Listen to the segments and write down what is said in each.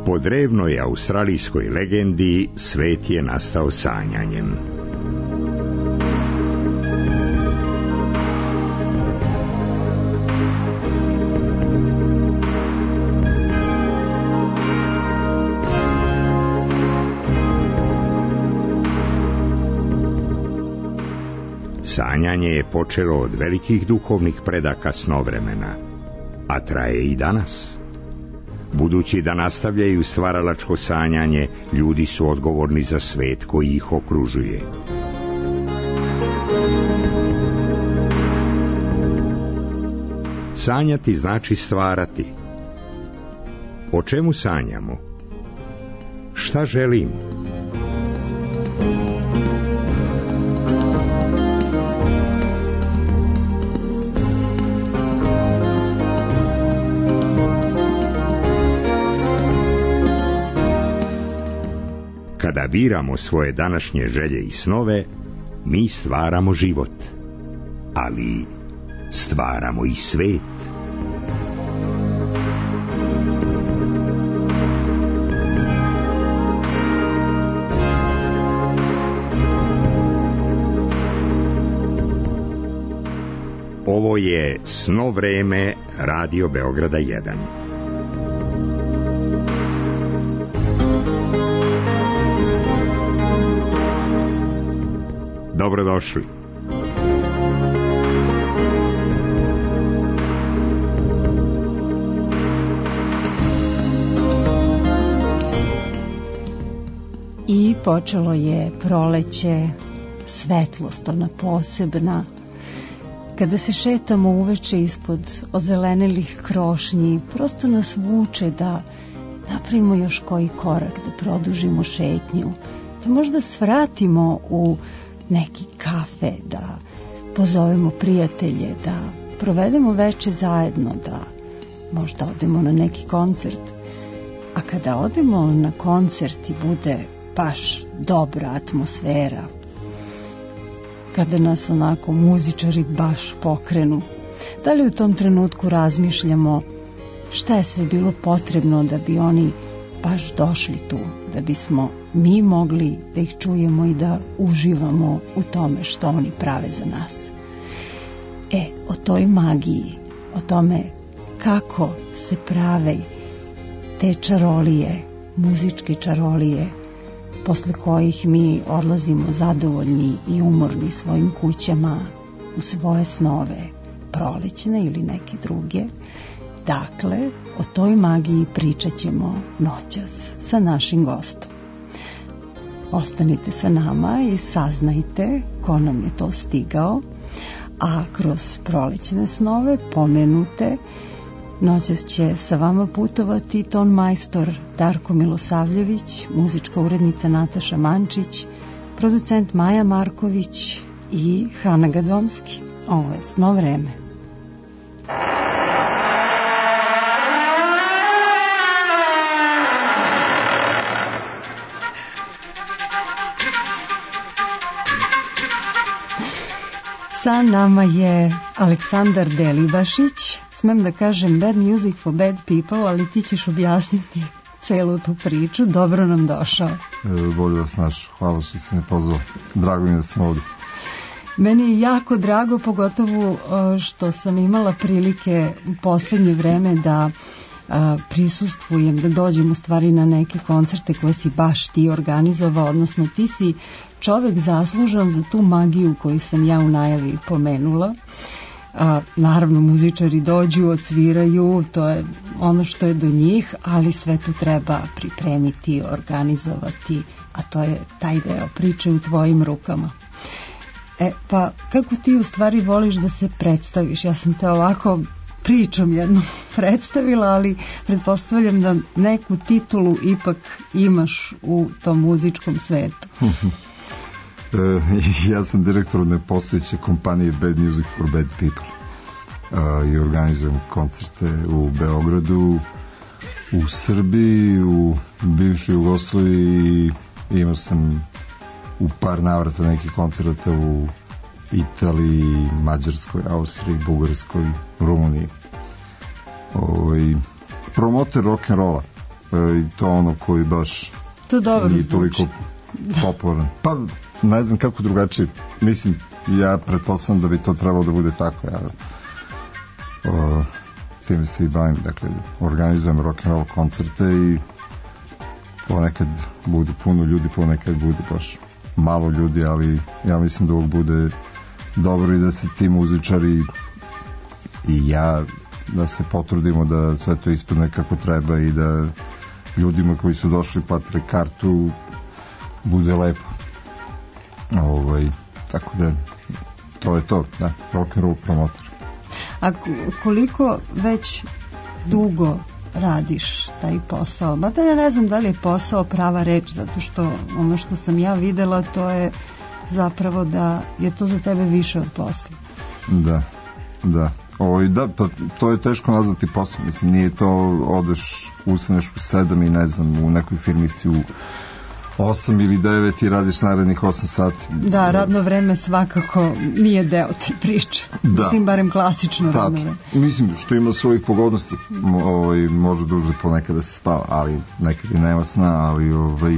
Po drevnoj australijskoj legendi svet je nastao sanjanjem. Sanjanje je počelo od velikih duhovnih predaka snovremena, a traje i danas. Budući da nastavljaju stvaralačko sanjanje, ljudi su odgovorni za svet koji ih okružuje. Sanjati znači stvarati. O čemu sanjamo? Šta želim? Kada biramo svoje današnje želje i snove, mi stvaramo život, ali stvaramo i svet. Ovo je Sno vreme Radio Beograda 1. Dobrodošli. I počelo je proleće, svetlost ona posebna. Kada se šetamo uveče ispod ozelenelih krošnji, prosto nas vuče da napravimo još koji korak, da produžimo šetnju, da možda svratimo u neki kafe, da pozovemo prijatelje, da provedemo veče zajedno, da možda odemo na neki koncert. A kada odemo na koncert i bude baš dobra atmosfera, kada nas onako muzičari baš pokrenu, da li u tom trenutku razmišljamo šta je sve bilo potrebno da bi oni baš došli tu, da bismo mi mogli da ih čujemo i da uživamo u tome što oni prave za nas. O toj magiji, o tome kako se prave te čarolije, muzičke čarolije, posle kojih mi odlazimo zadovoljni i umorni svojim kućama u svoje snove, prolećne ili neke druge. Dakle, o toj magiji pričat ćemo noćas sa našim gostom. Ostanite sa nama i saznajte ko nam je to stigao, a kroz prolećne snove pomenute noćas će sa vama putovati ton majstor Darko Milosavljević, muzička urednica Nataša Mančić, producent Maja Marković i Hana Gadomski. Ovo je Sno vreme. Sa nama je Aleksandar Delibašić, smem da kažem Bad Music for Bad People, ali ti ćeš objasniti celu tu priču. Dobro nam došao. Bolje vas našao, hvala što si me pozvao, drago mi da sam ovdje. Meni je jako drago, pogotovo što sam imala prilike u poslednje vreme da prisustvujem, da dođem u stvari na neke koncerte koje si baš ti organizovao, odnosno ti si čovek zaslužan za tu magiju koju sam ja u najavi pomenula. Naravno, muzičari dođu, odsviraju, to je ono što je do njih, ali sve tu treba pripremiti, organizovati, a to je taj deo priče u tvojim rukama. Pa kako ti u stvari voliš da se predstaviš? Ja sam te ovako pričom jednom predstavila, ali pretpostavljam da neku titulu ipak imaš u tom muzičkom svetu. Ja sam direktor nepostojeće kompanije Bad Music for Bad People i organizujem koncerte u Beogradu, u Srbiji, u bivšoj Jugoslaviji, imao sam u par navrata nekih koncerta u Italiji, Mađarskoj, Austriji, Bugarskoj, Rumuniji. Promoter rock'n'rolla, i to ono koji baš to dobro nije toliko popularan. Pa ne znam kako drugačije, mislim, ja pretpostavljam da bi to trebalo da bude tako. Ja time se i bavim, dakle organizujem rock'n'roll koncerte i ponekad bude puno ljudi, ponekad bude baš malo ljudi, ali ja mislim da uvijek bude dobro i da se ti muzičari i ja da se potrudimo da sve to ispadne kako treba i da ljudima koji su došli platili kartu bude lepo. Tako da to je to, da, rock'n'roll promotor. A koliko već dugo radiš taj posao? Mada ja ne znam da li je posao prava reč, zato što ono što sam ja videla to je zapravo da je to za tebe više od posla. Da. Da, pa to je teško nazvati posao, mislim, nije to odeš, ustaneš u 7 i ne znam, u nekoj firmi si u 8 ili 9 i radiš narednih 8 sati. Da, radno vreme svakako nije deo te priče. Da. Mislim, barem klasično radno vreme. Mislim, što ima svojih pogodnosti. Može duže ponekad da se spava, ali nekad i nema sna, ali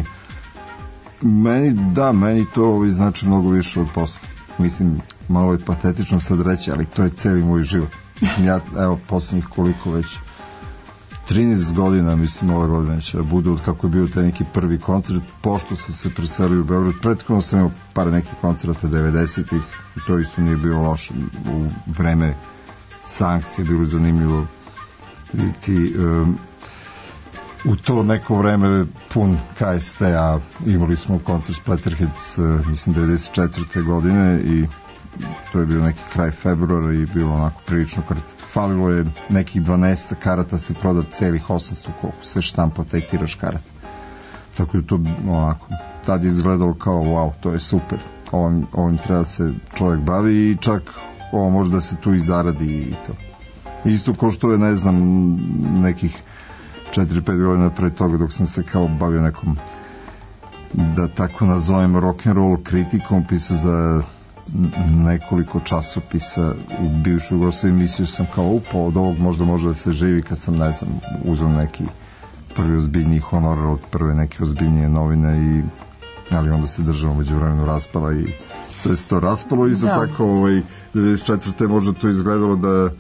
meni to znači mnogo više od posla. Mislim, malo je patetično sad reći, ali to je celi moj život. Mislim, ja, evo, posljednjih koliko već 13 godina, mislim, ove godine će da bude od kako je bio taj neki prvi koncert, pošto sam se preselio u Beograd. Prethodno sam imao par nekih koncerta 90-ih i to isto nije bilo loše. U vreme sankcije bilo zanimljivo vidjeti u to neko vreme pun KST-a. Imali smo koncert Splatterheads, mislim, 94. godine i to je bio neki kraj februara i bilo onako prilično falilo je nekih 12 karata se proda celih 800 koliko se štampa taj tiraž karata, tako da to onako tad je izgledalo kao wow, to je super, ovim treba se čovjek bavi i čak ovo može da se tu i zaradi i to isto ko što je, ne znam, nekih 4-5 godina pre toga dok sam se kao bavio nekom, da tako nazovem, rock'n'roll kritikom, pisao za nekoliko časopisa u bivšoj Jugoslaviji, mislio sam kao od ovog možda može da se živi, kad sam, ne znam, uzeo neki prvi ozbiljniji honorar od prve neke ozbiljnije novine, ali onda se država među vremenu raspala i sve se to raspalo i za tako 94. možda to izgledalo da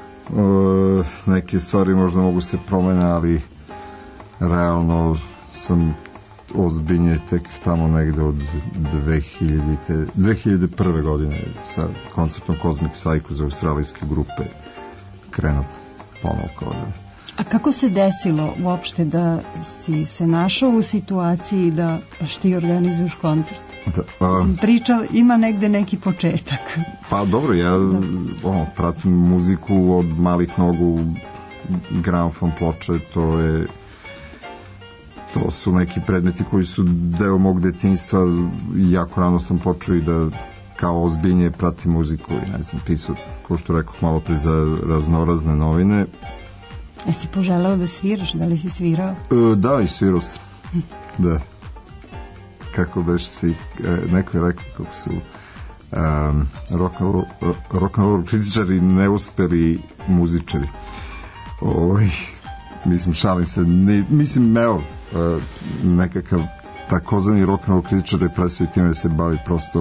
neke stvari možda mogu se promene, ali realno sam ozbiljnije tek tamo negde od 2001. godine sa koncertom Cosmic Psycho za australijske grupe krenuo ponovo kao da. A kako se desilo uopšte da si se našao u situaciji da baš ti organizuješ koncert? Priča ima negde neki početak. Pa dobro, ja pratim muziku od malih nogu, gramofon, ploče, to su neki predmeti koji su deo mog detinjstva. Jako rano sam počeo i da kao ozbiljnije pratim muziku i ne znam, pisao, kao što rekao malo pre, za raznorazne novine. Jesi poželeo da sviraš? Da li si svirao? Da, i svirao sam. Da. Kako beš si, neko je rekao kako su rock'n'roll kritičari neuspeli muzičari. Mislim, šalim se, mislim, evo, nekakav takozvani rock'n'roll kritičar je presvoj time da se bavi prosto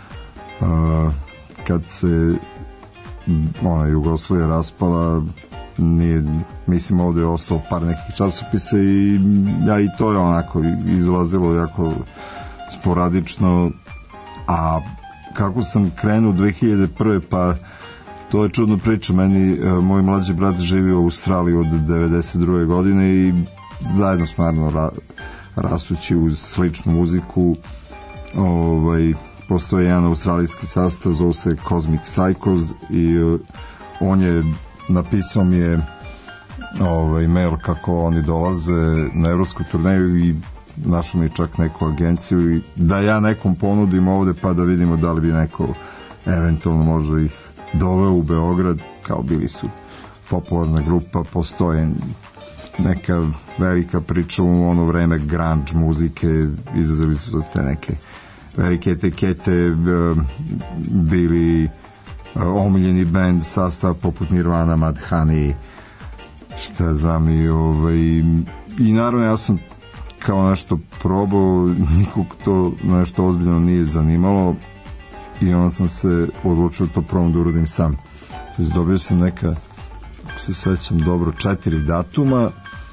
kad se Jugoslavija raspala, nije, mislim, ovdje je ostalo par nekih časopisa i to je onako izlazilo jako sporadično, a kako sam krenuo 2001. pa to je čudna priča. Meni moj mlađi brat živi u Australiji od 92. godine i zajedno smo naravno rastući uz sličnu muziku. Postoje jedan australijski sastav, zove se Cosmic Psychos i on je napisao mi je mail kako oni dolaze na evropsku turneju i našao mi čak neku agenciju i da ja nekom ponudim ovde pa da vidimo da li bi neko eventualno možda ih doveo u Beograd, kao bili su popularna grupa, postoje neka velika priča u ono vreme grunge muzike, izazvali su te neke velike etikete, bili omiljeni band sastav poput Nirvana, Mudhoney, šta znam, i I naravno ja sam kao nešto probao, nikog to nešto ozbiljno nije zanimalo i onda sam se odlučio to probam da uradim sam. Dobio sam neka, ako se sećam dobro, 4 datuma,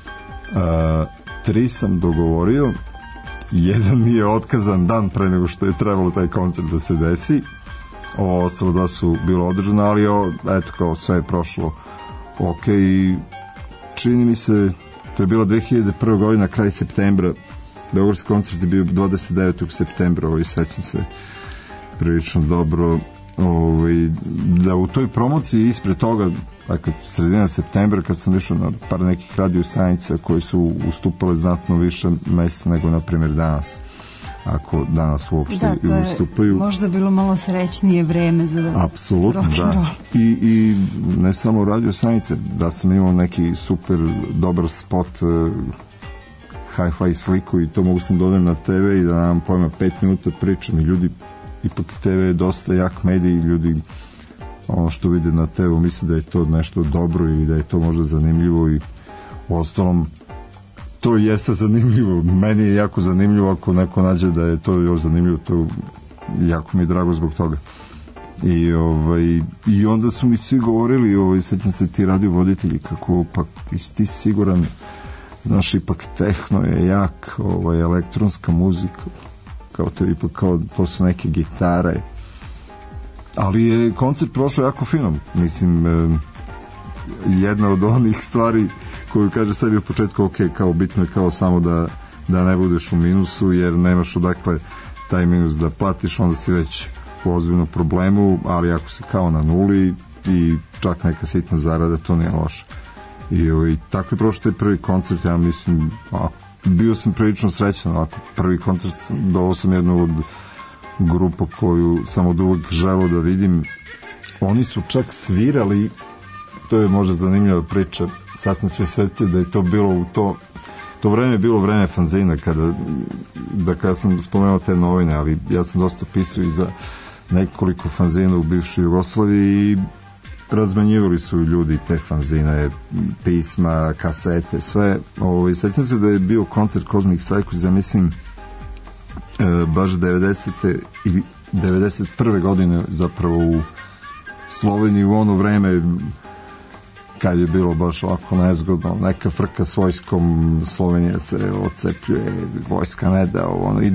3 sam dogovorio, jedan mi je otkazan dan pre nego što je trebalo taj koncert da se desi, ovo ostalo da su bilo održano, ali eto kao sve je prošlo ok. I čini mi se, to je bilo 2001. godina, kraj septembra, beogradski koncert je bio 29. septembra, sećam se prilično dobro, da u toj promociji ispred toga, dakle sredina septembra, kad sam išao na par nekih radio stanica koji su ustupale znatno više mesta nego na primjer danas, ako danas uopšte ustupaju. Možda bilo malo srećnije vreme za apsolutno, da. I ne samo radio stanice, da sam imao neki super dobar spot, hi-fi sliku i to mogu sam dodati na TV i da nam pojma 5 minuta pričam i ljudi, ipak TV je dosta jak medij i ljudi ono što vide na TV misle da je to nešto dobro ili da je to možda zanimljivo i u ostalom to jeste zanimljivo, meni je jako zanimljivo ako neko nađe da je to još zanimljivo, to jako mi je drago zbog toga. I onda su mi svi govorili, sećam se ti radio voditelji, kako pa ti siguran, znaš, ipak tehno je jak, elektronska muzika, kao to ipak kao to su neke gitare, ali je koncert prošao jako fino, mislim, jedna od onih stvari koju kaže sebi u početku, ok, kao bitno je kao samo da ne budeš u minusu, jer nemaš odakle taj minus da platiš, onda si već u ozbiljnom problemu, ali ako si kao na nuli i čak neka sitna zarada, to nije loše. I tako je prošao taj prvi koncert, ja mislim, bio sam prilično srećan, prvi koncert, doveo sam jednu od grupa koju sam od uvek želeo da vidim, oni su čak svirali, to je možda zanimljiva priča, sad sam se svetio da je to bilo u to vreme je bilo vreme fanzina, kada sam spomenuo te novine, ali ja sam dosta pisao i za nekoliko fanzina u bivšoj Jugoslaviji i razmenjivali su ljudi te fanzine, pisma, kasete, sve. Sećam se da je bio koncert Cosmic Psychos, ja mislim baš 90. ili 91. godine zapravo u Sloveniji u ono vreme kad je bilo baš ovako nezgodno, neka frka s vojskom, Slovenija se odcepljuje, vojska ne da i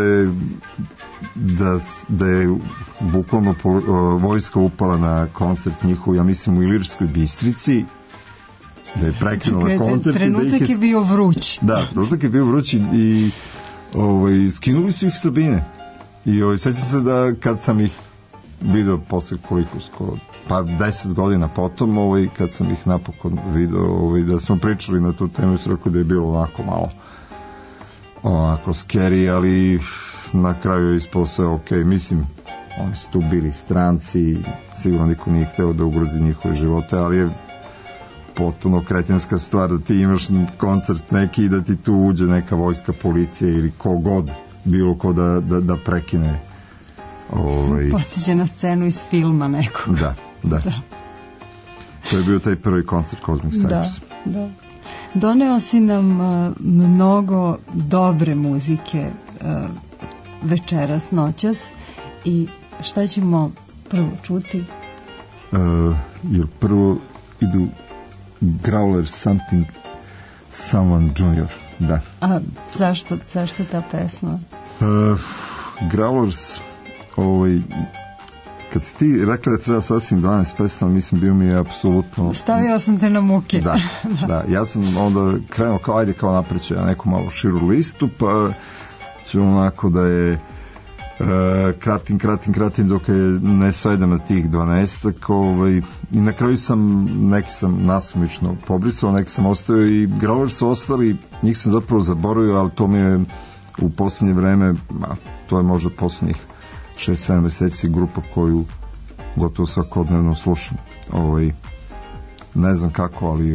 da je bukvalno vojska upala na koncert njihov, ja mislim u Ilirskoj Bistrici, da je prekinula koncert. Trenutak je bio vruć. Da, trenutak je bio vruć i skinuli su ih Srbine i sećam se da kad sam ih video posle koliko skoro pa 10 godina potom, kad sam ih napokon video, da smo pričali na tu temu, se rekao da je bilo onako malo onako scary, ali na kraju je ispalo sve ok. Mislim, oni su tu bili stranci, sigurno niko nije hteo da ugrozi njihove živote, ali je potpuno kretenska stvar da ti imaš koncert neki i da ti tu uđe neka vojska, policija ili kogod, bilo ko da prekine. Podsjeća na scenu iz filma nekog. Da. To je bio taj prvi koncert Cosmic Psychos. Da. Doneo si nam mnogo dobre muzike večeras, noćas, i šta ćemo prvo čuti? Jer prvo idu Growler Something Someone Junior. Da. A zašto ta pesma? Growlers, kad si ti rekla da treba sasvim 12 pesama, mislim, bio mi je apsolutno... Stavio sam te na muke. Da, ja sam onda krenuo kao, ajde, kao napreću ja neku malo širu listu, pa ću onako da je kratim dok je ne svedem na tih 12, i na kraju neki sam nasumično pobrisao, neki sam ostavio i Growlers su ostali, njih sam zapravo zaboravio, ali to mi je u posljednje vreme, to je možda posljednjih 6-7 meseci grupa koju gotovo svakodnevno slušam. Ne znam kako, ali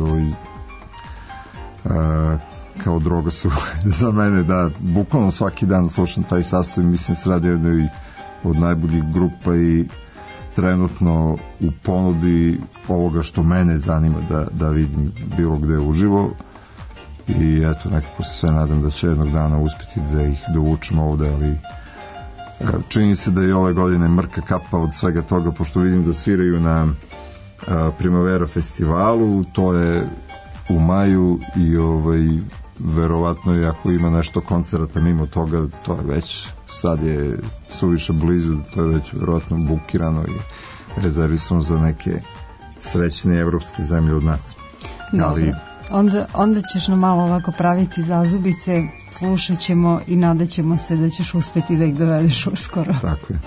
kao droga su za mene, da bukvalno svaki dan slušam taj sastav i mislim se radi jednoj od najboljih grupa i trenutno u ponudi ovoga što mene zanima da vidim bilo gde uživo. i eto, nekako se sve nadam da će jednog dana uspjeti da ih dovučemo ovde, ali čini se da je ove godine mrka kapa od svega toga, pošto vidim da sviraju na Primavera festivalu, to je u maju i verovatno i ako ima nešto koncerata mimo toga, to je već sad je suviše blizu, to je već verovatno bukirano i rezervisano za neke srećne evropske zemlje od nas. Ali onda ćeš nam malo ovako praviti zazubice, slušat ćemo i nadat ćemo se da ćeš uspeti da ih dovedeš uskoro. Tako je.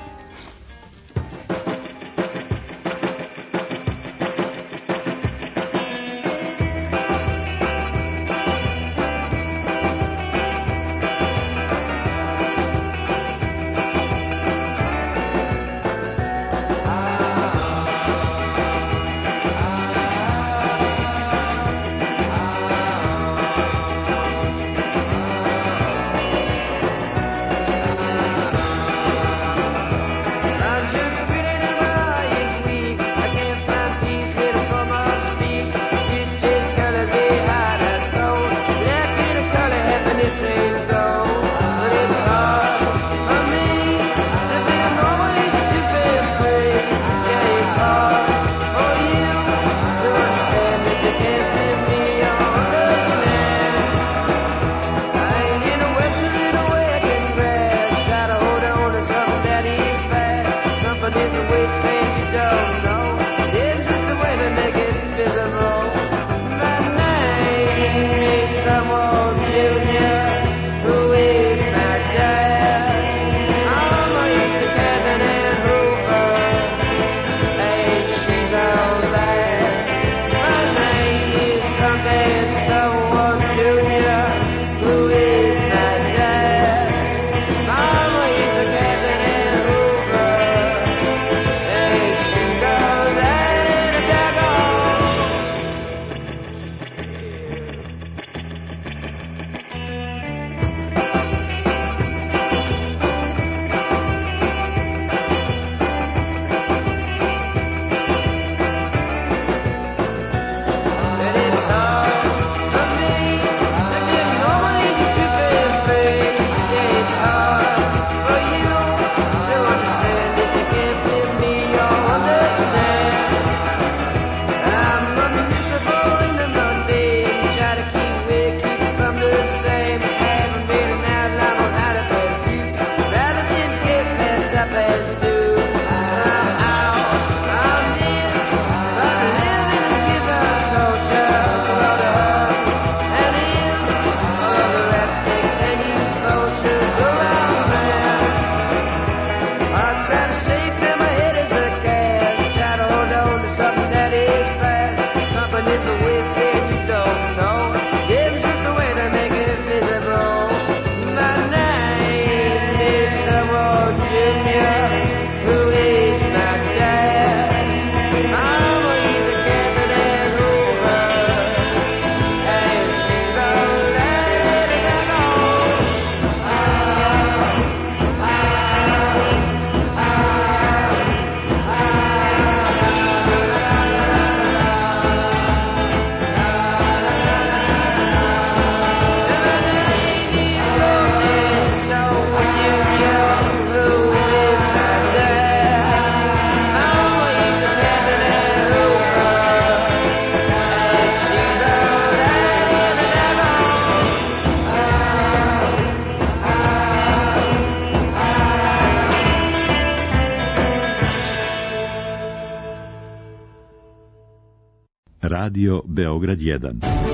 Radio Beograd 1.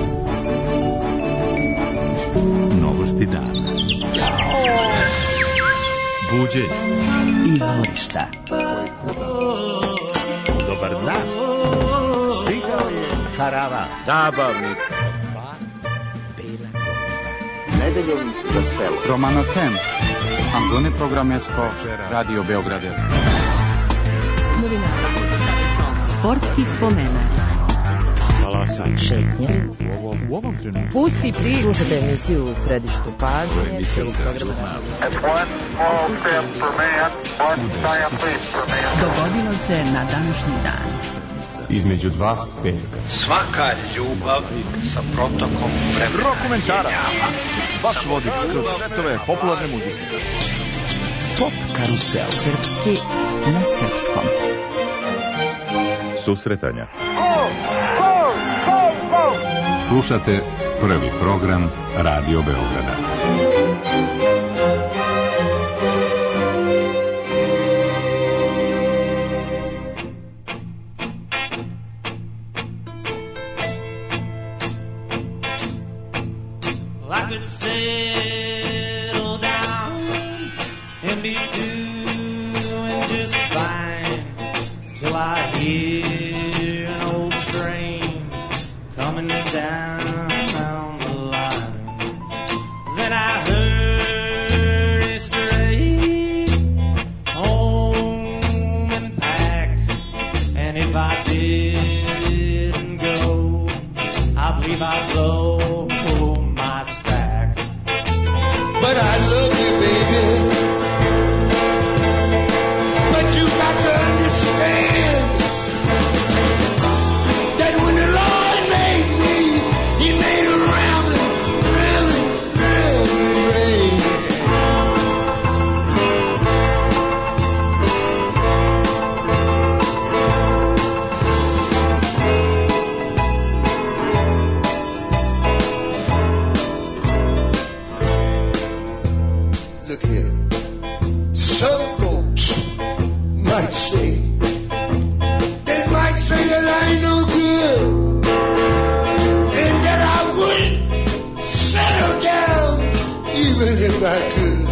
Novosti dana. Buđenje. Izvorišta. Dobar dan. Stigao je karava zabavnik. Nedeljom za selo. Romano Kemp. Antone Programesko. Radio Beograd 1. Novinara. Sportski spomenak. Šetnje. U ovom trenutku. Pusti priču. Slušajte emisiju u središtu pažnje. Dogodilo se na današnji dan. između dva petka. Svaka ljubav sa protokom vremena. Rokomentarac, vaš vodič kroz svetove popularne muzike. Pop karusel. Srpski na srpskom. Susretanja. Slušate prvi program Radio Beograda. I could settle down and be doing just fine till I hear an old train coming down the line. Then I hurry straight home and pack, and if I didn't go, I believe I'd blow my stack. But I love you, baby. But you got to understand that when the Lord made me, He made a rambling rain. Look here. Some folks might say, they might say that I ain't no good, and that I wouldn't settle down even if I could.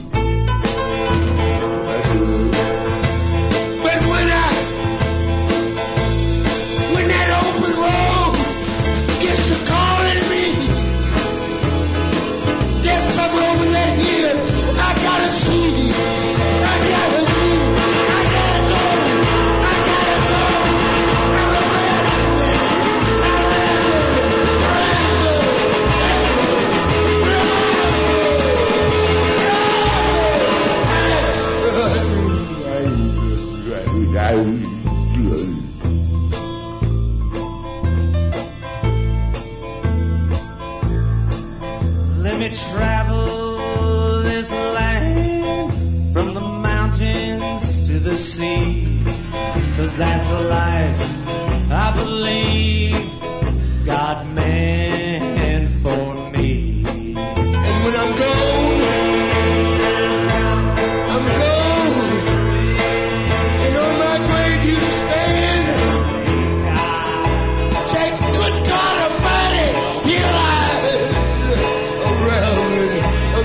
I could. But when that open road gets to calling me, there's something over there here I gotta see. I gotta do. I gotta go. I gotta go. Let me travel this land from the mountains to the sea, 'cause that's the life I believe God meant for me. And when I'm gone, I'm gone. And on my grave you stand. Say, good God Almighty, here lies a rambling.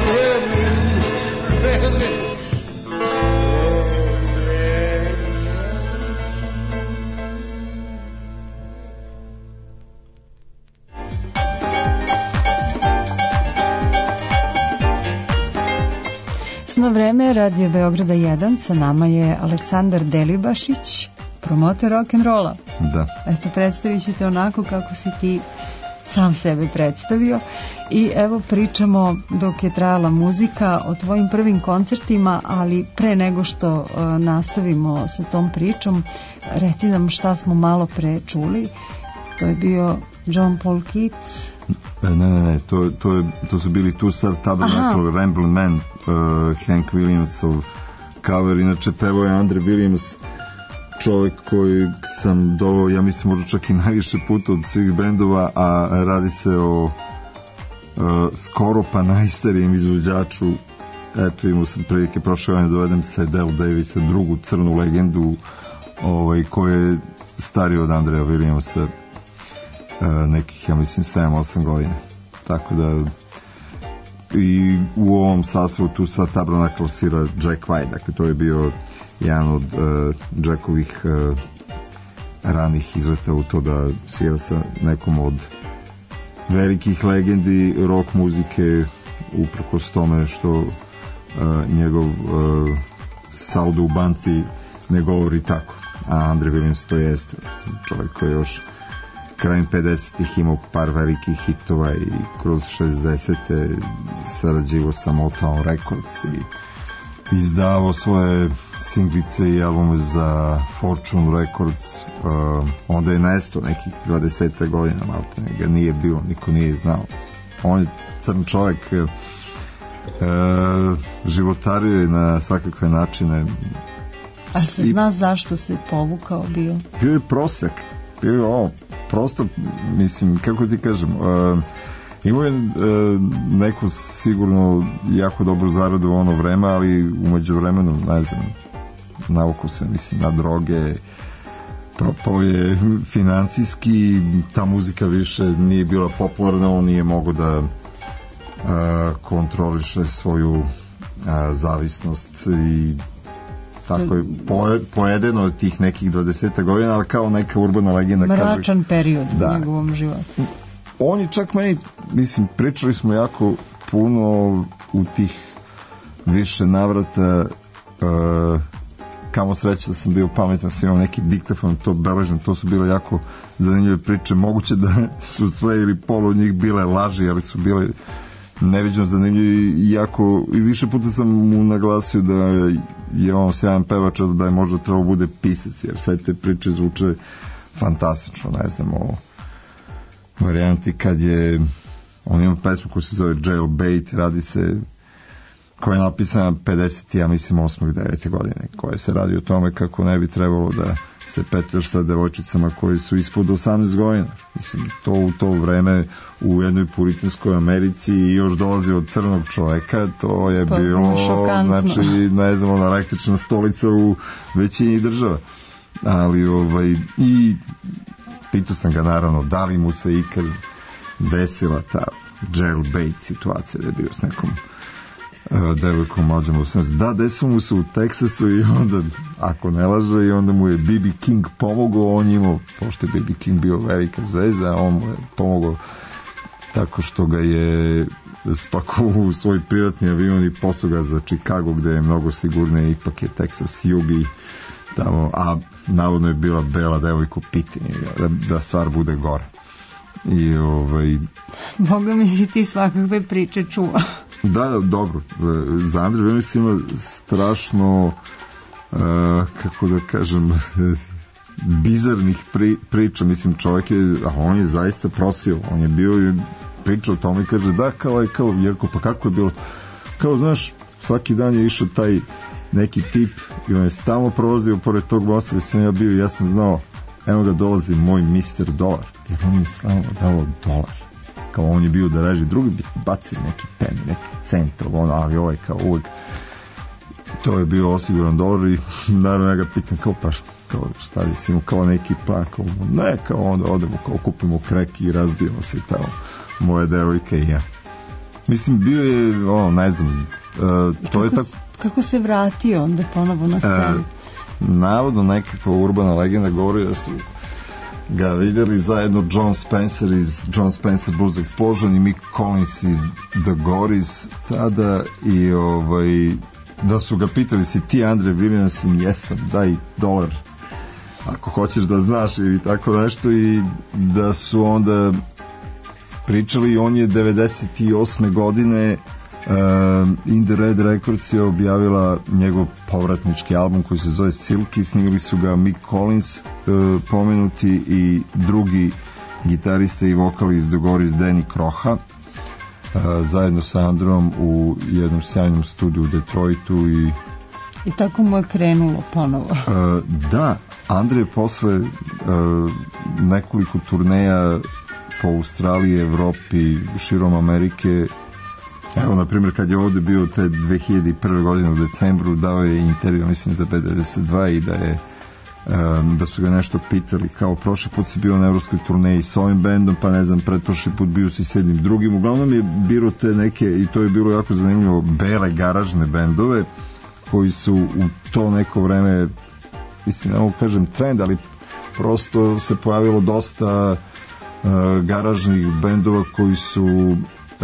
Sno vreme Radio Beograda 1, sa nama je Aleksandar Delibašić, promoter rock'n'rolla. Da. Eto, predstavit ćete onako kako si ti sam sebe predstavio. I evo pričamo dok je trajala muzika o tvojim prvim koncertima, ali pre nego što nastavimo sa tom pričom, reci nam šta smo malo pre čuli. To je bio John Paul Keats. Ne, to su bili Two Star Tabernacle, Ramblin' Man, Hank Williamsov cover. Inače pevao je Andre Williams, čovjek koji sam doveo, ja mislim, možda čak i najviše puta od svih bendova, a radi se o skoro pa najstarijem izvođaču. Eto, imao sam prilike prošle godine dovedem se Del Davisa, drugu crnu legendu, koji je stariji od Andreja Williamsa nekih, ja mislim, 7-8 godina. Tako da i u ovom sastavu tu sa Tabernacle svira Jack White, dakle to je bio jedan od Jackovih ranih izleta u to da svira sa nekom od velikih legendi rock muzike, uprkos tome što njegov saldo u banci ne govori tako, a Andre Williams to jeste čovjek koji još krajem 50-ih imao par velikih hitova i kroz 60-te sarađivo sa Motown Records i izdavao svoje singlice i albume za Fortune Records, onda je nestao nekih 20 godina, malte ga nije bilo, niko nije znao. On je crn čovjek, životario je na svakakve načine. A se zna zašto se povukao bio? Bio je prosjak, bio je prosto, mislim, kako ti kažem, imao je neku sigurno jako dobru zaradu u ono vreme, ali umeđu vremenu, ne znam, navuku se, mislim, na droge, propao je financijski, ta muzika više nije bila popularna, on nije mogao da kontroliše svoju zavisnost i tako je pojedeno od tih nekih 20 godina, ali kao neka urbana legenda mračan kaže, period u njegovom životu. On je čak meni, mislim, pričali smo jako puno u tih više navrata, kamo sreće da sam bio pametan, sam imao neki diktafon, to beležem, to su bile jako zanimljive priče, moguće da su sve ili polo od njih bile laži, ali su bile neviđeno zanimljivi i jako, i više puta sam mu naglasio da je on sjajan pevač, da je možda trebao bude pisac, jer sve te priče zvuče fantastično, ne znam, o varijanti kad je on ima pesmu koja se zove Jailbait, radi se, koja je napisana 50. ja mislim 8. 9. godine, koja se radi o tome kako ne bi trebalo da se petljaš sa devojčicama koji su ispod 18 godina. Mislim, to u to vreme u jednoj puritanskoj Americi i još dolazi od crnog čoveka, to je bilo znači, ne znam, ona električna stolica u većini država. Ali i pitao sam ga naravno da li mu se ikad desila ta jailbait situacija, da je bio s nekom devojkom mlađom od 18. Da, desilo mu se u Teksasu i onda, ako ne laže, i onda mu je B.B. King pomogao, on je imao, pošto je B.B. King bio velika zvezda, on mu je pomogao tako što ga je spakovao u svoj privatni avion i poslao ga za Chicago, gde je mnogo sigurnije, ipak je Teksas jug i tamo, a navodno je bila bela devojka u pitanje, da stvar bude gore. I Boga mi si ti svakakve priče čuva. Da, dobro. Za Andrej Venović ima strašno, kako da kažem, bizarnih priča. Mislim, čovjek je, on je zaista prosio. On je bio i pričao o tome i kaže, da, kao Jerko, pa kako je bilo? Kao, znaš, svaki dan je išao taj neki tip i on je stalno prolazio pored tog mosta gde sam ja bio i ja sam znao, eno ga dolazi moj Mr. Dolar, jer on je stalno dao dolar. Kao on je bio da reži, drugi bi bacili neki pen, neki cent, ali ovaj kao uvek to je bio osiguran dolar i naravno ja ga pitam kao pa šta je si mu kao neki plan, kao ne, kao onda odemo, kao kupimo kreki i razbijemo se tamo, moje devojke i ja. Mislim, bio je, ne znam, to je tako... Kako se vratio onda ponovo na scenu? Navodno nekakva urbana legenda govori da su ga vidjeli zajedno John Spencer iz John Spencer Blues Explosion i Mick Collins iz The Gories tada i da su ga pitali si ti Andre Williams, jesam, daj dolar ako hoćeš da znaš ili tako nešto i da su onda pričali, on je 98. godine In the Red Records je objavila njegov povratnički album koji se zove Silky, snimili su ga Mick Collins pomenuti i drugi gitarista i vokali iz The Gories Danny Kroha zajedno sa Androm u jednom sjajnom studiju u Detroitu i tako mu je krenulo ponovo. Da, Andre posle nekoliko turneja po Australiji, Evropi, širom Amerike. Evo, na primjer, kad je ovde bio te 2001. godine u decembru, dao je intervju, mislim, za B92 i da su ga nešto pitali, kao prošli put si bio na evropskoj turneji s ovim bendom, pa ne znam, pretprošli put bio si s jednim drugim. Uglavnom je biro te neke, i to je bilo jako zanimljivo, bele garažne bendove koji su u to neko vreme, mislim, ne mogu kažem trend, ali prosto se pojavilo dosta garažnih bendova koji su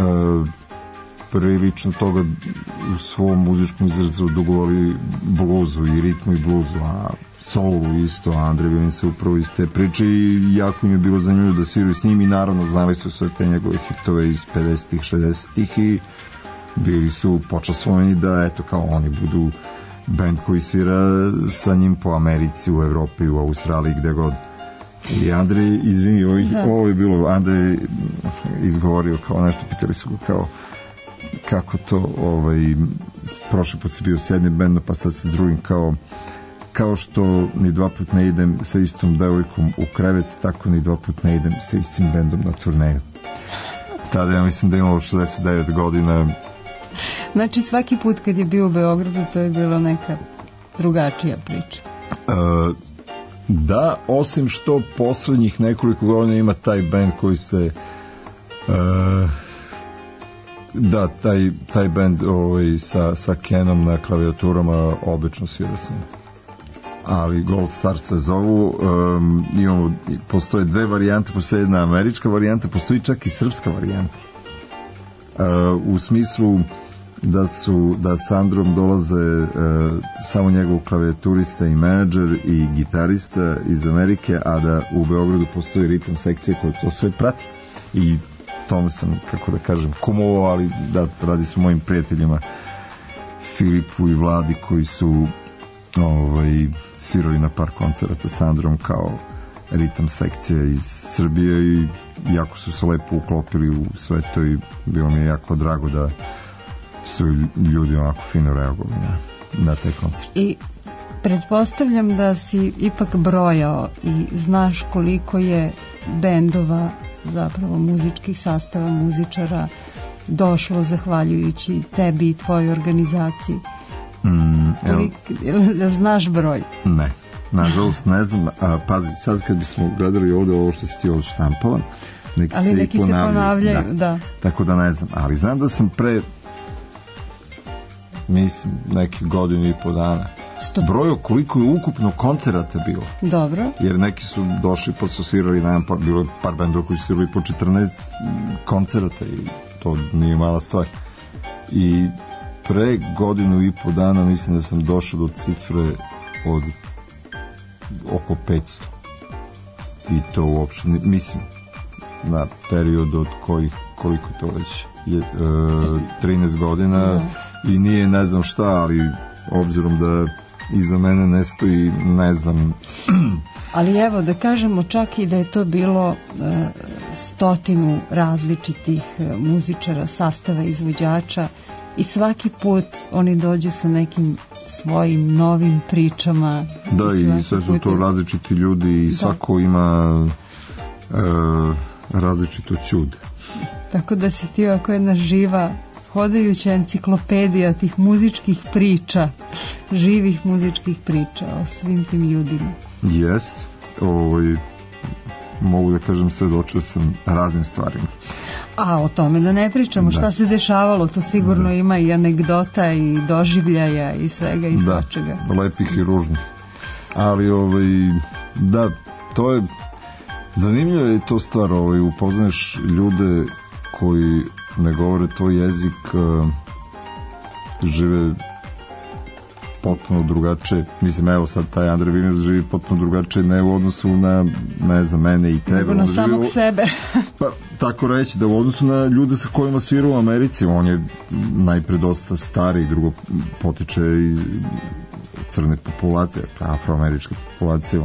prilično toga u svom muzičkom izrazu dugovali bluzu i ritmu i bluzu, a soulu isto, Andre Williams se upravo iz te priče i jako im je bilo zanimljivo da sviraju s njim i naravno znali su sve te njegove hitove iz 50-ih, 60-ih i bili su počastvovani da eto kao oni budu band koji svira sa njim po Americi, u Evropi, u Australiji, gde god. I Andrej, izvini, ovo je bilo, Andrej izgovorio kao nešto, pitali su ga kao kako to, prošli put si bio s jednim bendom, pa sad sa drugim, kao što ni dva put ne idem sa istom devojkom u krevet, tako ni dva put ne idem sa istim bendom na turneju. Tada ja mislim da imamo 69 godina. Znači svaki put kad je bio u Beogradu to je bila neka drugačija priča. Da, osim što poslednjih nekoliko godina ima taj band koji se da, taj band sa Kenom na klavijaturama obično svira se. Ali Gold Star se zovu. Postoje dve varijante, postoje jedna američka varijanta, postoji čak i srpska varijanta. U smislu da sa Androm dolaze samo njegov klavijaturista i menadžer i gitarista iz Amerike, a da u Beogradu postoji ritam sekcija koja to sve prati. I tome sam, kako da kažem, kumovao, ali da, radi su mojim prijateljima Filipu i Vladi koji su svirali na par koncerata sa Androm kao ritam sekcija iz Srbije i jako su se lepo uklopili u sve to i bilo mi je jako drago da su ljudi onako fino reagovali na taj koncert. I pretpostavljam da si ipak brojao i znaš koliko je bendova, zapravo muzičkih sastava, muzičara došlo zahvaljujući tebi i tvojoj organizaciji. Znaš broj? Ne, nažalost ne znam. Pazi, sad kad bismo gledali ovde ovo što si ti ovdje štampala, neki se ponavljaju, da. Tako da ne znam, ali znam da sam mislim neki godinu i po dana brojio koliko je ukupno koncerata bilo. Dobro. Jer neki su došli pa su svirali, bilo je par bendova koji su svirali po 14 koncerata i to nije mala stvar. I pre godinu i po dana mislim da sam došao do cifre od oko 500. I to uopšte, mislim, na period od koliko to već je, 13 godina i nije ne znam šta, ali obzirom da iza mene ne stoji, ne znam. Ali evo da kažemo čak i da je to bilo 100 različitih muzičara, sastava, izvođača i svaki put oni dođu sa nekim svojim novim pričama. Da, i sve su to različiti ljudi i svako ima različito čude. Tako da si ti ovako jedna živa hodajuća enciklopedija tih muzičkih priča, živih muzičkih priča o svim tim ljudima. Jest, mogu da kažem svedočio sam raznim stvarima. A o tome da ne pričamo, šta se dešavalo, to sigurno ima i anegdota i doživljaja i svega i svačega. Da, lepih i ružnih. Ali da, to je zanimljivo je to stvar, upoznaš ljude koji ne govore tvoj jezik, žive potpuno drugačije. Mislim, evo sad taj Andrej Vilnius živi potpuno drugačije, ne u odnosu na, ne znam, mene i tebe. Nego na samog sebe. Pa, tako reći, da u odnosu na ljude sa kojima svira u Americi, on je najpre dosta stari, drugo potiče iz crne populacije, afroameričke populacije,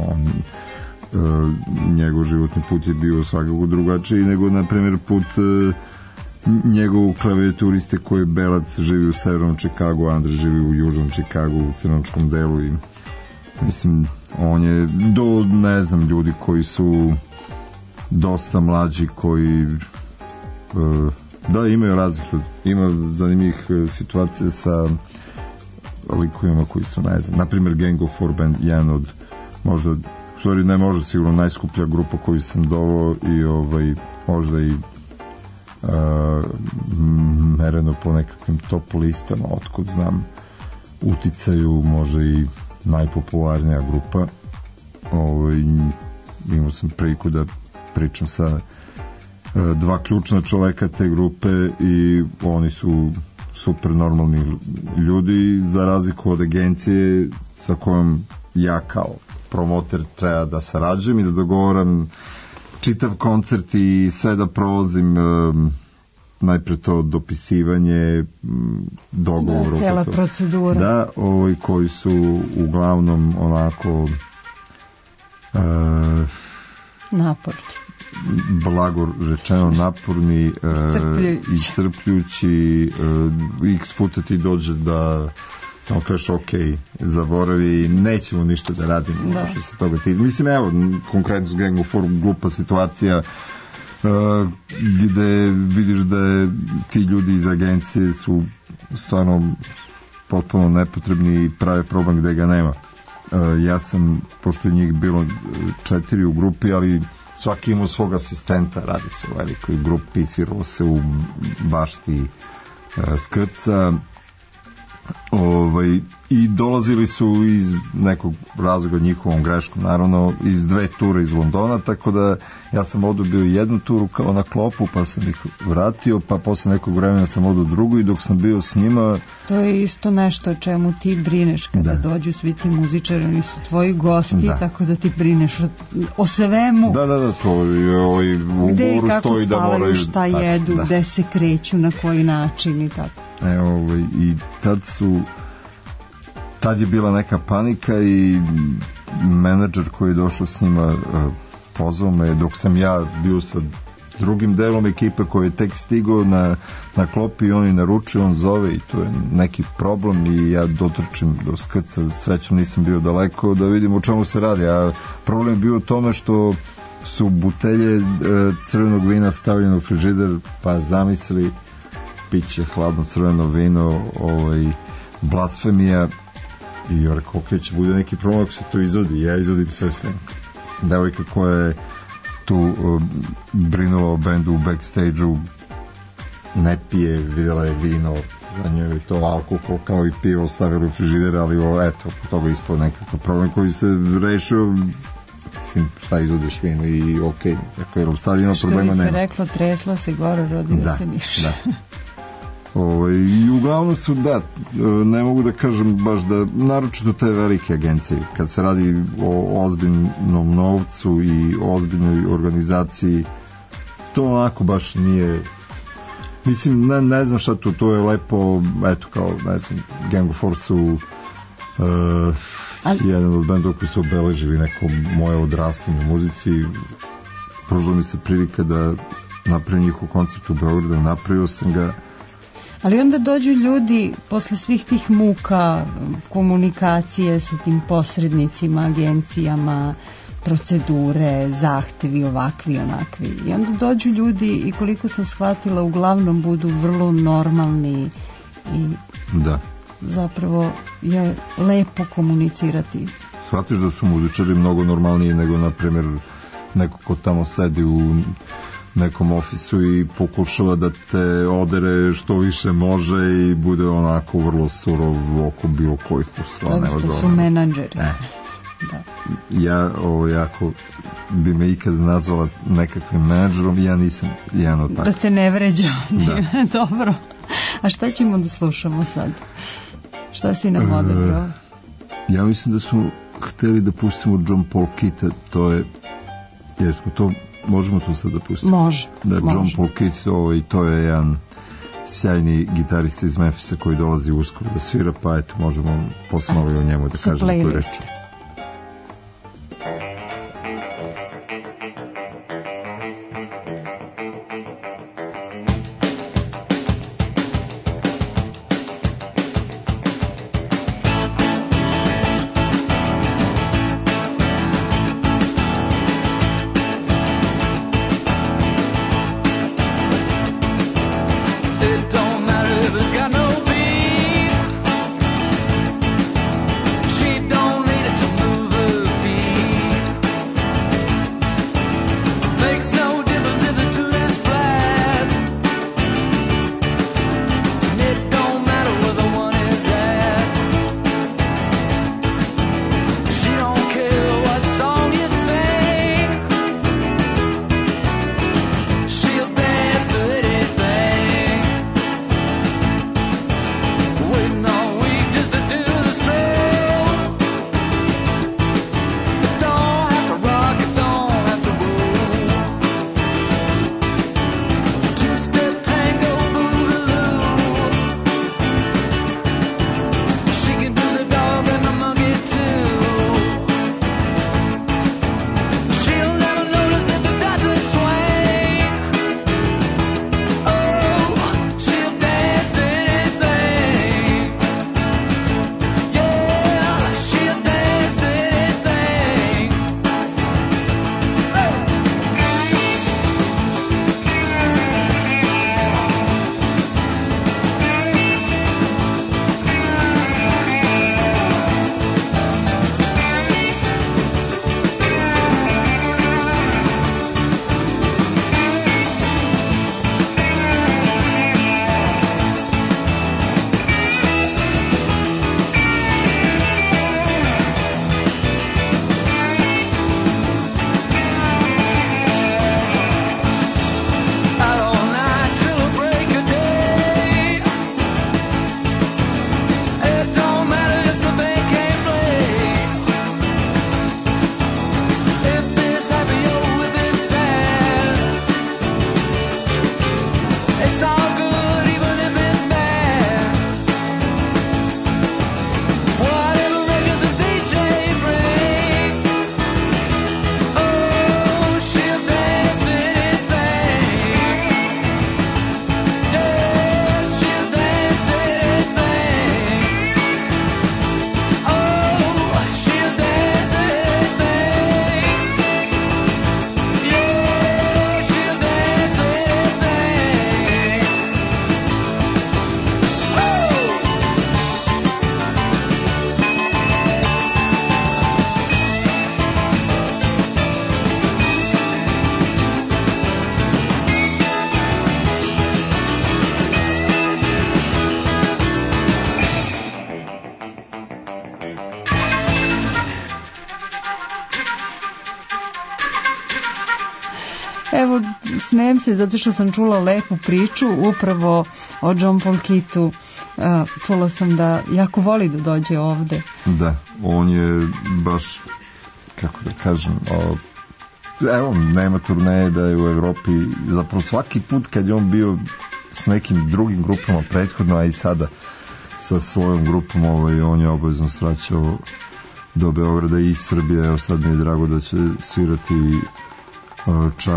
njegov životni put je bio svakako drugačiji nego, na primjer, put njegovog klavijaturiste koji je belac, živi u severnom Čikagu, Andrej živi u južnom Čikagu, u crnočkom delu i mislim, on je do, ne znam, ljudi koji su dosta mlađi, koji da, imaju raznih ljudi, ima zanimljivih situacija sa likovima koji su, ne znam, na primjer Gang of Four Band, jedan od možda, stvari ne možda sigurno najskuplja grupa koju sam doveo i možda i mereno po nekakvim top listama, otkud znam, uticaju, možda i najpopularnija grupa. Imao sam priliku da pričam sa dva ključna čoveka te grupe i oni su super normalni ljudi, za razliku od agencije sa kojom ja kao promoter treba da sarađujem i da dogovoram čitav koncert i sve da provozim najpre to dopisivanje, dogovor. Da, cela procedura. Da, koji su uglavnom onako naporni. Blago rečeno naporni, iscrpljujući, x puta ti dođe da samo kažeš ok, zaboravi, nećemo ništa da radimo, što se toga ti. Mislim, evo, konkretno s Gang of Four, glupa situacija, gde vidiš da ti ljudi iz agencije su stvarno potpuno nepotrebni i prave problem gde ga nema. Ja sam, pošto je njih bilo 4 u grupi, ali svaki imao svog asistenta, radi se u velikoj grupi, sviralo se u bašti Skrca, i dolazili su iz nekog razloga njihovom greškom, naravno iz 2 ture iz Londona, tako da ja sam odobio 1 turu kao na klopu, pa sam ih vratio, pa posle nekog vremena sam odo drugu, i dok sam bio s njima... To je isto nešto o čemu ti brineš kada dođu svi ti muzičari, oni su tvoji gosti, tako da ti brineš o svemu. Da, to je u ugovoru stoji da moraju... Gde i kako spavaju, šta jedu, gde se kreću, na koji način i tako. I tad je bila neka panika i menadžer koji je došao s njima pozvao me, dok sam ja bio sa drugim delom ekipe koji je tek stigao na klopi, on je naručio, on zove i to je neki problem i ja dotrčim do Skrca, srećom nisam bio daleko da vidim o čemu se radi, a problem je bio u tome što su butelje crvenog vina stavljene u frižider, pa zamislili piće hladno crveno vino, blasfemija, i ja rekao, ok, će bude neki problem ako se to izvodi, ja izvodim sve. Devojka koja je tu brinula o bendu u backstage-u ne pije, videla je vino, za njoj to alkohol kao i pivo stavili u frižider, ali eto, po toga ispod nekakav problem koji se rešio, mislim, šta izvodiš vino i ok, jer sad ima problema, nema. Što bi se reklo, tresla se gore, rodila se miš. I uglavnom su, ne mogu da kažem baš da, naročito te velike agencije, kad se radi o ozbiljnom novcu i ozbiljnoj organizaciji, to onako baš nije, mislim, ne znam šta to je lepo, eto, kao, ne znam, Gang of Four su jedan od bendova koji su obeležili neko moje odrastanje u muzici, pružila mi se prilika da napravim njihov koncert u Beogradu, napravio sam ga. Ali onda dođu ljudi posle svih tih muka, komunikacije sa tim posrednicima, agencijama, procedure, zahtevi, ovakvi, onakvi. I onda dođu ljudi i koliko sam shvatila, uglavnom budu vrlo normalni i zapravo je lepo komunicirati. Shvatiš da su muzičari mnogo normalniji nego, na primjer, neko ko tamo sedi u nekom ofisu i pokušava da te odere što više može i bude onako vrlo surov oko bilo kojih usla. Zato što su menadžeri. Ja, ako bi me ikada nazvala nekakvim menadžerom, ja nisam jedan od takvih. Da te ne vređa. Dobro. A šta ćemo da slušamo sad? Šta si nam odabrao? Ja mislim da smo hteli da pustimo John Paul Kitta, to je, jer smo to, možemo to sad da pustimo? Može. Da, John Paul Kitt, to je jedan sjajni gitarista iz Memphisa koji dolazi uskoro da svira, pa eto, možemo posle malo o njemu da kažemo koju reč. She don't need Evo, smijem se zato što sam čula lepu priču upravo o John Paul Keatu. Čula sam da jako voli da dođe ovde. Da, on je baš, kako da kažem, evo, nema turneje da je u Evropi, zapravo svaki put kad je on bio s nekim drugim grupama prethodno, a i sada sa svojom grupom, on je obavezno svraćao do Beograda i Srbije. Evo sad mi je drago da će svirati čak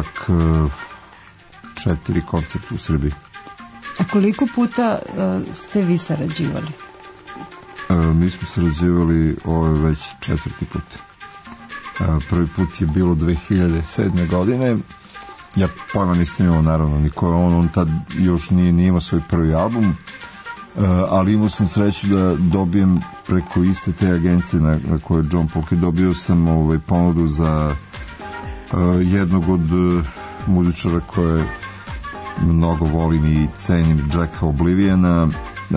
4 koncerta u Srbiji. A koliko puta ste vi sarađivali? Mi smo sarađivali već 4. put. Prvi put je bilo 2007. godine. Ja pojma nisam imao naravno niko, on tad još nije imao svoj prvi album, ali imao sam sreću da dobijem preko iste te agencije na koje je John Paul Keat, dobio sam ponudu za jednog od muzičara koje mnogo volim i cenim, Jacka Obliviona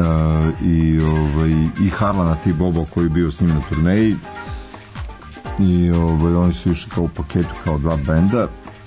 i Harlana T. Boba koji je bio s njim na turneji, i oni su išli kao u paketu kao 2 benda.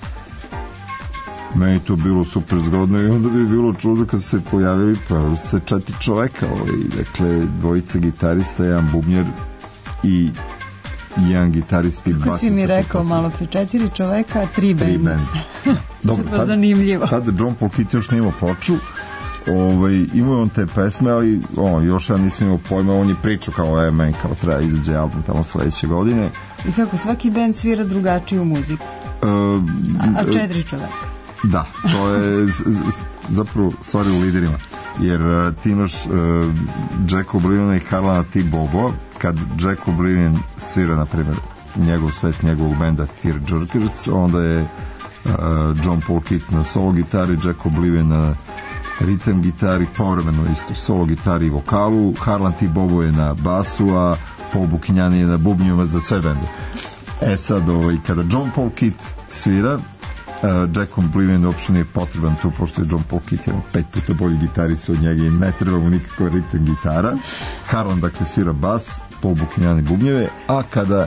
Meni to bilo super zgodno i onda bi bilo čudo kad se pojavili, pojavili se 4 čoveka, dakle 2 gitarista, 1 bubnjar i 1 gitarist i basista. Kako si mi rekao malo pre, 4 čoveka, 3 benda. Dobro, zanimljivo. Tada John Paul Keat još nije imao ploču, imao on te pesme, ali još ja nisam imao pojma, on je pričao kao meni kao treba izađe album tamo sledeće godine. I kako, svaki bend svira drugačiju muziku? A 4 čoveka? Da, to je zapravo stvari u liderima, jer ti imaš Jack Obliviona i Harlana T. Bobo. Kad Jack Oblivion svira, na primjer, njegov set njegovog benda Tearjerkers, onda je John Paul Keat na solo gitari, Jack Oblivion na ritam gitari, povremeno isto solo gitari i vokalu, Harlan T. Bobo je na basu, a Paul Bukinjani je na bubnjima za sve bende. Sad, kada John Paul Keat svira, Jack Oblivion uopšte nije potreban tu, pošto je John Paul Keat 5 puta bolji gitarista od njega i ne treba mu nikakva ritam gitara. Harlan dakle svira bas, Paul Bukinjani bubnjeve, a kada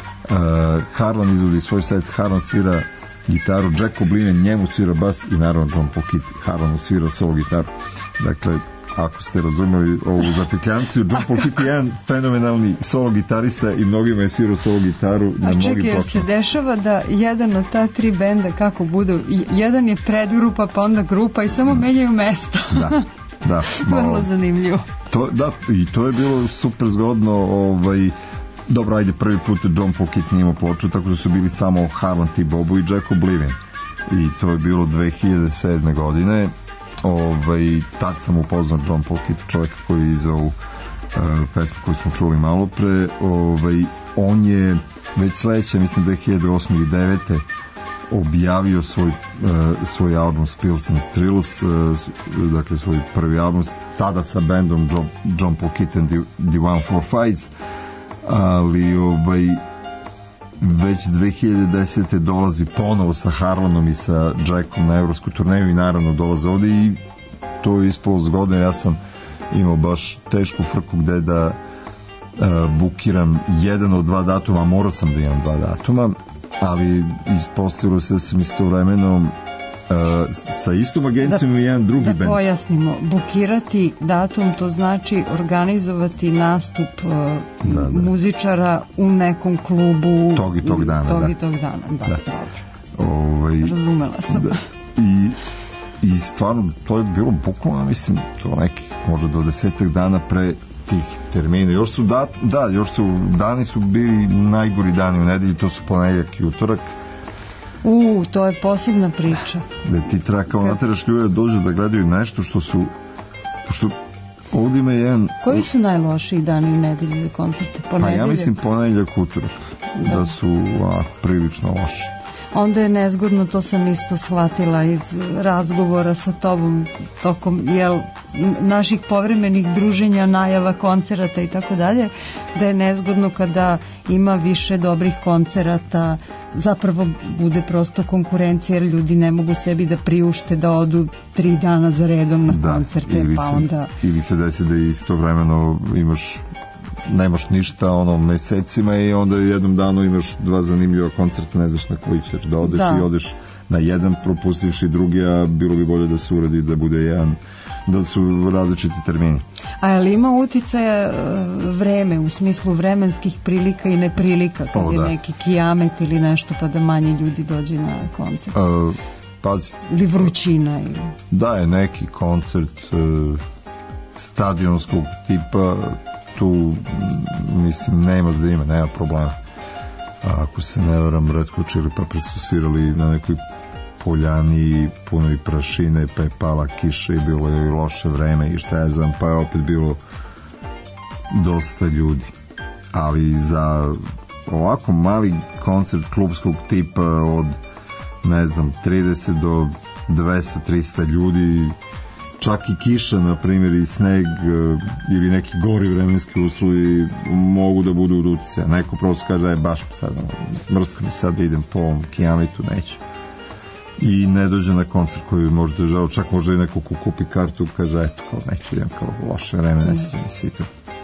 Harlan izvodi svoj set, Harlan svira gitaru, Jack Oblivion njemu svira bas i naravno John Paul Keat Harlanu svira solo gitaru. Dakle, ako ste razumeli ovu zapetljanciju, John Paul Keat je jedan fenomenalni solo gitarista i mnogima je svirao solo gitaru na mnogim pločama. A čekaj, jer se dešava da jedan od ta 3 benda, kako budu, jedan je predgrupa pa onda grupa i samo menjaju mesto. Da. Vrlo zanimljivo. Da, i to je bilo super zgodno. Dobro, ajde, prvi put John Paul Keat nije imao ploču, tako da su bili samo Harlan T. Bobo i Jack Oblivion. I to je bilo 2007. godine. Tad sam upoznao John Paul Keat, čovjek koji je izveo pesmu koju smo čuli malo pre. On je već sledeće, mislim 2008. i 2009. objavio svoj album Spills and Thrills, dakle svoj prvi album, tada sa bandom John Paul Keat and the 145s, ali već 2010. dolazi ponovo sa Harlanom i sa Jackom na evropsku turneju i naravno dolaze ovde i to je ispalo zgodno. Ja sam imao baš tešku frku gde da bukiram jedan od 2 datuma, morao sam da imam 2 datuma, ali ispostavilo se da sam istovremeno sa istom agencijom i jedan drugi band. Da pojasnimo, bukirati datum, to znači organizovati nastup muzičara u nekom klubu tog i tog dana. Razumela sam. I stvarno to je bilo bukvalno, mislim, to nekih možda do 10 dana pre tih termina. Još su dani su bili najgori dani u nedelji, to su ponedeljak i utorak. To je posebna priča. Da ti treba kao nateraš ljude dođe da gledaju nešto što ovdje ima jedan... Koji su najlošiji dani u nedelji za koncerte? Pa ja mislim ponedeljak, utorak, da su prilično loši. Onda je nezgodno, to sam isto shvatila iz razgovora sa tobom tokom naših povremenih druženja, najava koncerata i tako dalje, da je nezgodno kada ima više dobrih koncerata, zapravo bude prosto konkurencija jer ljudi ne mogu sebi da priušte da odu 3 dana za redom na koncerte, ili se desi da istovremeno nemaš ništa mesecima i onda jednom danu imaš 2 zanimljiva koncerta, ne znaš na koji ćeš da odeš i odeš na jedan propustivši drugi, a bilo bi bolje da se uradi da bude jedan, da su različiti termini. A je li ima uticaja vreme, u smislu vremenskih prilika i neprilika, kad je neki kijamet ili nešto, pa da manje ljudi dođe na koncert? Pazi. Ili vrućina? Ili... Da je neki koncert stadionskog tipa, tu mislim nema zime, nema problema. A ako se ne varam, Red Hot Chili Peppers su svirali na nekoj poljani puno i prašine, pa je pala kiša i bilo je loše vreme i šta ja znam, pa je opet bilo dosta ljudi. Ali za ovako mali koncert klubskog tipa od ne znam 30 do 200-300 ljudi, čak i kiša, na primjer, i sneg ili neki gori vremenski uslovi mogu da budu od uticaja. Neko prosto kaže da je baš sad mrska mi sad da idem po ovom kijamitu, neću. I ne dođe na koncert koji možda je žao, čak možda i neko ko kupi kartu kaže eto, kao neću, idem kao loše vreme, ne sviđa mi se i to.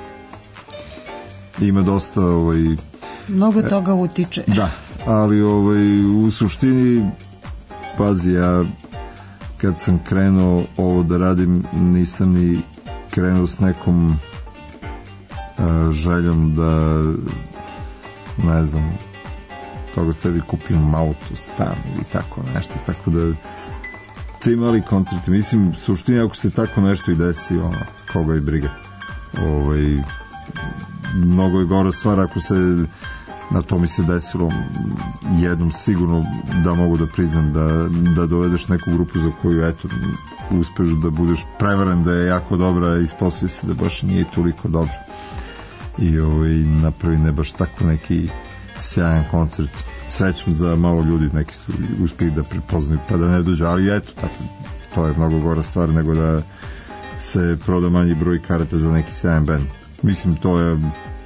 Ima dosta mnogo toga utiče. Da, ali u suštini, pazi, ja kad sam krenuo ovo da radim, nisam ni krenuo s nekom željom da, ne znam, toga sebi kupim auto, stan ili tako nešto, tako da ti mali koncerti, mislim, suštini ako se tako nešto i desi, koga i briga. Mnogo je gora stvar ako se, na to mi se desilo jednom sigurno, da mogu da priznam da dovedeš neku grupu za koju eto uspeš da budeš prevaren da je jako dobra, ispostavi se da baš nije toliko dobra i napravi ne baš tako neki sjajan koncert. Srećom za malo ljudi, neki su uspeli da prepoznaju pa da ne dođe, ali eto tako, to je mnogo gora stvar nego da se proda manji broj karata za neki sjajan band. Mislim, to je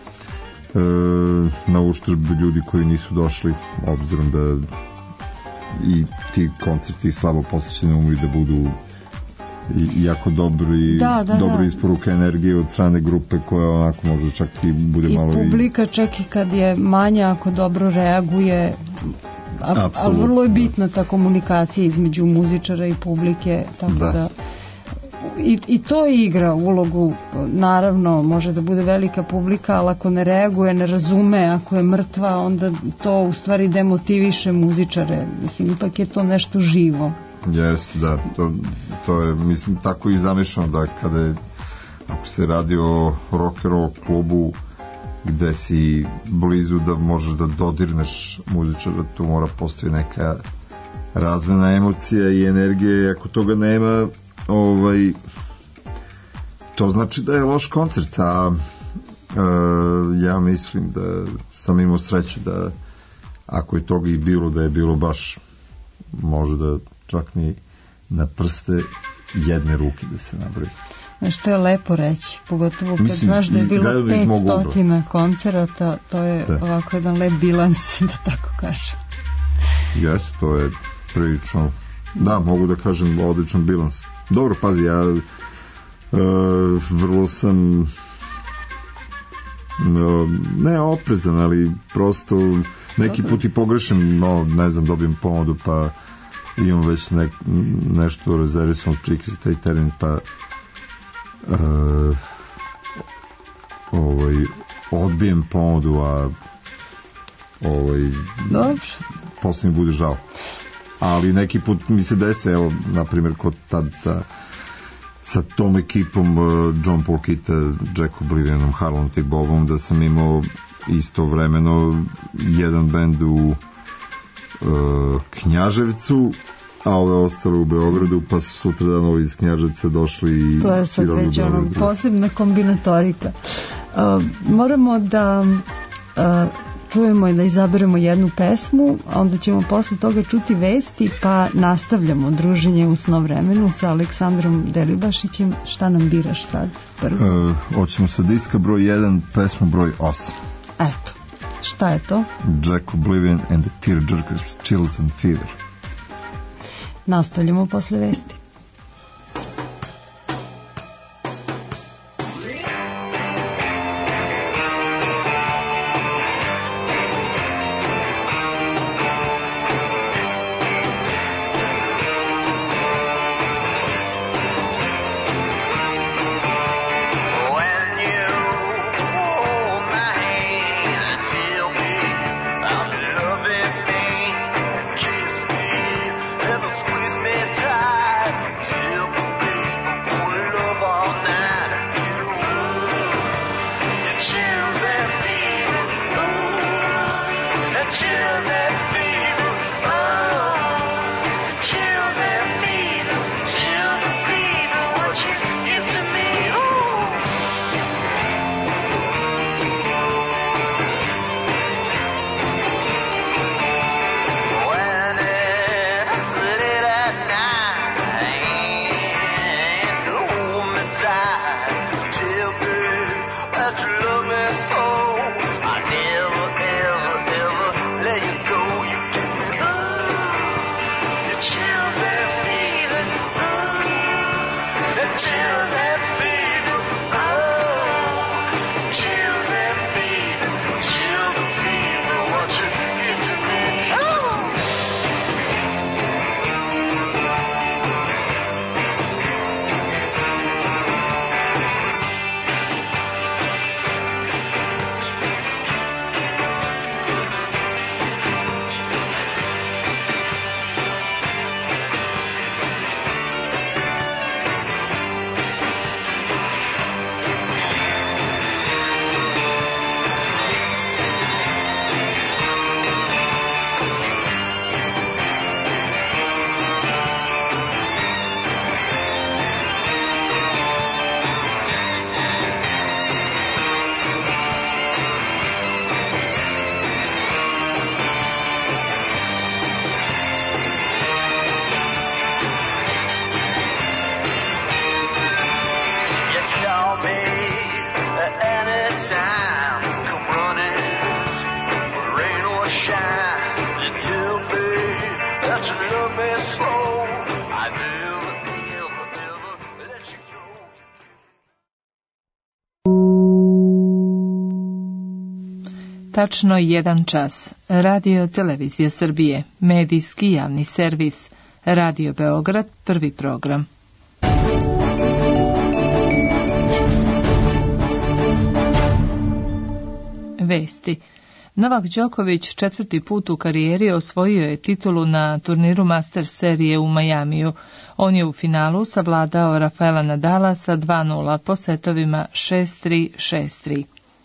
na uštrb ljudi koji nisu došli, obzirom da i ti koncerti slabo posjećeni umeju da budu jako dobri, dobro isporuke energije od strane grupe koja onako može čak i bude malo i publika čak i kad je manja, ako dobro reaguje, a vrlo je bitna ta komunikacija između muzičara i publike, tako da i to igra ulogu. Naravno može da bude velika publika, ali ako ne reaguje, ne razume, ako je mrtva, onda to u stvari demotiviše muzičare. Mislim, ipak je to nešto živo. Jeste, da, to je, mislim, tako i zamišljeno da ako se radi o rock and roll klubu gde si blizu da možeš da dodirneš muzičara, tu mora postoji neka razmena emocija i energije, ako toga nema, to znači da je loš koncert, a ja mislim da sam imao sreće da ako je toga i bilo, da je bilo baš možda čak ni na prste jedne ruke da se nabroji. Znaš, to je lepo reći, pogotovo kad znaš da je bilo 500 koncerata, to je ovako jedan lep bilans, da tako kažem. Jes, to je prilično, da, mogu da kažem odličan bilans. Dobro, pazi, ja vrlo sam ne oprezan, ali prosto neki put i pogrešim, ne znam, dobijem ponudu pa imam već nešto rezervisano otprilike za taj teren, pa odbijem ponudu, a posle mi bude žao. Ali neki put mi se dese, evo, na primjer, kod tad sa tom ekipom John Paul Kita, Jack Oblivianom, Harlem T. Bobom, da sam imao istovremeno jedan bend u Knjaževcu, a ove ostale u Beogradu, pa su sutra dan ovi iz Knjaževca došli i to je sad već posebna kombinatorika. Moramo da čujemo i da izaberemo jednu pesmu, a onda ćemo posle toga čuti vesti, pa nastavljamo druženje u sno vremenu sa Aleksandrom Delibašićem. Šta nam biraš sad? Hoćemo sa diska broj 1, pesmu broj 8. Eto, šta je to? Jack Oblivion and the Tearjerkers, Chills and Fever. Nastavljamo posle vesti. tačno 1 čas. Radio Televizija Srbije, medijski javni servis, Radio Beograd, prvi program. Vesti. Novak Đoković 4. put u karijeri osvojio je titulu na turniru Masters serije u Majamiju. On je u finalu savladao Rafaela Nadala sa 2:0 po setovima 6-3, 6-3.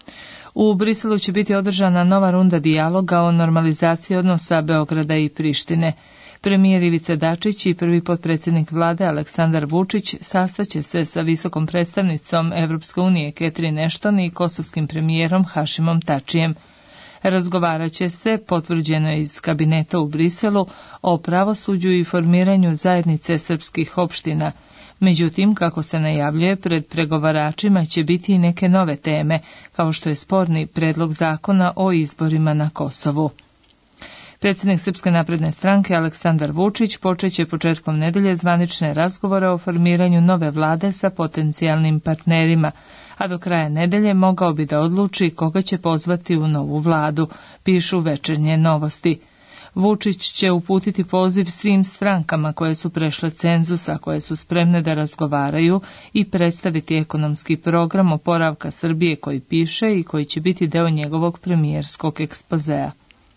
U Briselu će biti održana nova runda dijaloga o normalizaciji odnosa Beograda i Prištine. Premijer Ivica Dačić i prvi potpredsjednik vlade Aleksandar Vučić sastaće se sa visokom predstavnicom Evropske unije Catherine Ashton i kosovskim premijerom Hašimom Tačijem. Razgovarat će se, potvrđeno je iz kabineta u Briselu, o pravosuđu i formiranju zajednice srpskih opština. Međutim, kako se najavljuje, pred pregovaračima će biti i neke nove teme, kao što je sporni predlog zakona o izborima na Kosovu. Predsjednik Srpske napredne stranke Aleksandar Vučić počeće početkom nedelje zvanične razgovore o formiranju nove vlade sa potencijalnim partnerima, a do kraja nedelje mogao bi da odluči koga će pozvati u novu vladu, pišu Večernje novosti. Vučić će uputiti poziv svim strankama koje su prešle cenzus, a koje su spremne da razgovaraju, i predstaviti ekonomski program oporavka Srbije koji piše i koji će biti deo njegovog premijerskog ekspozea.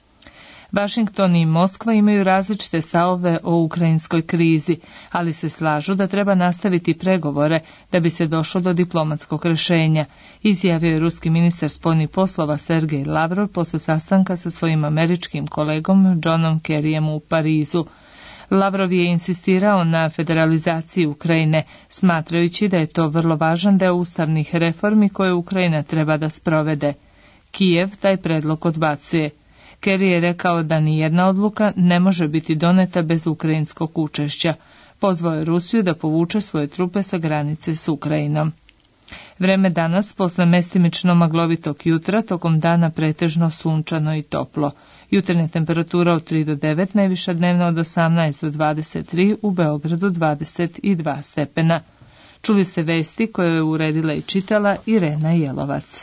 Vašington i Moskva imaju različite stavove o ukrajinskoj krizi, ali se slažu da treba nastaviti pregovore da bi se došlo do diplomatskog rješenja, izjavio je ruski ministar spoljnih poslova Sergej Lavrov posle sastanka sa svojim američkim kolegom Johnom Kerryjem u Parizu. Lavrov je insistirao na federalizaciji Ukrajine, smatrajući da je to vrlo važan deo ustavnih reformi koje Ukrajina treba da sprovede. Kijev taj predlog odbacuje. Kerry je rekao da nijedna odluka ne može biti doneta bez ukrajinskog učešća. Pozvao je Rusiju da povuče svoje trupe sa granice s Ukrajinom. Vreme danas, posle mestimično maglovitog jutra, tokom dana pretežno sunčano i toplo. Jutarnja temperatura od 3 do 9, najviša dnevna od 18 do 23, u Beogradu 22 stepena. Čuli ste vesti koje je uredila i čitala Irena Jelovac.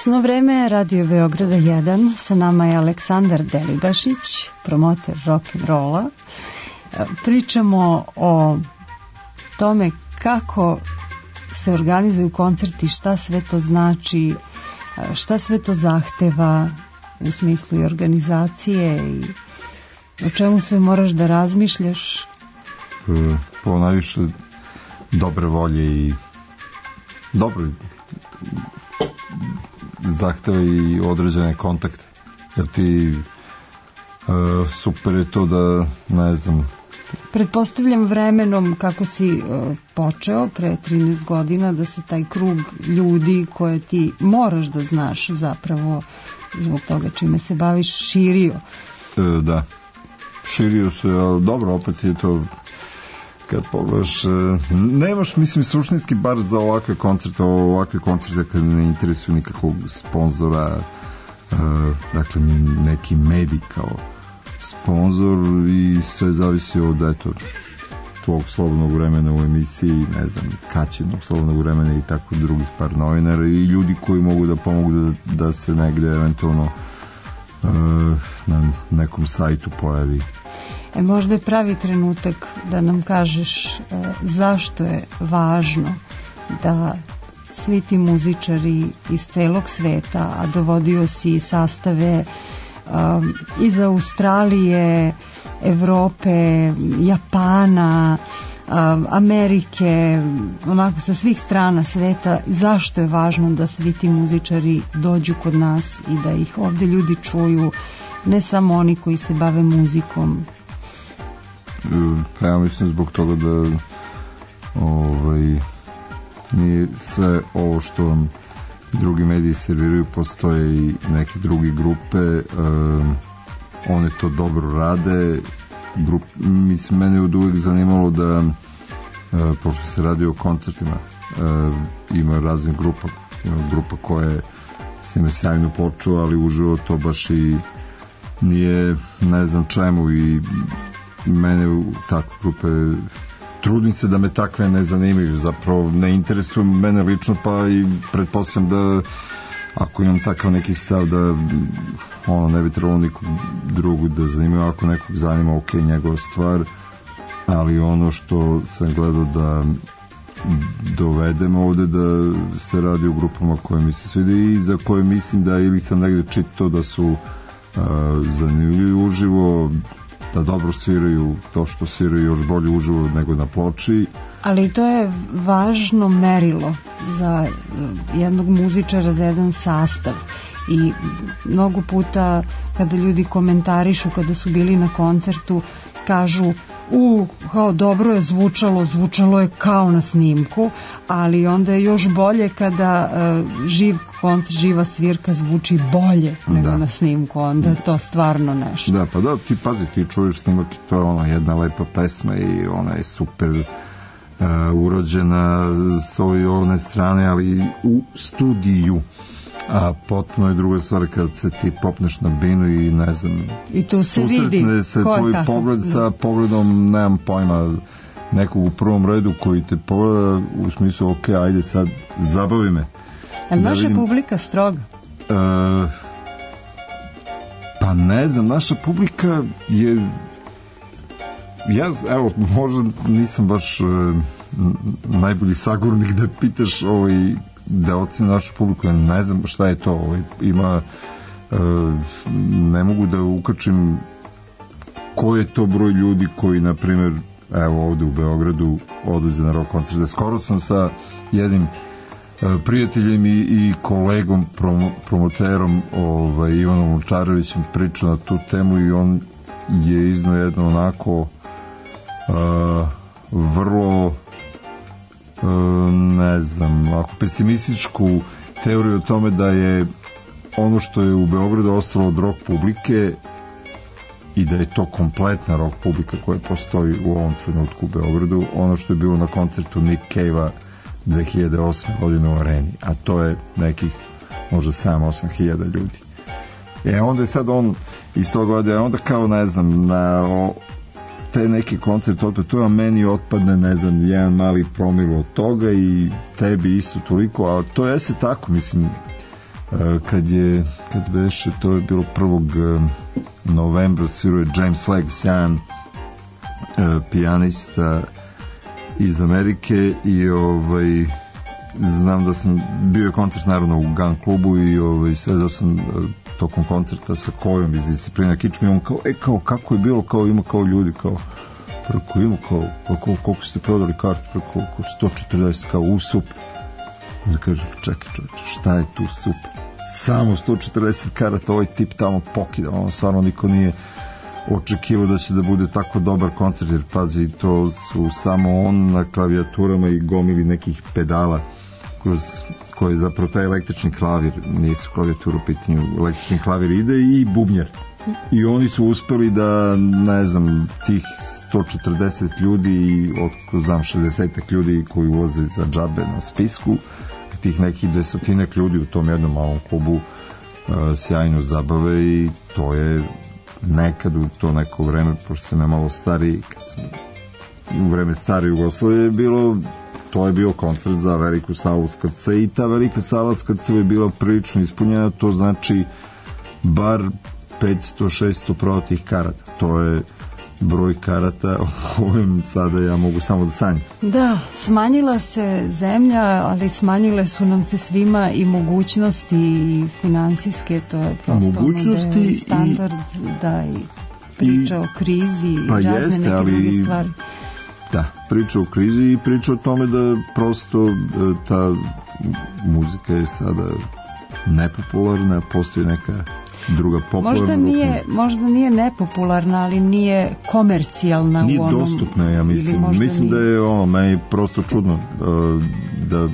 Sno vreme Radio Beograda 1, sa nama je Aleksandar Delibašić, promoter rock'n'rolla. Pričamo o tome kako se organizuju koncerti, šta sve to znači, šta sve to zahteva u smislu i organizacije i o čemu sve moraš da razmišljaš. Po najviše dobre volje i dobro zahteva i određene kontakte, jer ti super je to da, ne znam, pretpostavljam vremenom kako si počeo pre 13 godina da se taj krug ljudi koje ti moraš da znaš zapravo zbog toga čime se baviš širio. Da, širio se, ali dobro, opet je to kad pogledaš, nemaš, mislim, suštinski bar za ovakve koncerte kad ne interesuju nikakvog sponzora, dakle neki medij kao sponzor i sve zavisi od, eto, tvog slobodnog vremena u emisiji, ne znam, Kaćinog slobodnog vremena i tako drugih par novinara i ljudi koji mogu da pomogu da se negde eventualno na nekom sajtu pojavi. Možda je pravi trenutak da nam kažeš zašto je važno da svi ti muzičari iz celog sveta, a dovodio si sastave iz Australije, Evrope, Japana, Amerike, onako sa svih strana sveta, zašto je važno da svi ti muzičari dođu kod nas i da ih ovde ljudi čuju, ne samo oni koji se bave muzikom? Pa ja mislim zbog toga da nije sve ovo što vam drugi mediji serviraju, postoje i neke druge grupe, one to dobro rade. Mislim, mene je od uvek zanimalo da, pošto se radi o koncertima, ima raznih grupa, ima grupa koje s njima sjajno počeo, ali uživo to baš i nije, ne znam čemu, i mene u takve grupe trudim se da me takve ne zanimaju, zapravo ne interesuju mene lično, pa i pretpostavljam da ako imam takav neki stav da ne bi trebalo nikog drugog da zanima, ako nekog zanima, ok, njegova stvar, ali ono što sam gledao da dovedem ovde, da se radi o grupama koje mi se svide i za koje mislim da ili sam negde čitao da su zanimljivi uživo, da dobro sviraju, to što sviraju još bolje uživo nego na ploči. Ali to je važno merilo za jednog muzičara, za jedan sastav, i mnogo puta kada ljudi komentarišu kada su bili na koncertu, kažu kao dobro je zvučalo je kao na snimku, ali onda je još bolje kada živ koncert, živa svirka zvuči bolje nego na snimku, onda je to stvarno nešto. Da, pa da, ti pazi, ti čuješ snimak i to je ona jedna lepa pesma i ona je super urađena s one strane, ali u studiju. A potpuno je druga stvar kad se ti popneš na binu i ne znam, i tu se vidi se tvoj pogled sa pogledom, nemam pojma, nekog u prvom redu koji te pogleda u smislu, ok, ajde sad zabavi me. Je li naša publika stroga? Pa ne znam, naša publika je, ja, evo, možda nisam baš najbolji sagovornik da pitaš da oceni našu publiku, ja ne znam šta je to, ima, ne mogu da ukačim koji je to broj ljudi koji, na primjer, evo ovde u Beogradu odlaze na rock koncerte. Skoro sam sa jednim prijateljem i kolegom promoterom Ivanom Lučarevićem pričao na tu temu i on je iznao jedno onako vrlo ne znam, ako pesimističku teoriju o tome da je ono što je u Beogradu ostalo od rock publike i da je to kompletna rock publika koja postoji u ovom trenutku u Beogradu, ono što je bilo na koncertu Nick Cave-a 2008. godine u Areni, a to je nekih možda 7-8 hiljada ljudi. Onda je sad on iz toga gleda, onda kao ne znam, na te neke koncerte opet, to meni otpadne, ne znam, jedan mali promil od toga i tebi isto toliko, a to jeste tako, mislim, kad beše, to je bilo 1. novembra, svirao je James Legg, sjajan pijanista iz Amerike i znam da sam bio je koncert naravno u Gun klubu i sedao sam tokom koncerta sa Kojom iz Disciplina Kičme i on kao kako je bilo, kao ima kao ljudi kao preko ima kao koliko ste prodali kartu, preko 140 kao u super. Onda kaže, čekaj čovječe, šta je tu super? Samo 140 karata, ovaj tip tamo pokida, stvarno niko nije očekivao da će da bude tako dobar koncert, jer pazi, to su samo on na klavijaturama i gomili nekih pedala koji je zapravo taj električni klavir, nisu klavijaturu u pitanju, električni klavir ide i bubnjar. I oni su uspeli da, ne znam, tih 140 ljudi i znam 60 ljudi koji ulaze za džabe na spisku, tih nekih 200 ljudi u tom jednom malom klubu sjajno zabave i to je nekad u to neko vreme, pošto sam ja malo stariji, u vreme stare Jugoslavije to je bio koncert za veliku salu Skrca i ta velika sala Skrca je bila prilično ispunjena, to znači bar 500-600 prodatih karata. To je broj karata o kojem sada ja mogu samo da sanjam. Da, smanjila se zemlja, ali smanjile su nam se svima i mogućnosti i finansijske, to je prosto mogućnosti standard, da i priča o krizi i razne neke druge stvari. Da, priča o krizi i priča o tome da prosto ta muzika je sada nepopularna, postoji neka druga popularna možda nije nepopularna, ali nije komercijalna, nije dostupna, ja mislim da je meni prosto čudno da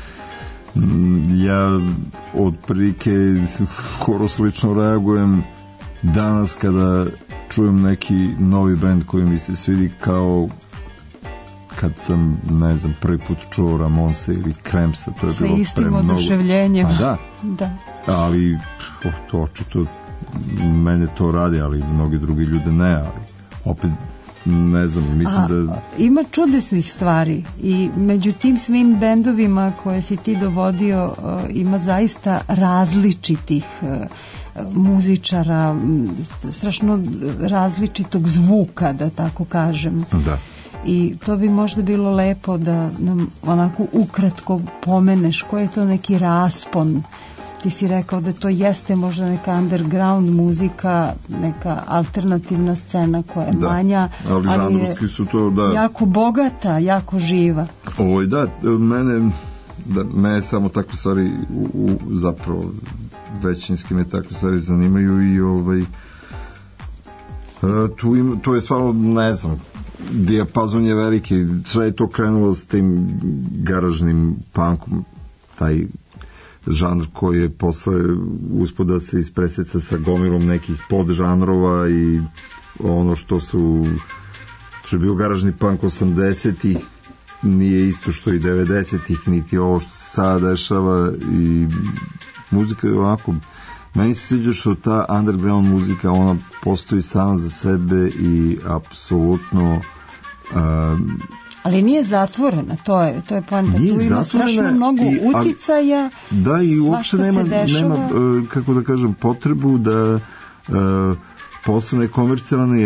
ja od prilike skoro slično reagujem danas kada čujem neki novi bend koji mi se svidi kao kad sam, ne znam, prvi put čuo Ramonse ili Crampsa, to je bilo premnogo. Sa istim oduševljenjem. Da. Ali to očito mene to radi, ali mnogi drugi ljude ne, ali opet ne znam, mislim da... Ima čudesnih stvari i među tim svim bendovima koje si ti dovodio ima zaista različitih muzičara, strašno različitog zvuka, da tako kažem. Da. I to bi možda bilo lepo da nam onako ukratko pomeneš koji je to neki raspon. Ti si rekao da to jeste možda neka underground muzika, neka alternativna scena koja je manja, ali je su to, jako bogata, jako živa. Mene samo takve stvari zapravo većinski me takve stvari zanimaju i to je stvarno, ne znam, dijapazon je veliki, sve je to krenulo s tim garažnim punkom, taj žanr koji je posle uspod da se ispreseca sa gomilom nekih podžanrova i ono što je bio garažni punk 80-ih nije isto što i 90-ih, niti ovo što se sada dešava i muzika je ovako, meni se sviđa što ta underground muzika, ona postoji sama za sebe i apsolutno ali nije zatvorena, to je poanta, tu ima strašno mnogo uticaja, da, i uopšte nema, kako da kažem, potrebu da postane komercijalna,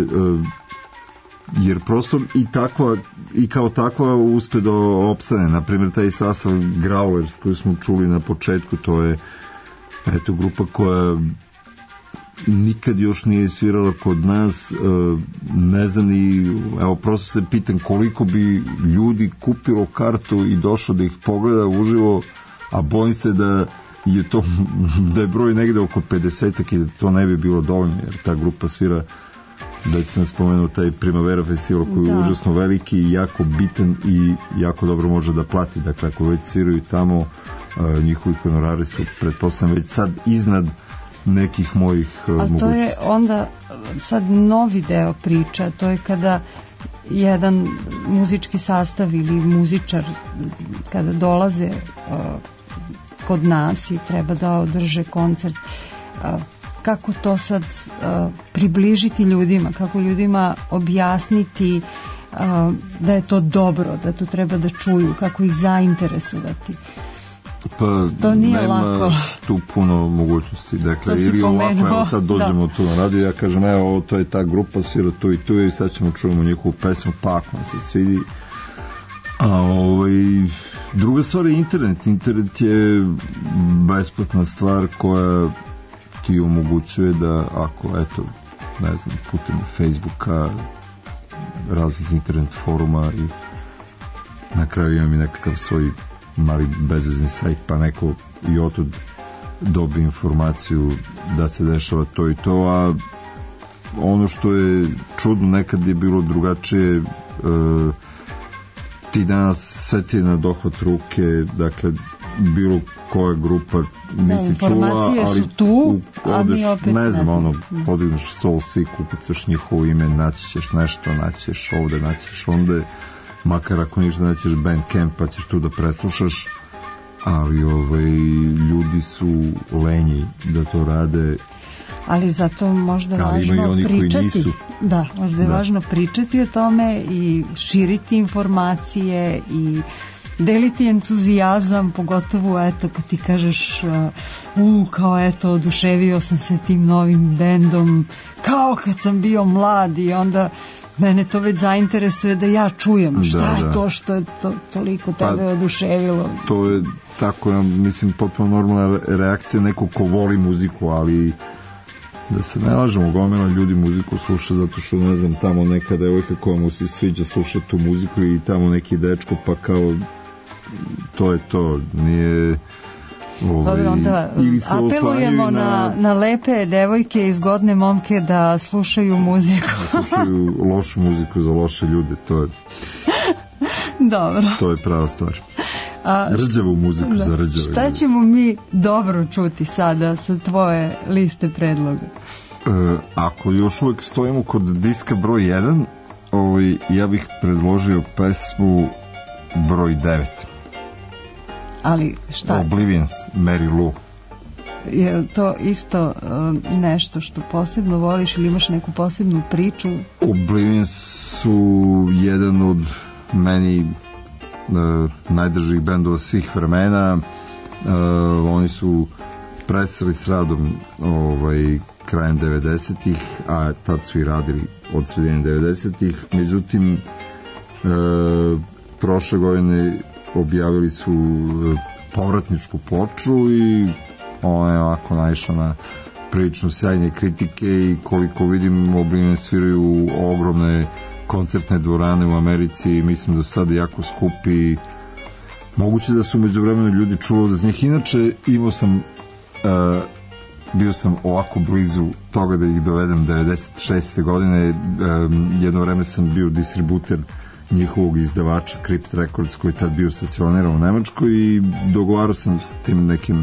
jer prosto i kao takva uspe da opstane. Na primjer, taj Sasav Growlers koju smo čuli na početku, to je grupa koja nikad još nije svirala kod nas, ne znam ni, evo prosto se pitam koliko bi ljudi kupilo kartu i došlo da ih pogleda uživo, a bojim se da je broj negde oko 50 i da to ne bi bilo dovoljno, jer ta grupa svira, da sam spomenuo taj Primavera festival koji je užasno veliki i jako bitan i jako dobro može da plati, dakle ako već sviraju tamo, njihovi honorari su pretpostavljam već sad iznad nekih mojih mogućnosti. A to je onda sad novi deo priča, to je kada jedan muzički sastav ili muzičar kada dolaze kod nas i treba da održe koncert, kako to sad približiti ljudima, kako ljudima objasniti da je to dobro, da to treba da čuju, kako ih zainteresovati. Pa to nije nema lako. tu puno mogućnosti. Dakle, ili ovako, evo sad dođemo tu na radio, ja kažem, evo, to je ta grupa, svira tu i tu i sad ćemo čujemo njihovu pesmu, pa ako vam se svidi. A druga stvar je internet. Internet je besplatna stvar koja ti omogućuje da ako, eto, ne znam, putem Facebooka, raznih internet foruma i na kraju imam i nekakav svoj mali bezvezni sajt, pa neko i otud dobije informaciju da se dešava to i to, a ono što je čudno, nekad je bilo drugačije, ti danas sve ti je na dohvat ruke, dakle bilo koja grupa nisi čula, ali su tu, odeš, ne znam, podigneš Soul Seek, ukucaš njihovo ime, naći ćeš nešto, naći ćeš ovde, naći ćeš onde, makar ako ništa naćeš Bandcamp pa ćeš tu da preslušaš, ali ljudi su lenji da to rade. Ali zato možda je važno pričati. Da, možda je važno pričati o tome i širiti informacije i deliti entuzijazam, pogotovo eto kad ti kažeš kao eto oduševio sam se tim novim bendom kao kad sam bio mlad i onda mene to već zainteresuje da ja čujem šta je to što je toliko tebe oduševilo. To je tako, ja mislim, potpuno normalna reakcija nekog ko voli muziku, ali da se ne lažemo, gomila ljudi muziku sluša zato što, ne znam, tamo neka devojka koja mu se sviđa sluša tu muziku i tamo neki dečko, pa kao to je to, nije... Dobro, onda apelujemo na lepe devojke i zgodne momke da slušaju muziku. Slušaju lošu muziku za loše ljude, to je... Dobro. To je prava stvar. Rđavu muziku za rđave. Šta ćemo mi dobro čuti sada sa tvoje liste predloga? Ako još uvek stojimo kod diska broj 1, ja bih predložio pesmu broj 9. Ali šta? Oblivions, Mary Lou. Je to isto nešto što posebno voliš ili imaš neku posebnu priču? Oblivions su jedan od meni najdržih bendova svih vremena. Oni su prestali s radom krajem 90-ih, a tad su i radili od sredine 90-ih. Međutim, prošle godine objavili su povratničku ploču i ona je ovako naišla na prilično sjajne kritike i koliko vidim Oblivion sviraju ogromne koncertne dvorane u Americi i mislim da su sad jako skupi. Moguće da su među vremenu ljudi čulo da z njih. Inače bio sam ovako blizu toga da ih dovedem 96. godine. Jedno vreme sam bio distributer njihovog izdavača Crypt Records koji je tad bio stacioniran u Nemačkoj i dogovarao sam s tim nekim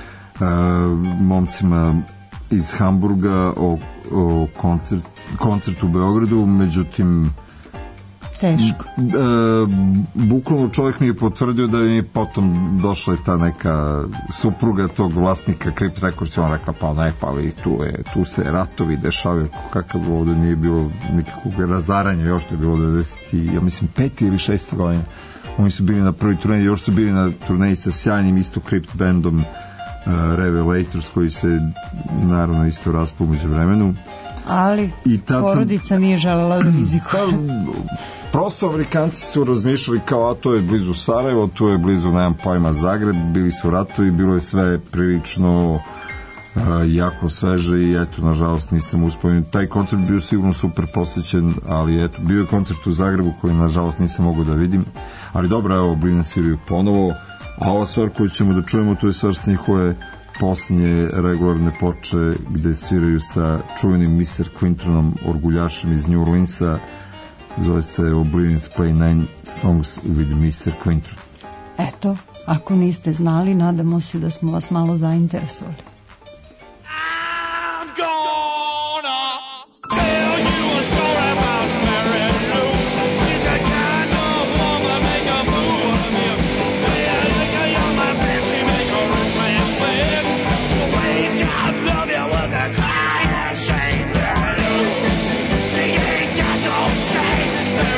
momcima iz Hamburga o koncertu u Beogradu, međutim teško. Bukvalno čovjek mi je potvrdio da je potom došla je ta neka supruga tog vlasnika Crypt Records i on rekla pa ne, pa tu se ratovi dešavaju, kakav ovdje nije bilo nikakvog razaranja, još to je bilo 90, ja mislim 5. ili 6. godina. Oni su bili na prvi turneji, još su bili na turneji sa sjajnim isto Crypt bandom Revelators koji se naravno isto raspao među vremenu. Ali porodica nije želela da rizikuje. Prosto Amerikanci su razmišljali kao, a to je blizu Sarajevo, tu je blizu, nemam pojma, Zagreb, bili su ratovi, bilo je sve prilično jako sveže i eto, nažalost nisam uspio. Taj koncert bio sigurno super posjećen, ali eto, bio je koncert u Zagrebu koji nažalost nisam mogao da vidim, ali dobro, evo, Oblivion sviraju ponovo, a ova stvar koju ćemo da čujemo, to je stvar s njihove posljednje regularne ploče gde sviraju sa čuvenim Mr. Quintronom, orguljašem iz New Orleansa, zove se Oblivion's Play 9 Songs with Mr. Quintron. Eto, ako niste znali, nadamo se da smo vas malo zainteresovali.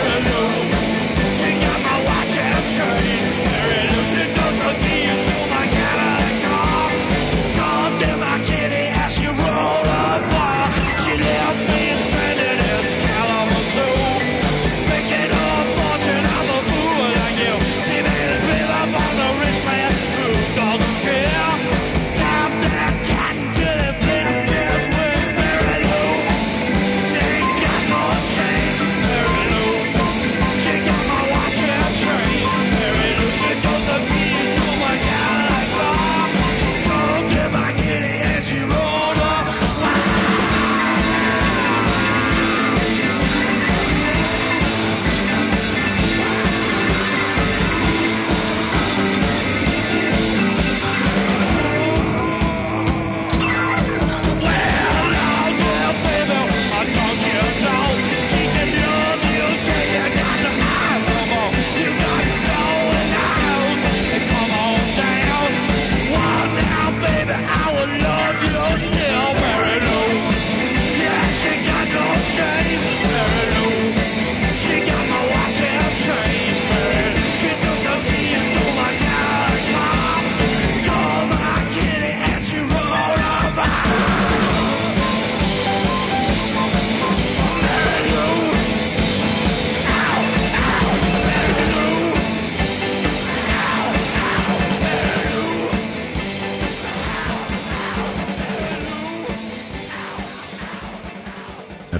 She got my watch and chain. Mary Lou, she does the keys to my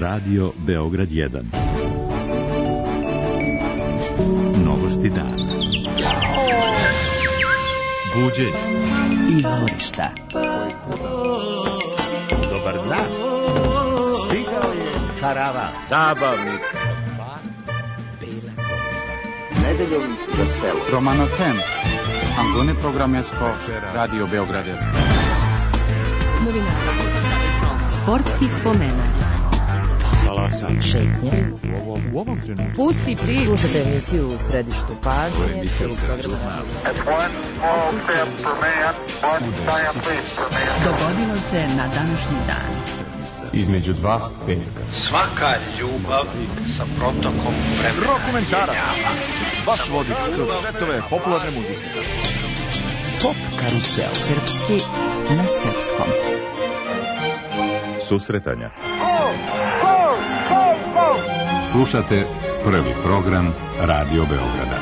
Radio Beograd 1. Novosti dana. Buđenje. Izvorišta. Dobar dan. Stigao je karavan zabavnika. Nedeljom za selo. Romanotem. Angone programesko. Radio Beogradsko. Novinari. Sportski spomenak. Talasan. Šetnje. U ovom trenutku. Pusti priču. Slušajte emisiju u središtu pažnje. Dogodilo se na današnji dan. Između dva petka. Svaka ljubav sa protokom vremena. Rokomentarac. Vaš vodič kroz svetove popularne muzike. Pop karusel. Srpski na srpskom. Susretanja. Slušate prvi program Radio Beograda.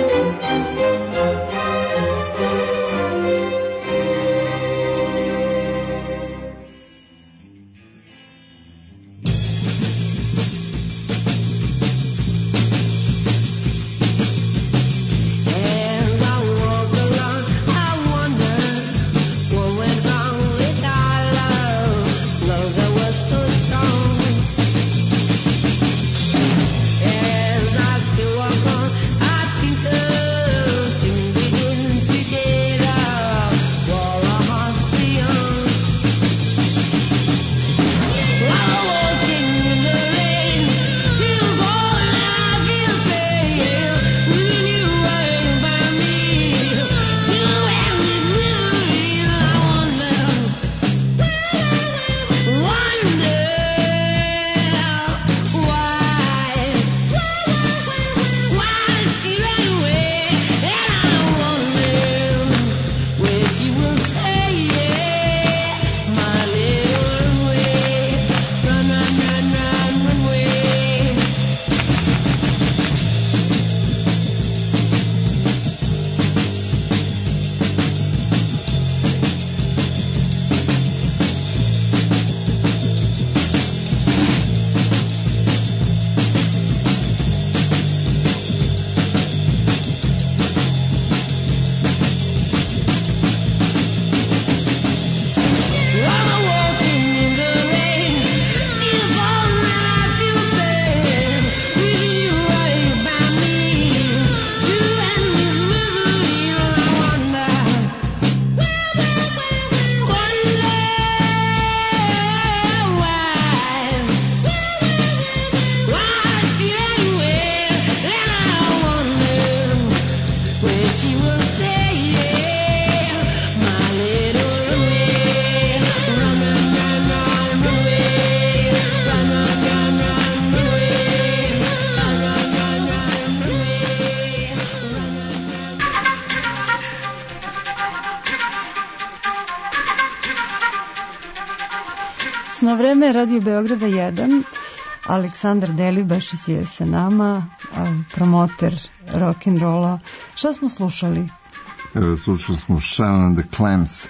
Na vreme Radio Beograda 1, Aleksandar Delibašić je sa nama, promoter rock'n'rolla. Šta smo slušali? Slušali smo Shaun and the Clams,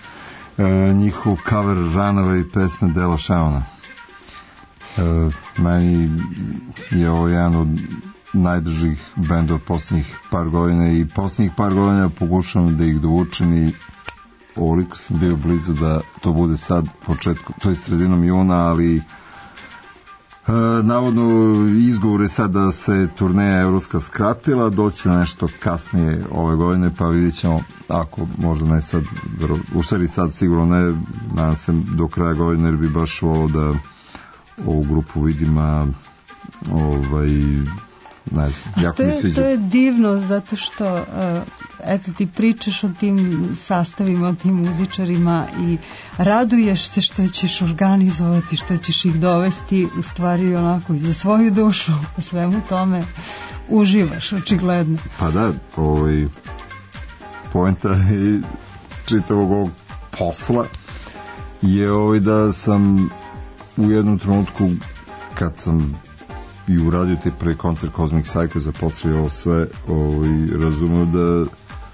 njihov cover Runaway pesme Dela Shauna. Meni je ovo jedan od najdržih bendova posljednjih par godina i posljednjih par godina pokušavam da ih dovučem i ovoliko sam bio blizu da to bude sad početkom, to je sredinom juna, ali navodno izgovor je sad da se turneja evropska skratila, doći nešto kasnije ove godine, pa vidjet ćemo, ako možda ne sad, u stvari sad sigurno ne, nadam se do kraja godine, jer bi baš volao da ovu grupu vidim, ne znam, jako mi sviđa. To je divno, zato što eto ti pričaš o tim sastavima, o tim muzičarima i raduješ se što ćeš organizovati, što ćeš ih dovesti, u stvari onako i za svoju dušu, u svemu tome uživaš, očigledno. Pa da, poenta je čitavog ovog posla je da sam u jednom trenutku, kad sam i uradio te prvi koncert Cosmic Psycho, zaposlio ovo sve, razumio da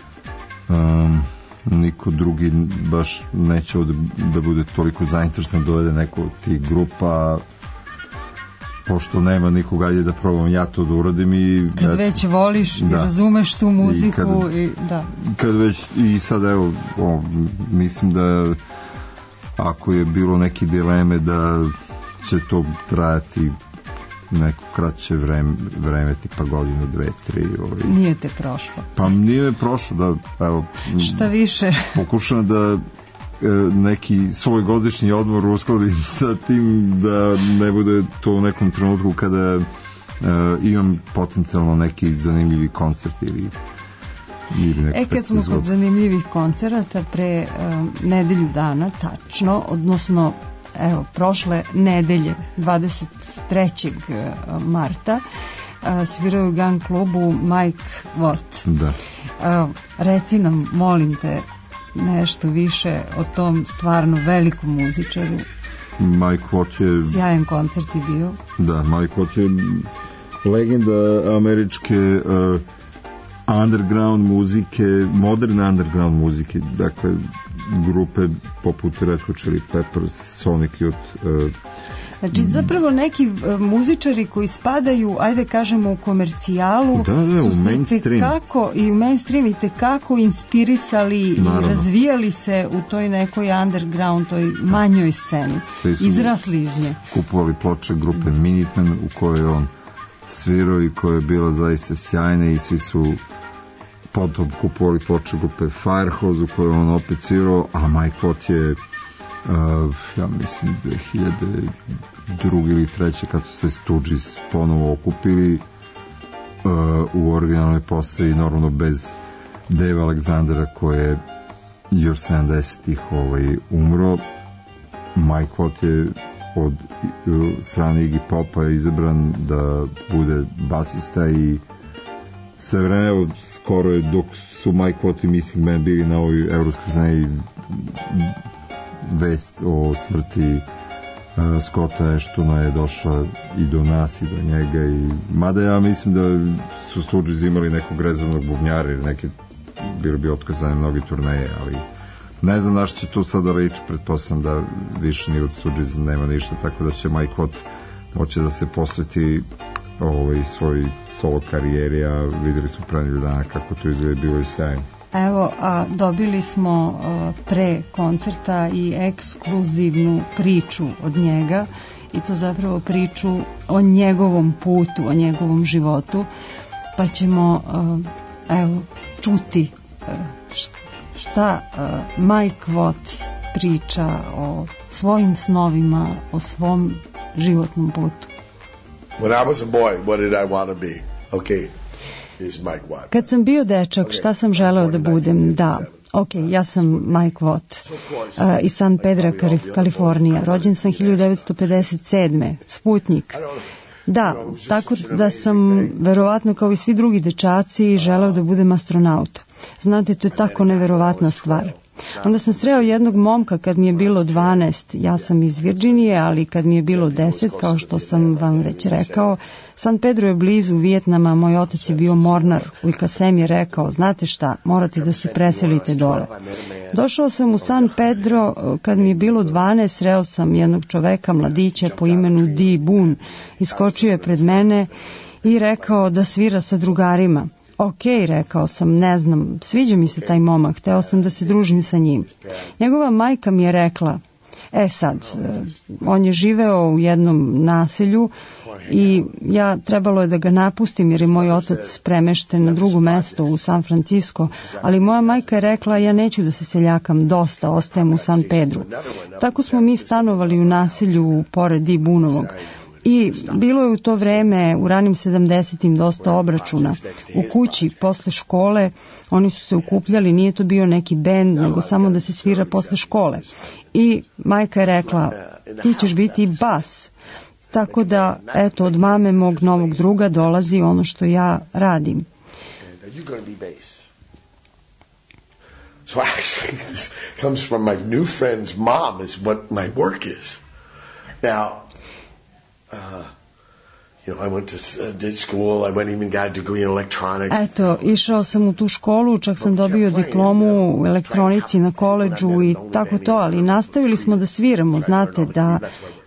niko drugi baš neće ovde da bude toliko zainteresovan da dovede neko od tih grupa, pošto nema nikoga, ajde da probam ja to da uradim i kad već voliš i razumeš tu muziku kad već i sad evo mislim da ako je bilo neke dileme da će to trajati neko kraće vreme tipa godinu, 2, 3 Nije te prošlo? Pa nije me prošlo, da evo, šta više pokušam da neki svoj godišnji odmor uskladim sa tim da ne bude to u nekom trenutku kada imam potencijalno neki zanimljivi koncert ili kad smo kod zanimljivih koncerata pre nedelju dana tačno, odnosno evo prošle nedelje 23. marta sviraju u Gun klubu Mike Watt. Da. Reci nam, molim te, nešto više o tom stvarno velikom muzičaru. Mike Watt je sjajan koncert je bio. Da, Mike Watt je legenda američke underground muzike, moderne underground muzike, dakle grupe poput Red Hot Chili Peppers, Sonic Youth. Znači zapravo neki muzičari koji spadaju, ajde kažemo, u komercijalu, su se i u mainstream i tekako inspirisali i razvijali se u toj nekoj underground, toj manjoj sceni. Izrasli iz nje. Kupovali ploče grupe Minutemen u kojoj on svirao i koja je bila zaista sjajna i svi su potom kupovali ploče grupe Firehose u kojoj on opet svirao, a Mike Watt je ja mislim 2002. ili 2003. kad su se Stooges ponovo okupili u originalnoj postavi, normalno bez Dave Alexandera koji je još 70-ih umro. Mike Watt je od strane Iggy Popa izabran da bude basista i sve vreme, skoro je dok su Mike Watt i Missing Man bili na ovoj evropskoj strani, vest o smrti Scotta Ashtona je došla i do nas i do njega i mada ja mislim da su Stooges imali nekog rezervnog bubnjara ili neke bili bi otkazane mnogi turneje, ali ne znam na što će to sada reći, pretpostavljam da više ni od Stooges nema ništa, tako da će Mike Watt moći da se posveti svoj solo karijeri, a vidjeli smo pre dana kako to izgleda, bilo je sjajno. Evo, dobili smo pre koncerta i ekskluzivnu priču od njega i to zapravo priču o njegovom putu, o njegovom životu, pa ćemo čuti šta Mike Watt priča o svojim snovima, o svom životnom putu. When I was a boy, what did I want to be? Okay. Kad sam bio dečak, šta sam želeo da budem? Da, ja sam Mike Watt iz San Pedra, Kalifornija. Rođen sam 1957. Sputnik. Da, tako da sam verovatno kao i svi drugi dečaci želeo da budem astronaut. Znate, to je tako neverovatna stvar. Onda sam sreo jednog momka kad mi je bilo 12, ja sam iz Virginije, ali kad mi je bilo 10, kao što sam vam već rekao, San Pedro je blizu Vijetnama, moj otac je bio mornar, ujka Sem je rekao, znate šta, morate da se preselite dole. Došao sam u San Pedro, kad mi je bilo 12, sreo sam jednog čoveka, mladića po imenu D. Boone, iskočio je pred mene i rekao da svira sa drugarima. Rekao sam, ne znam, sviđa mi se taj momak, hteo sam da se družim sa njim. Njegova majka mi je rekla, on je živeo u jednom naselju i trebalo je da ga napustim jer je moj otac premešten na drugo mesto u San Francisco, ali moja majka je rekla, ja neću da se seljakam, dosta, ostajem u San Pedru. Tako smo mi stanovali u naselju pored D. Boonovog. I bilo je u to vreme, u ranim 70-im, dosta obračuna. U kući, posle škole, oni su se okupljali, nije to bio neki bend, nego samo da se svira posle škole. I majka je rekla, ti ćeš biti bas. Tako da, od mame mog novog druga dolazi ono što ja radim. So actually, this comes from my new friend's mom is what my work is. Now, I went to did school, I went even got a degree in electronics. Išao sam u tu školu, čak sam dobio diplomu u elektronici na koledžu i tako to, ali nastavili smo da sviramo, znate, da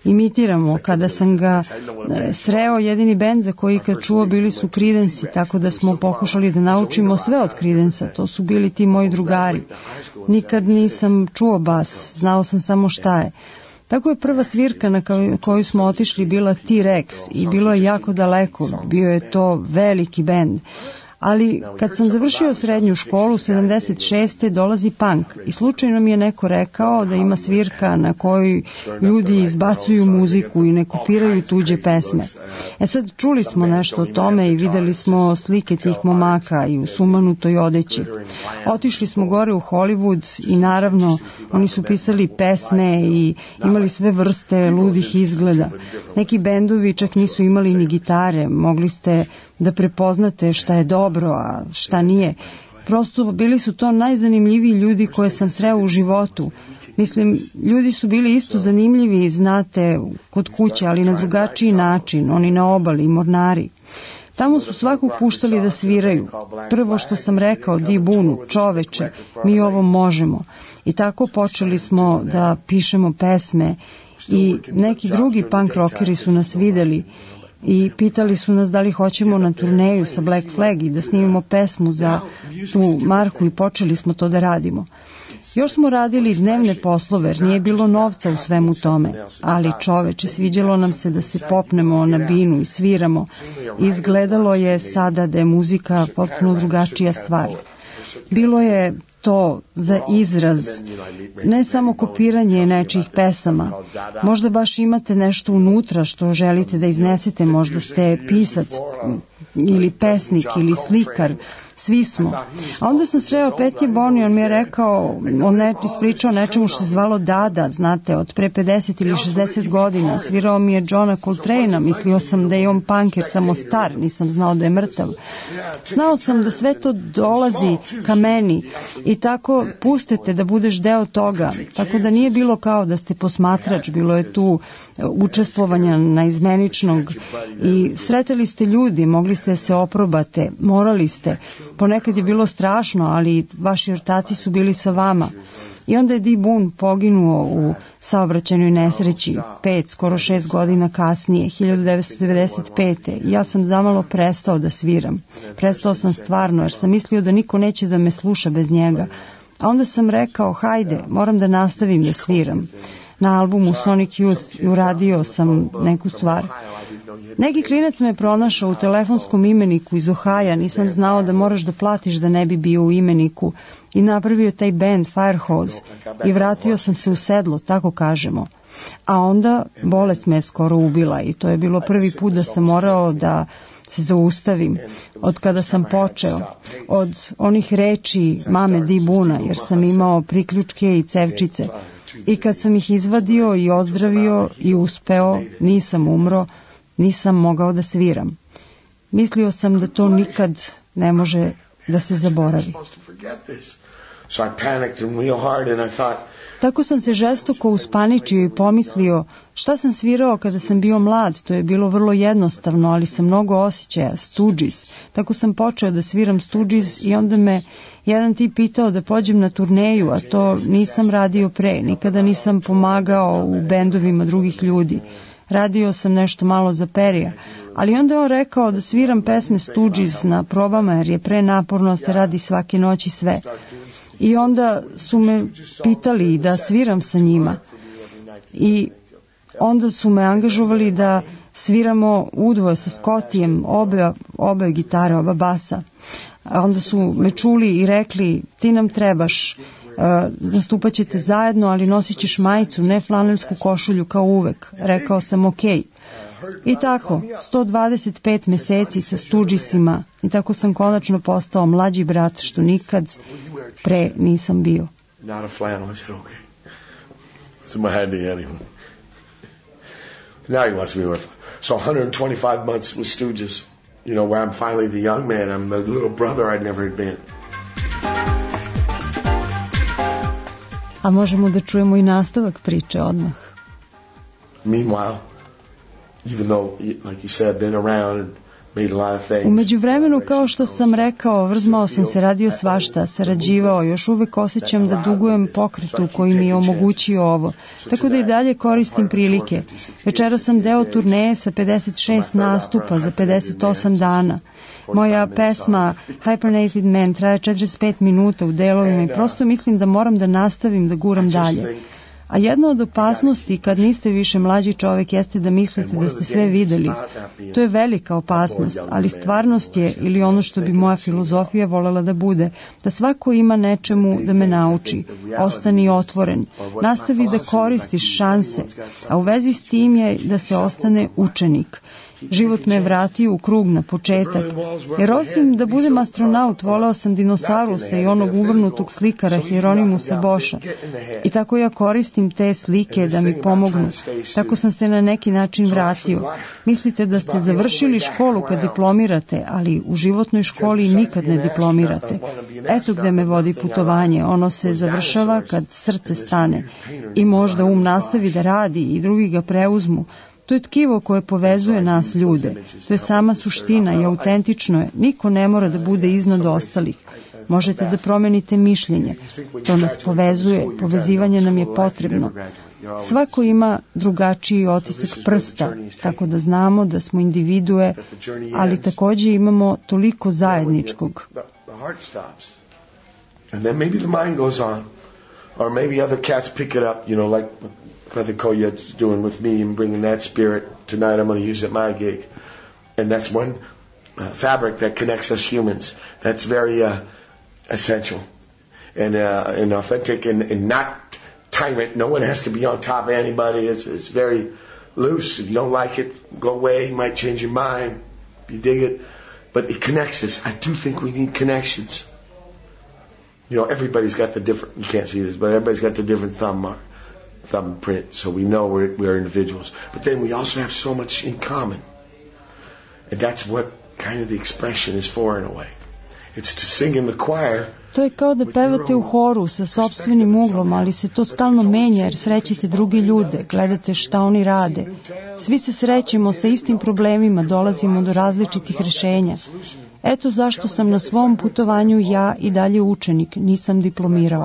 imitiramo. Kada sam ga sreo, jedini bend za koji kad čuo bili su Creedence, tako da smo pokušali da naučimo sve od Creedence-a. To su bili ti moji drugari. Nikad nisam čuo bas, znao sam samo šta je. Tako je prva svirka na koju smo otišli bila T-Rex i bilo je jako daleko, bio je to veliki bend. Ali kad sam završio srednju školu 76. dolazi punk i slučajno mi je neko rekao da ima svirka na kojoj ljudi izbacuju muziku i ne kopiraju tuđe pesme. Sad čuli smo nešto o tome i videli smo slike tih momaka i u sumanutoj odeći. Otišli smo gore u Hollywood i naravno oni su pisali pesme i imali sve vrste ludih izgleda. Neki bendovi čak nisu imali ni gitare, mogli ste da prepoznate šta je dobro, a šta nije. Prosto bili su to najzanimljiviji ljudi koje sam sreo u životu. Mislim, ljudi su bili isto zanimljivi, znate, kod kuće, ali na drugačiji način, oni na obali, mornari. Tamo su svakog puštali da sviraju. Prvo što sam rekao D-Bunu, čoveče, mi ovo možemo. I tako počeli smo da pišemo pesme i neki drugi punk rockeri su nas videli i pitali su nas da li hoćemo na turneju sa Black Flag i da snimimo pesmu za tu marku i počeli smo to da radimo. Još smo radili dnevne poslove jer nije bilo novca u svemu tome, ali čoveče, sviđalo nam se da se popnemo na binu i sviramo. Izgledalo je sada da je muzika potpuno drugačija stvar. Bilo je to za izraz, ne samo kopiranje nečijih pesama. Možda baš imate nešto unutra što želite da iznesete, možda ste pisac ili pesnik ili slikar, svi smo. A onda sam sreo Petje Boni, on mi je rekao, on ispričao nečemu što se zvalo Dada, znate, od pre 50 ili 60 godina. Svirao mi je Johna Coltrane-a, mislio sam da je on punker, samo star, nisam znao da je mrtav. Znao sam da sve to dolazi ka meni i tako pustite da budeš deo toga. Tako da nije bilo kao da ste posmatrač, bilo je tu učestvovanja naizmeničnog i sretali ste ljudi, mogli ste se oprobate, morali ste. Ponekad je bilo strašno, ali vaši ortaci su bili sa vama. I onda je D-Bun poginuo u saobraćajnoj nesreći 5, skoro 6 godina kasnije, 1995. I ja sam zamalo prestao da sviram. Prestao sam stvarno, jer sam mislio da niko neće da me sluša bez njega. A onda sam rekao, hajde, moram da nastavim da sviram. Na albumu Sonic Youth i uradio sam neku stvar. Neki klinac me je pronašao u telefonskom imeniku iz Ohaja, nisam znao da moraš da platiš da ne bi bio u imeniku i napravio taj band Firehose i vratio sam se u sedlo, tako kažemo. A onda bolest me je skoro ubila i to je bilo prvi put da sam morao da se zaustavim od kada sam počeo, od onih reči mame D-Buna, jer sam imao priključke i cevčice. I kad sam ih izvadio i ozdravio i uspeo, nisam umro, nisam mogao da sviram. Mislio sam da to nikad ne može da se zaboravi. Tako sam se žestoko uspaničio i pomislio šta sam svirao kada sam bio mlad, to je bilo vrlo jednostavno, ali sa mnogo osjećaja, Stooges. Tako sam počeo da sviram Stooges i onda me jedan tip pitao da pođem na turneju, a to nisam radio pre, nikada nisam pomagao u bendovima drugih ljudi. Radio sam nešto malo za Perija, ali onda je on rekao da sviram pesme Stooges na probama jer je prenaporno, se radi svake noći sve. I onda su me pitali da sviram sa njima i onda su me angažovali da sviramo udvoje sa Scottijem, obe gitare, oba basa. A onda su me čuli i rekli, ti nam trebaš, nastupat ćete zajedno, ali nosit ćeš majicu, ne flanelsku košulju kao uvek. Rekao sam okej. I tako, 125 meseci sa Stoogesima i tako sam konačno postao mlađi brat što nikad pre nisam bio. Not a flannel, I said, okay. It's in my handy anyway. Now he wants me with. So 125 months with Stooges, you know, where I'm finally the young man, I'm the little brother I never had been. A možemo da čujemo i nastavak priče odmah. Meanwhile, even though, like you said, been around and U međuvremenu, kao što sam rekao, vrzmao sam se, radio svašta, sarađivao, još uvek osjećam da dugujem pokretu koji mi je omogućio ovo, tako da i dalje koristim prilike. Večera sam deo turneje sa 56 nastupa za 58 dana. Moja pesma Hyphenated Man traje 45 minuta u delovima i prosto mislim da moram da nastavim da guram dalje. A jedna od opasnosti kad niste više mlađi čovjek jeste da mislite da ste sve videli. To je velika opasnost, ali stvarnost je, ili ono što bi moja filozofija volela da bude, da svako ima nečemu da me nauči. Ostani otvoren, nastavi da koristiš šanse, a u vezi s tim je da se ostane učenik. Život me je vratio u krug na početak, jer osim da budem astronaut, voleo sam dinosaurusa i onog uvrnutog slikara Hieronymusa Boscha. I tako ja koristim te slike da mi pomognu. Tako sam se na neki način vratio. Mislite da ste završili školu kad diplomirate, ali u životnoj školi nikad ne diplomirate. Eto gde me vodi putovanje, ono se završava kad srce stane. I možda nastavi da radi i drugi ga preuzmu. To je tkivo koje povezuje nas ljude. To je sama suština i autentično je. Niko ne mora da bude iznad ostalih. Možete da promenite mišljenje. To nas povezuje. Povezivanje nam je potrebno. Svako ima drugačiji otisak prsta, tako da znamo da smo individue, ali takođe imamo toliko zajedničkog. And then maybe the mind goes on, or maybe other cats pick it up, like Brother Koyet's doing with me and bringing that spirit tonight. I'm going to use at my gig. And that's one fabric that connects us humans. That's very essential and authentic and not tyrant. No one has to be on top of anybody. It's very loose. If you don't like it, go away. You might change your mind. You dig it. But it connects us. I do think we need connections. Everybody's got the different, you can't see this, but everybody's got the different thumbprint, so we know we're individuals. But then we also have so much in common. And that's what kind of the expression is for in a way. It's to sing in the choir. To je kao da pevate u horu sa sopstvenim uglom, ali se to stalno menja jer srećete druge ljude, gledate šta oni rade. Svi se srećemo sa istim problemima, dolazimo do različitih rešenja. Eto zašto sam na svom putovanju ja i dalje učenik, nisam diplomirao.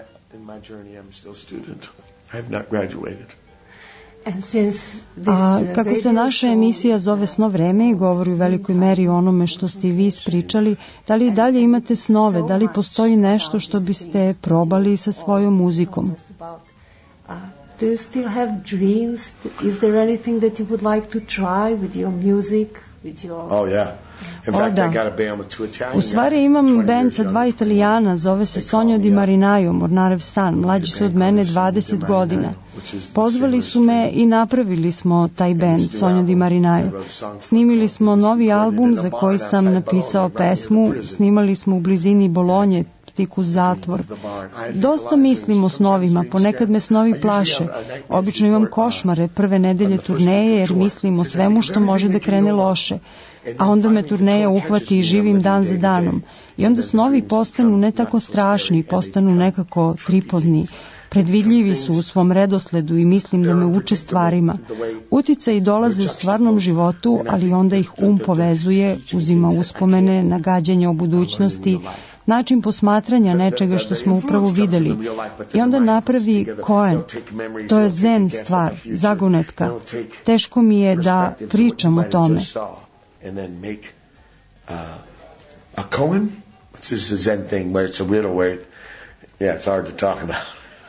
A kako se naša emisija zove Snov vreme i govori u velikoj meri o onome što ste i vi ispričali, da li dalje imate snove, da li postoji nešto što biste probali sa svojom muzikom? Do you still have dreams? Is there anything that you would like to try with your music? Oh yeah. In fact, I got a band with 2 Italians. U stvari imam band sa 2 Italijana, zove se Sogno di Marinaio, Mornarev san, mlađi su od mene 20 godina. Pozvali su me i napravili smo taj band, Sogno di Marinaio. Snimili smo novi album za koji sam napisao pesmu, snimali smo u blizini Bolonje, tik uz zatvor. Dosta mislim o snovima, ponekad me snovi plaše. Obično imam košmare prve nedelje turneje jer mislim o svemu što može da krene loše. A onda me turneja uhvati i živim dan za danom. I onda snovi postanu ne tako strašni, postanu nekako tripozni. Predvidljivi su u svom redosledu i mislim da me uče stvarima. Uticaji dolaze u stvarnom životu, ali onda ih povezuje, uzima uspomene, nagađanja o budućnosti, način posmatranja nečega što smo upravo videli. I onda napravi koen. To je zen stvar, zagonetka. Teško mi je da pričam o tome. And then make a koan. It's just a Zen thing where it's a riddle where it's hard to talk about.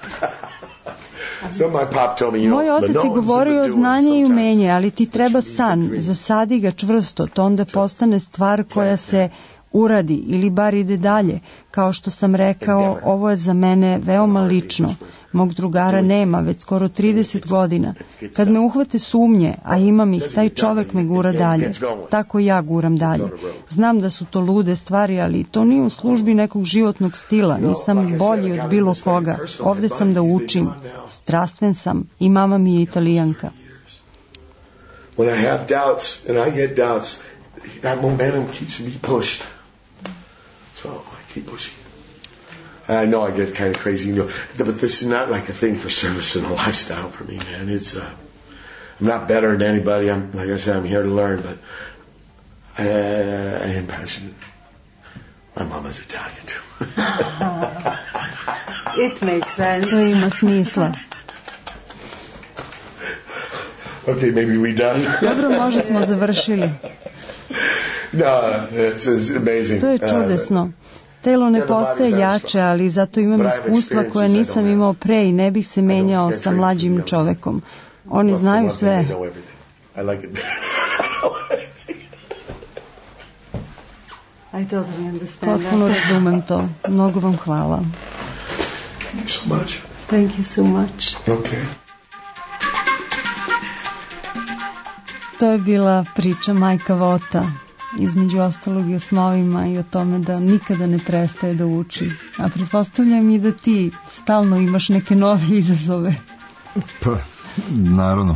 So my pop told me, Moj otac je govorio znanje i umenje, ali ti treba san, zasadi ga čvrsto, to onda postane stvar koja se uradi ili bar ide dalje. Kao što sam rekao, ovo je za mene veoma lično. Mog drugara nema već skoro 30 godina. Kad me uhvate sumnje, a imam ih, taj čovek me gura dalje. Tako ja guram dalje. Znam da su to lude stvari, ali to nije u službi nekog životnog stila. Nisam bolji od bilo koga. Ovde sam da učim. Strastven sam i mama mi je Italijanka. When I have doubts and I get doubts, that momentum keeps me pushed. So I keep pushing. I know I get kind of crazy, but this is not like a thing for service and a lifestyle for me, man. It's I'm not better than anybody. Like I said, I'm here to learn, but and passionate. My mama's Italian too. It makes sense. To ima smisla. Okay, maybe we done. Dobro, možda smo završili. No, it's amazing. To je čudesno. Telo ne postaje jače, ali zato imam iskustva koja nisam imao pre i ne bih se menjao sa mlađim čovekom. Oni znaju sve. I totally understand. Potpuno razumem to. Mnogo vam hvala. Thank you so much. Thank you so much. Okay. To je bila priča Majka Vota, između ostalog i o snovima i o tome da nikada ne prestaje da uči. A pretpostavljam i da ti stalno imaš neke nove izazove. Pa, naravno.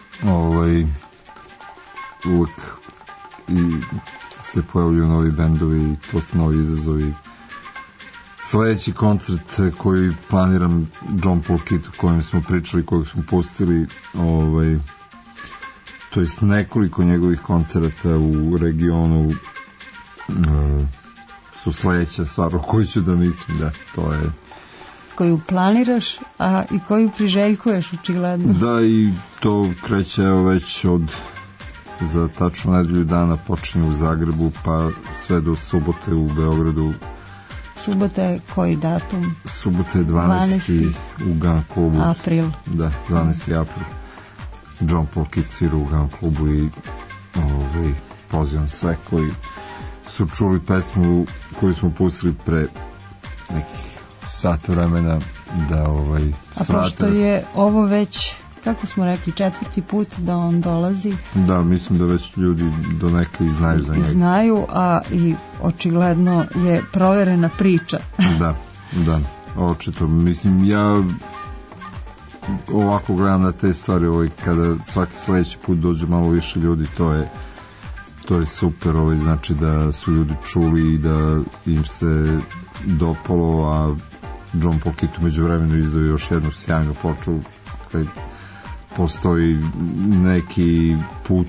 Uvek i se pojavljuju novi bendovi i to su novi izazovi. Sledeći koncert koji planiram, John Paul Kit, o kojem smo pričali, kojeg smo pustili, to jest nekoliko njegovih koncerata u regionu su sledeća stvar o kojoj ću da mislim, da, to je... Koju planiraš, a i koju priželjkuješ, očigledno. Da, i to kreće već za tačno nedelju dana, počinje u Zagrebu, pa sve do subote u Beogradu. Subota je koji datum? Subota je 12. u Gun klubu. April. Da, 12. april. John Paul Kit svira u Gun klubu i pozivam sve koji su čuli pesmu koju smo pustili pre nekih sat vremena da A pošto je ovo već, kako smo rekli, 4. put da on dolazi. Da, mislim da već ljudi do nekada i znaju za njega. Znaju, a i očigledno je proverena priča. Da, očito. Mislim, ja ovako gledam na te stvari, kada svaki sledeći put dođe malo više ljudi, to je super, znači da su ljudi čuli i da im se dopalo, a John Paul Kit umeđu vremenu izdao još jednu sjajnu ploču. Postoji neki put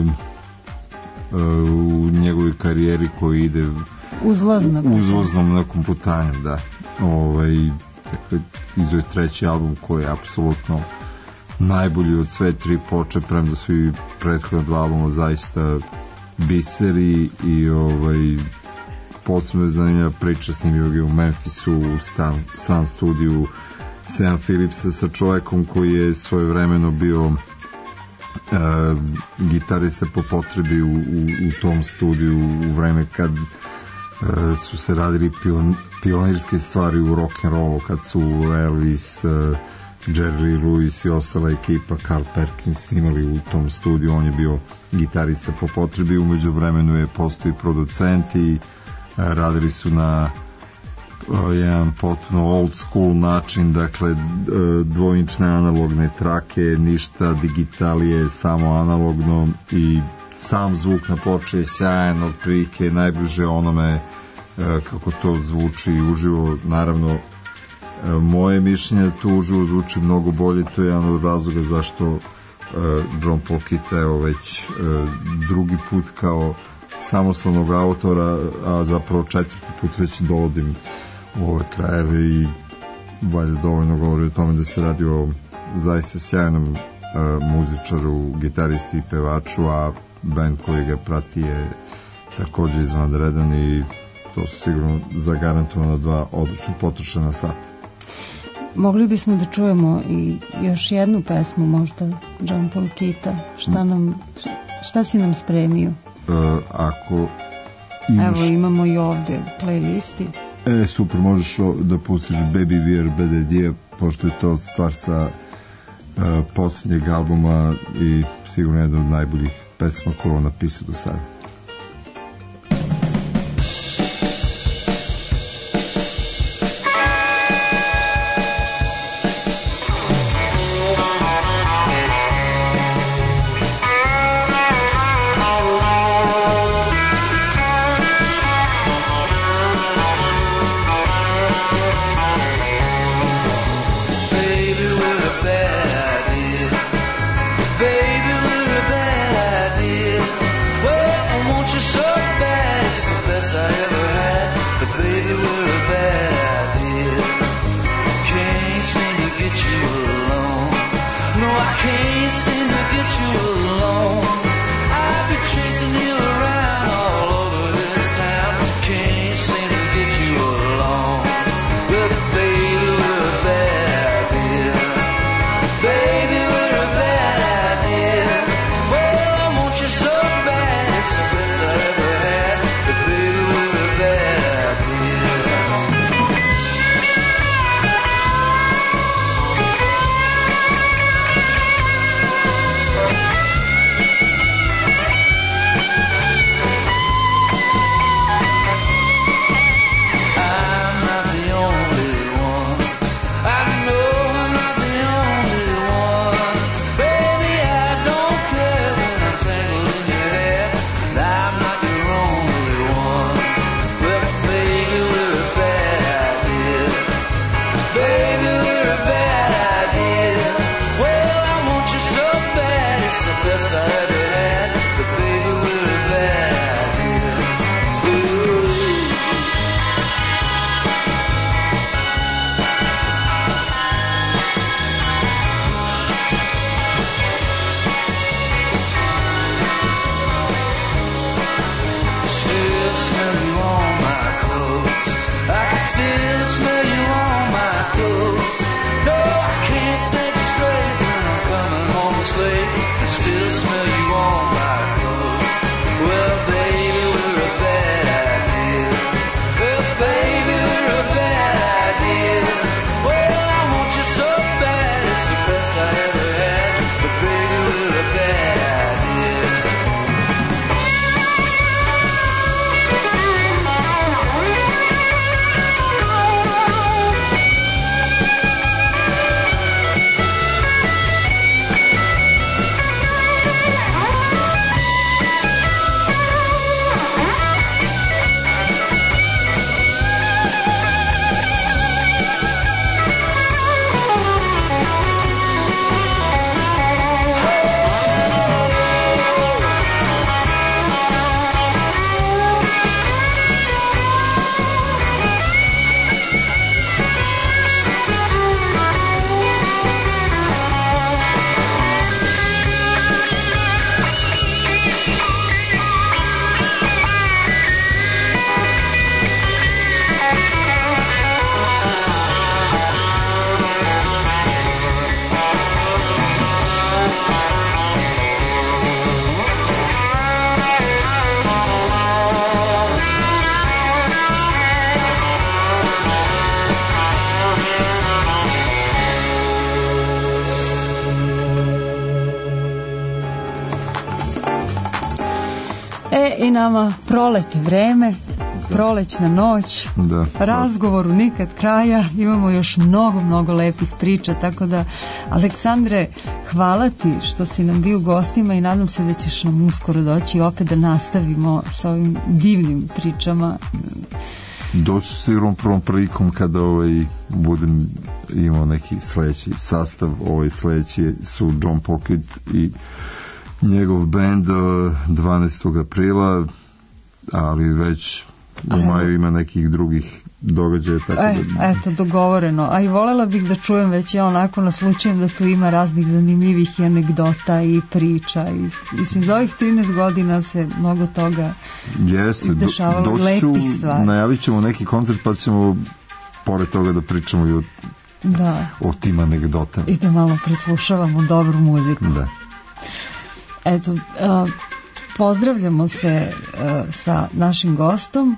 u njegovoj karijeri koji ide uzlaznom nekom putanjem, da. Izdao je 3. album koji je apsolutno najbolji od sve 3 ploče, premda su i prethodna 2 albuma zaista biseri i posebno je zanimljiva priča, snimio ga u Memphisu u Sun studiju Sam Phillipsa sa čovekom koji je svojevremeno bio gitarista po potrebi u tom studiju u vreme kad su se radili pionirske stvari u rock'n'rollu, kad su Elvis, Jerry Lee Lewis i ostala ekipa, Carl Perkins snimali u tom studiju. On je bio gitarista po potrebi, umeđu vremenu je postao i producent i radili su na jedan potpuno old school način, dakle dvojnične analogne trake, ništa digitalije, samo analogno, i sam zvuk na ploči je sjajan, otprilike najbliže onome kako to zvuči uživo. Naravno, moje mišljenje tu uživo zvuči mnogo bolje, to je jedan od razloga zašto John Paul Kit već drugi put kao samostalnog autora, a zapravo 4. put već dovodim u ove krajeve i valjda dovoljno govori o tome da se radi o zaista sjajnom muzičaru, gitaristi i pevaču, a band koji ga prati je također izvanredan i to su sigurno zagarantovano 2 odlično potrošena sata. Mogli bismo da čujemo i još jednu pesmu možda John Paul Kita. Šta si nam spremio? Ako imaš... Evo imamo i ovde playlisti. Super, možeš da pustiš Baby We're Bad Idea, pošto je to stvar sa posljednjeg albuma i sigurno jedna od najboljih pesma koju on napisao do sada. Baby, we're a bad idea. Well, I nama proleti vreme, prolećna noć, razgovoru nikad kraja, imamo još mnogo lepih priča, tako da, Aleksandre, hvala ti što si nam bio gostima i nadam se da ćeš nam uskoro doći opet da nastavimo sa ovim divnim pričama. Doći sigurno prvom prilikom kada budem imao neki sledeći sastav. Sledeći su John Pocket i njegov band 12. aprila, ali već u maju ima nekih drugih događaja. Eto, dogovoreno. A i volela bih da čujem već ja onako naslučujem da tu ima raznih zanimljivih anegdota i priča. Mislim, za ovih 13 godina se mnogo toga izdešavalo, lepih stvari. Najavit ćemo neki koncert pa ćemo pored toga da pričamo i o tim anegdotama. I da malo preslušavamo dobru muziku. Da. Eto, pozdravljamo se sa našim gostom.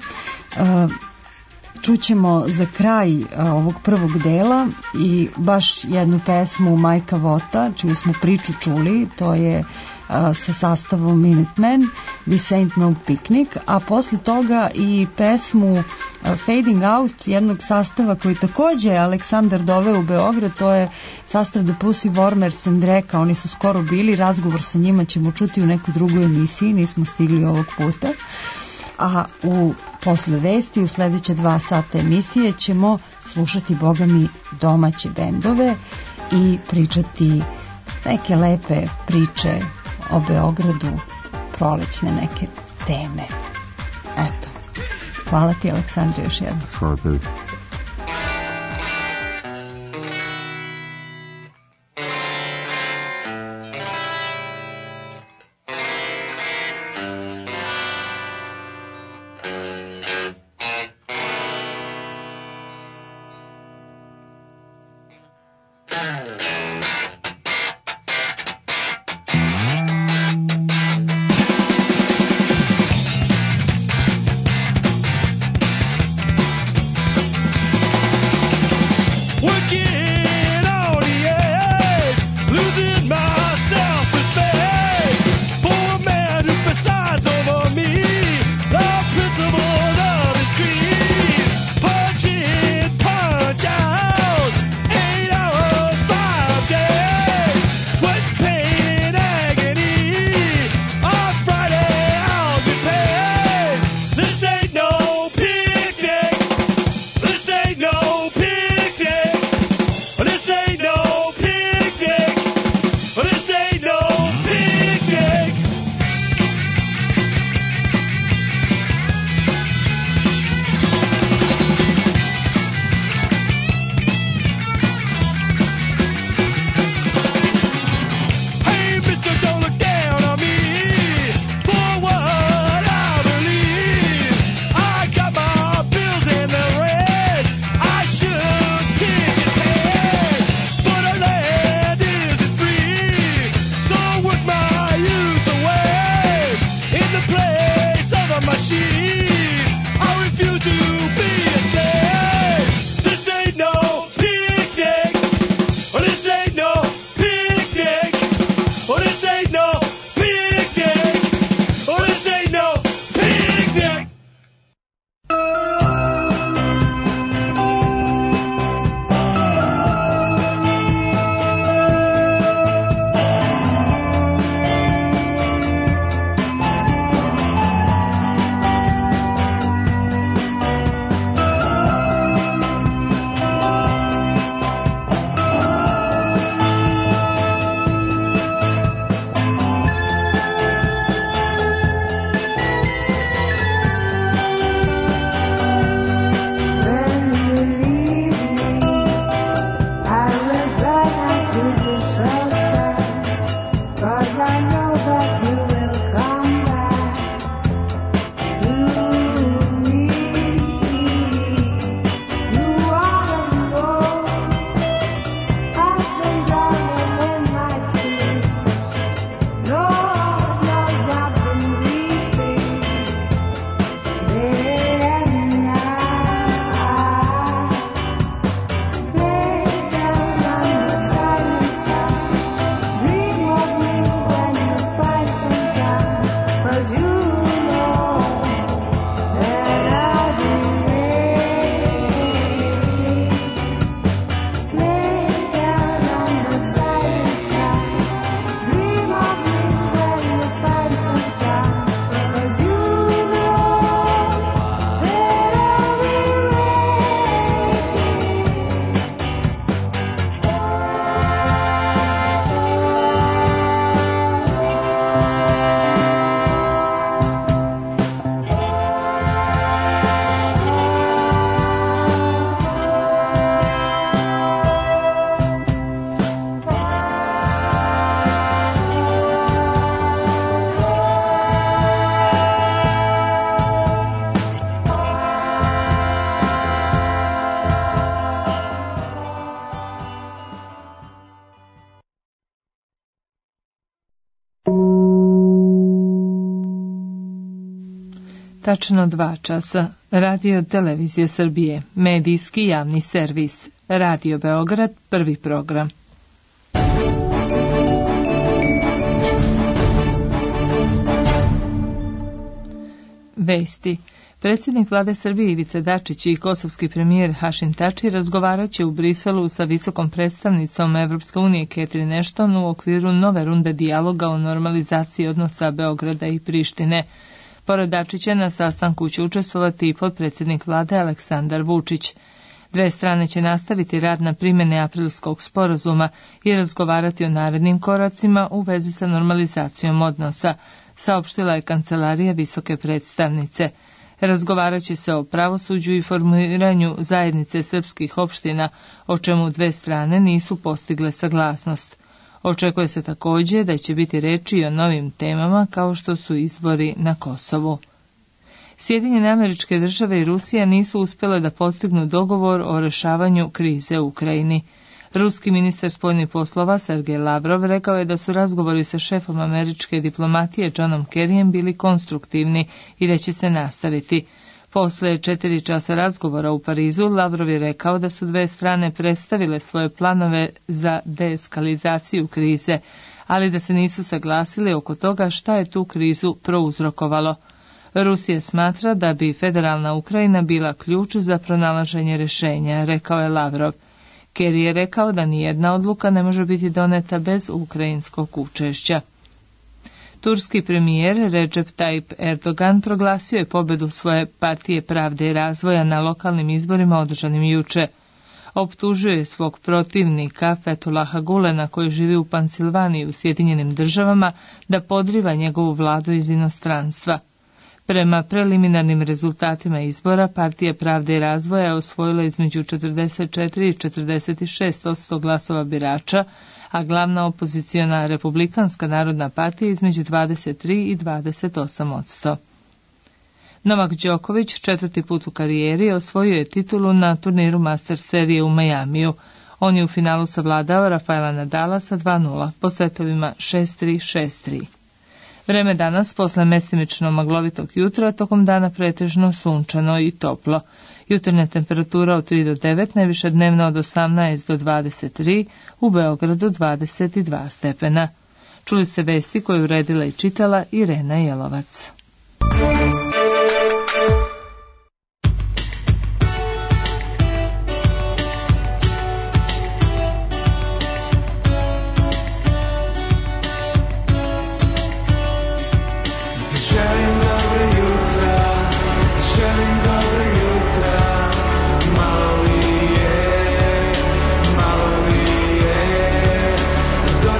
Čućemo za kraj ovog prvog dela i baš jednu pesmu Majka Vota, čiju smo priču čuli, to je sa sastavom Minutemen, This Ain't No Picnic, a posle toga i pesmu Fading Out, jednog sastava koji takođe je Aleksandar doveo u Beograd, to je sastav The Pussy Warmers and Reka, oni su skoro bili, razgovor sa njima ćemo čuti u nekoj drugoj emisiji, nismo stigli ovog puta. A posle vesti, u sledeće 2 sata emisije ćemo slušati, boga mi, domaće bendove i pričati neke lepe priče o Beogradu, prolećne neke teme. Eto, hvala ti, Aleksandre, još jednom. Hvala tebi. tačno 2 časa. Radio Televizija Srbije, medijski javni servis. Radio Beograd, prvi program. Vesti. Predsjednik vlade Srbije Ivica Dačić i kosovski premijer Hašim Tači razgovarat će u Briselu sa visokom predstavnicom Evropske unije Catherine Ashton u okviru nove runde dijaloga o normalizaciji odnosa Beograda i Prištine. Pored Dačića na sastanku će učestvovati i potpredsjednik vlade Aleksandar Vučić. Dve strane će nastaviti rad na primjene aprilskog sporazuma i razgovarati o narednim koracima u vezi sa normalizacijom odnosa, saopštila je kancelarija visoke predstavnice. Razgovarat će se o pravosuđu i formiranju zajednice srpskih opština, o čemu dve strane nisu postigle saglasnost. Očekuje se također da će biti reči i o novim temama kao što su izbori na Kosovu. Sjedinjene Američke Države i Rusija nisu uspjele da postignu dogovor o rešavanju krize u Ukrajini. Ruski ministar spoljnih poslova Sergej Lavrov rekao je da su razgovori sa šefom američke diplomatije Johnom Kerryjem bili konstruktivni i da će se nastaviti. Posle 4 časa razgovora u Parizu, Lavrov je rekao da su dve strane predstavile svoje planove za deeskalizaciju krize, ali da se nisu saglasili oko toga šta je tu krizu prouzrokovalo. Rusija smatra da bi federalna Ukrajina bila ključ za pronalaženje rješenja, rekao je Lavrov. Kerry je rekao da nijedna odluka ne može biti doneta bez ukrajinskog učešća. Turski premijer Recep Tayyip Erdogan proglasio je pobjedu svoje partije Pravde i razvoja na lokalnim izborima održanim juče. Optužio je svog protivnika Fethullaha Gulena, koji živi u Pensilvaniji u Sjedinjenim Državama, da podriva njegovu vladu iz inostranstva. Prema preliminarnim rezultatima izbora, partija Pravde i razvoja je osvojila između 44 i 46% glasova birača, a glavna opoziciona Republikanska narodna partija između 23 i 28%. Novak Đoković 4. put u karijeri osvojio je titulu na turniru Masters serije u Majamiju. On je u finalu savladao Rafaela Nadala sa 2:0 po setovima 6-3, 6-3. Vreme danas, posle mestimično maglovitog jutra, tokom dana pretežno sunčano i toplo. Jutarnja temperatura od 3 do 9, najviša dnevna od 18 do 23, u Beogradu 22 stepena. Čuli ste vesti koju uredila i čitala Irena Jelovac.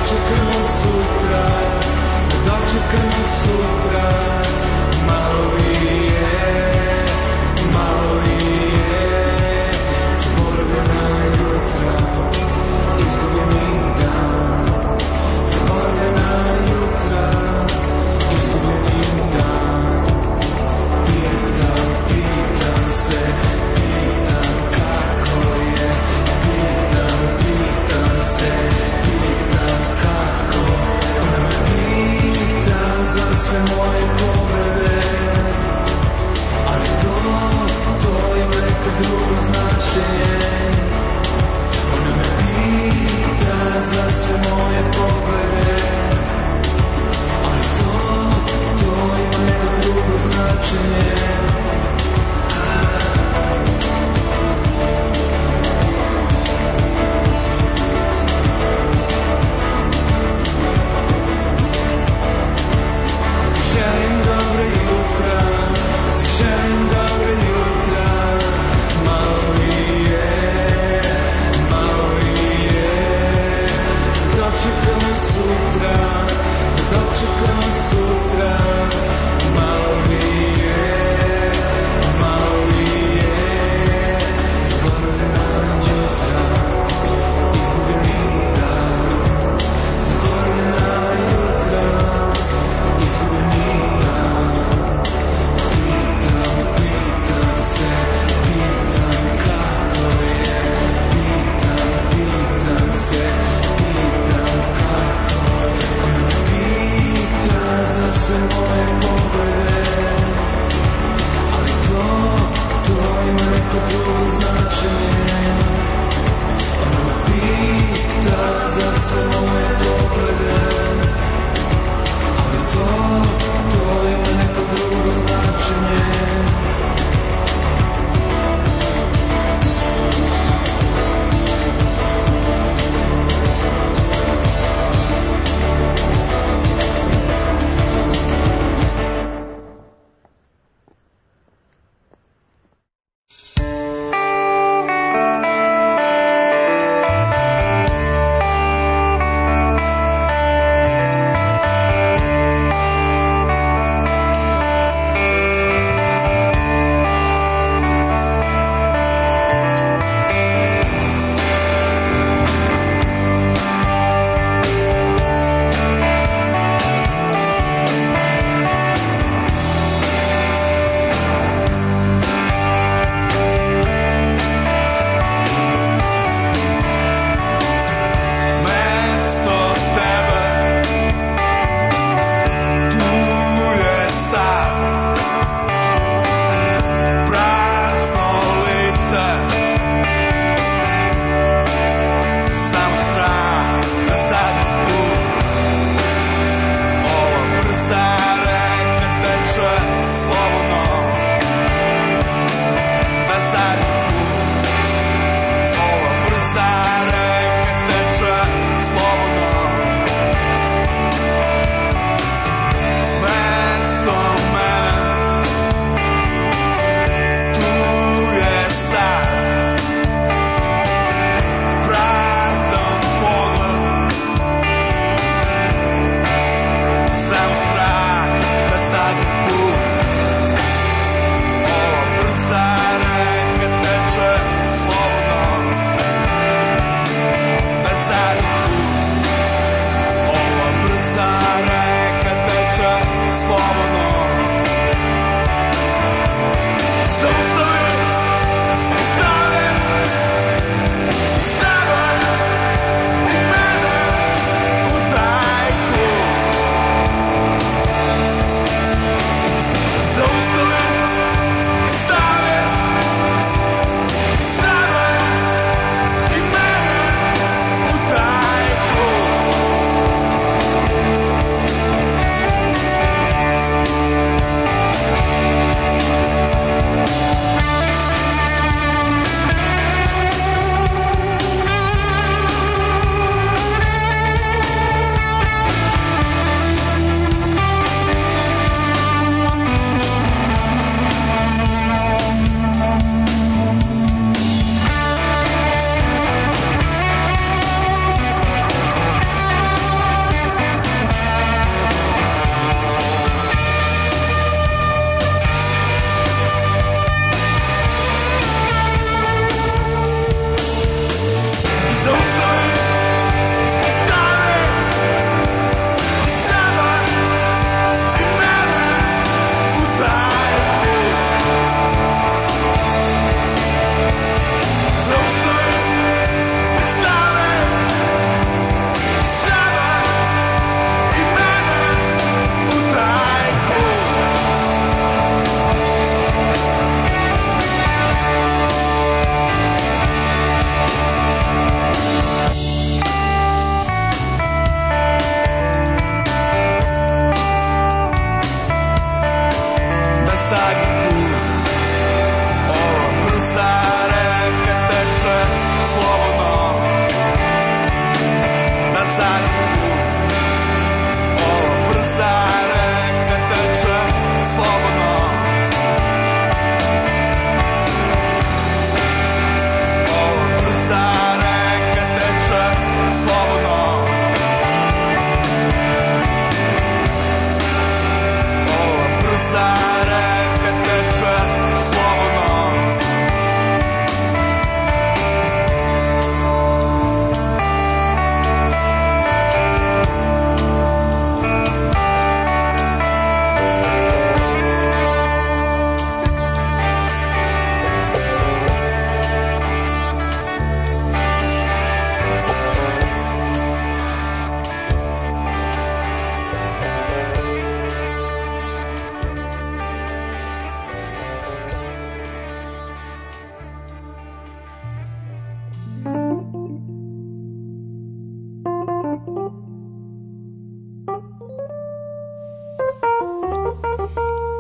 Sutra, malo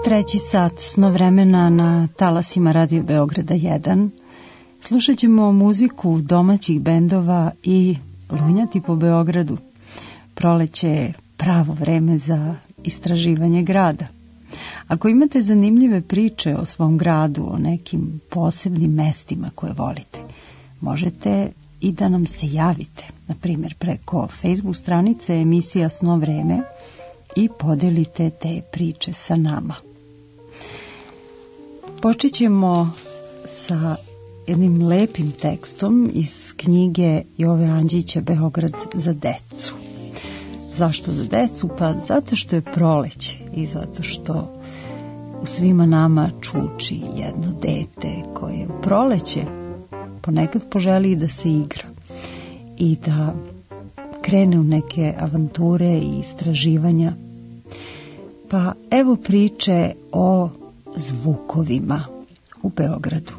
treći sat snovremena na talasima Radio Beograda 1. Slušat ćemo muziku domaćih bendova i lunjati po Beogradu. Proleće je pravo vreme za istraživanje grada. Ako imate zanimljive priče o svom gradu, o nekim posebnim mestima koje volite, možete i da nam se javite, na primjer preko Facebook stranice emisija Sno vreme, i podelite te priče sa nama. Počet ćemo sa jednim lepim tekstom iz knjige Jove Andžića Beograd za decu. Zašto za decu? Pa zato što je proleće i zato što u svima nama čuči jedno dete koje u proleće ponekad poželi da se igra i da krene u neke avanture i istraživanja. Pa evo priče o zvukovima u Beogradu.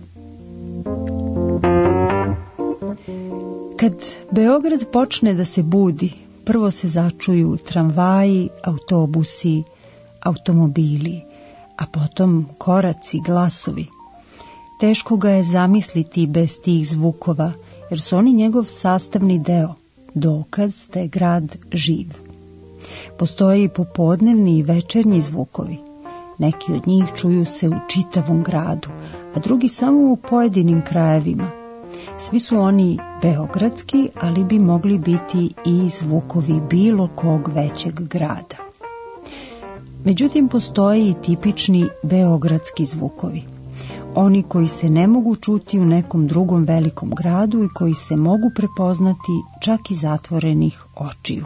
Kad Beograd počne da se budi, prvo se začuju tramvaji, autobusi, automobili, a potom koraci, glasovi. Teško ga je zamisliti bez tih zvukova, jer su oni njegov sastavni deo, dokaz da je grad živ. Postoje i popodnevni i večernji zvukovi. Neki od njih čuju se u čitavom gradu, a drugi samo u pojedinim krajevima. Svi su oni beogradski, ali bi mogli biti i zvukovi bilo kog većeg grada. Međutim, postoje i tipični beogradski zvukovi. Oni koji se ne mogu čuti u nekom drugom velikom gradu i koji se mogu prepoznati čak i zatvorenih očiju.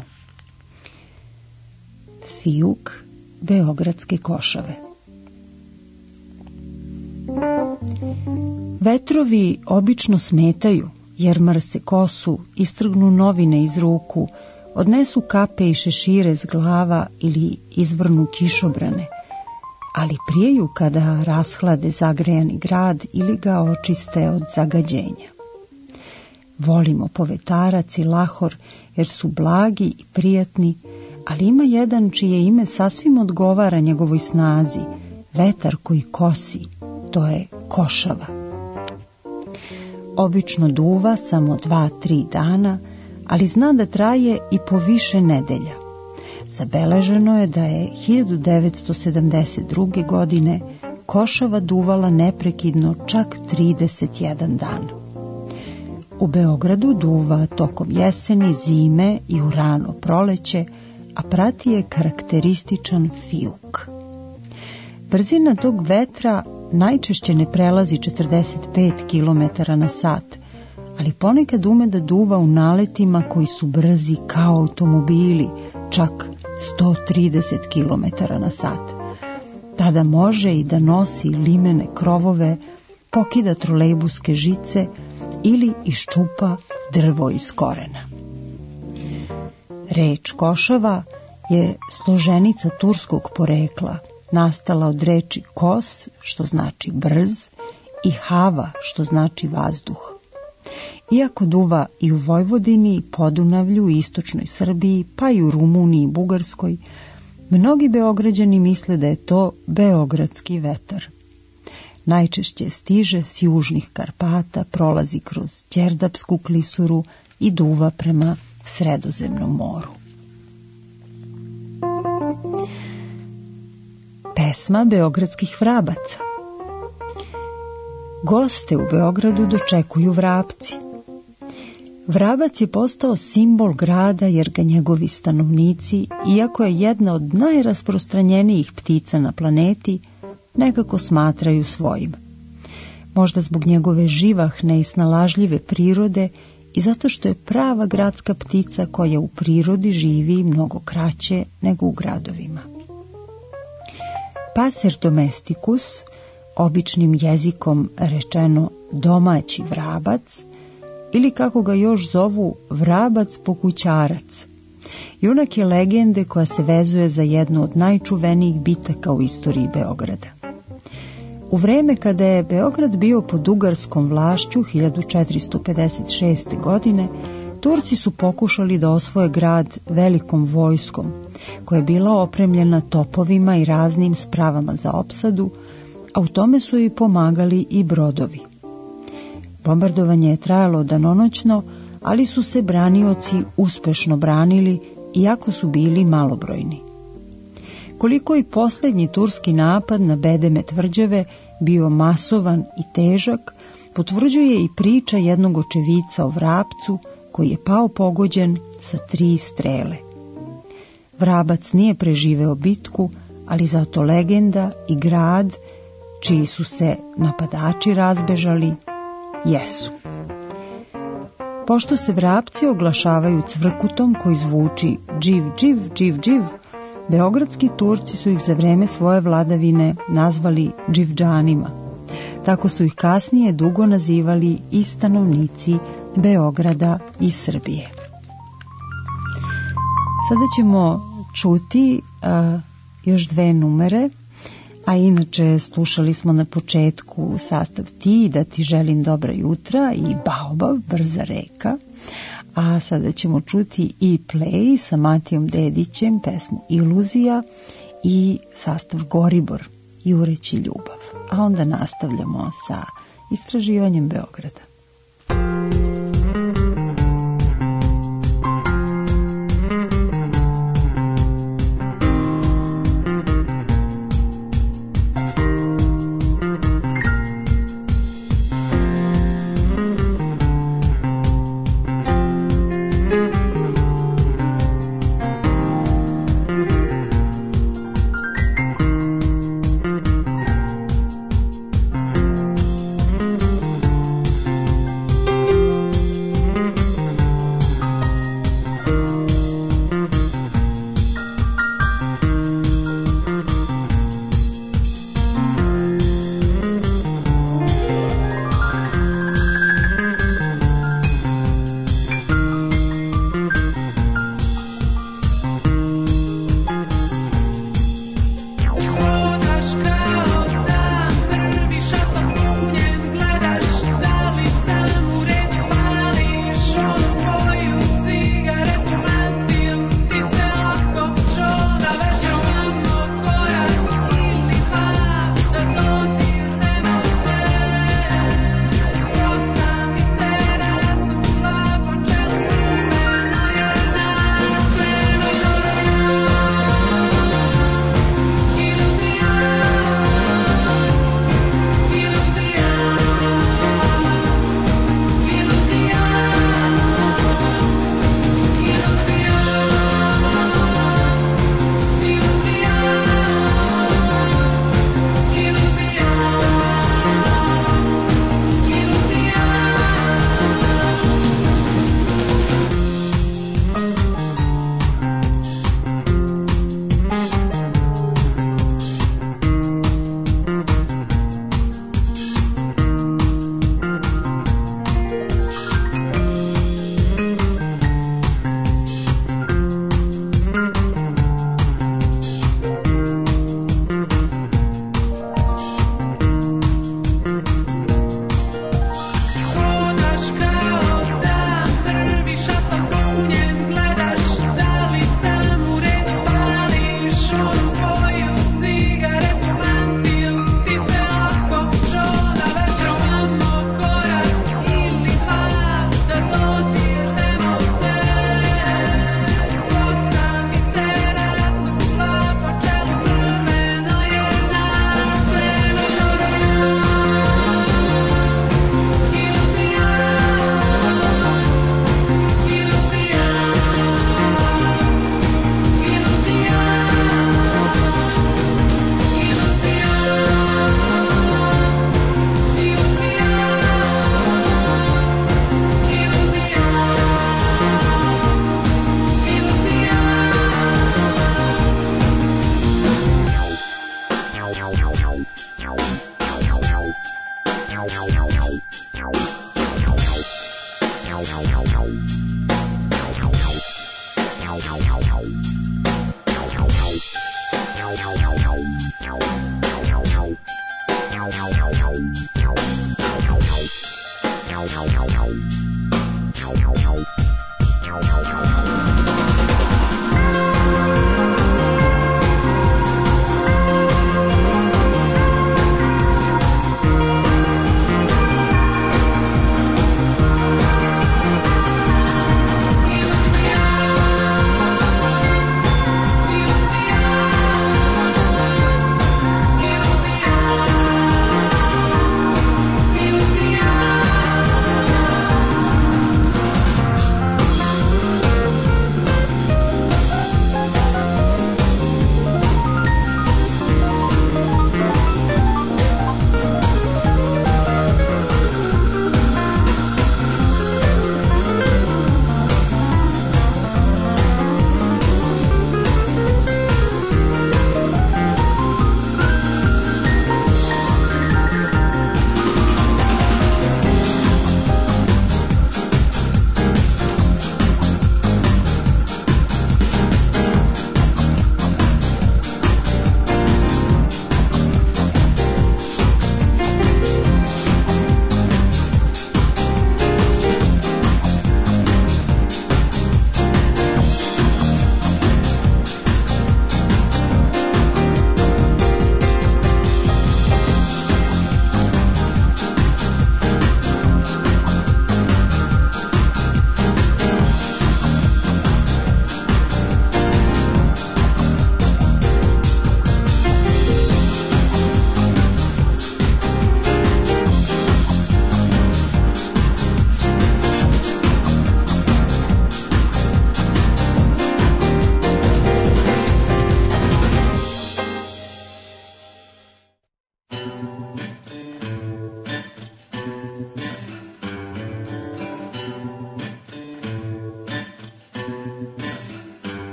Fijuk beogradske košave. Vetrovi obično smetaju, jer mrse kosu, istrgnu novine iz ruku, odnesu kape i šešire s glava ili izvrnu kišobrane, ali prijeju kada rashlade zagrejani grad ili ga očiste od zagađenja. Volimo povetarac i lahor jer su blagi i prijatni, ali ima jedan čije ime sasvim odgovara njegovoj snazi, vetar koji kosi, to je košava. Obično duva samo 2-3 dana, ali zna da traje i po više nedelja. Zabeleženo je da je 1972. godine košava duvala neprekidno čak 31 dan. U Beogradu duva tokom jeseni, zime i u rano proleće, a prati je karakterističan fijuk. Brzina tog vetra najčešće ne prelazi 45 km na sat, ali ponekad ume da duva u naletima koji su brzi kao automobili, čak 130 km na sat. Tada može i da nosi limene krovove, pokida trolejbuske žice ili iščupa drvo iz korena. Reč košava je složenica turskog porekla, nastala od reči kos, što znači brz, i hava, što znači vazduh. Iako duva i u Vojvodini, Podunavlju, Istočnoj Srbiji, pa i u Rumuniji i Bugarskoj, mnogi Beograđani misle da je to beogradski vetar. Najčešće stiže s južnih Karpata, prolazi kroz Đerdapsku klisuru i duva prema Sredozemnom moru. Pesma beogradskih vrabaca. Goste u Beogradu dočekuju vrapci. Vrabac je postao simbol grada jer ga njegovi stanovnici, iako je jedna od najrasprostranjenijih ptica na planeti, nekako smatraju svojim. Možda zbog njegove živahne i snalažljive prirode i zato što je prava gradska ptica koja u prirodi živi mnogo kraće nego u gradovima. Passer domesticus, običnim jezikom rečeno domaći vrabac, ili kako ga još zovu vrabac pokućarac. Junak je legende koja se vezuje za jednu od najčuvenijih bitaka u istoriji Beograda. U vreme kada je Beograd bio pod ugarskom vlašću 1456. godine, Turci su pokušali da osvoje grad velikom vojskom, koja je bila opremljena topovima i raznim spravama za opsadu, a u tome su i pomagali i brodovi. Bombardovanje je trajalo danonoćno, ali su se branioci uspešno branili, iako su bili malobrojni. Koliko i posljednji turski napad na bedeme tvrđave bio masovan i težak, potvrđuje i priča jednog očevica o Vrapcu, koji je pao pogođen sa 3 strele. Vrabac nije preživeo bitku, ali zato legenda i grad, čiji su se napadači razbežali, jesu. Pošto se Vrapci oglašavaju cvrkutom koji zvuči dživ, dživ, dživ, dživ, beogradski Turci su ih za vreme svoje vladavine nazvali dživdžanima. Tako su ih kasnije dugo nazivali i stanovnici Beograda i Srbije. Sada ćemo čuti još 2 numere, a inače slušali smo na početku sastav Ti, Da ti želim dobra jutra i Baobab, Brza reka, a sada ćemo čuti i Play sa Matijom Dedićem, pesmu Iluzija i sastav Goribor, Jureći ljubav, a onda nastavljamo sa istraživanjem Beograda.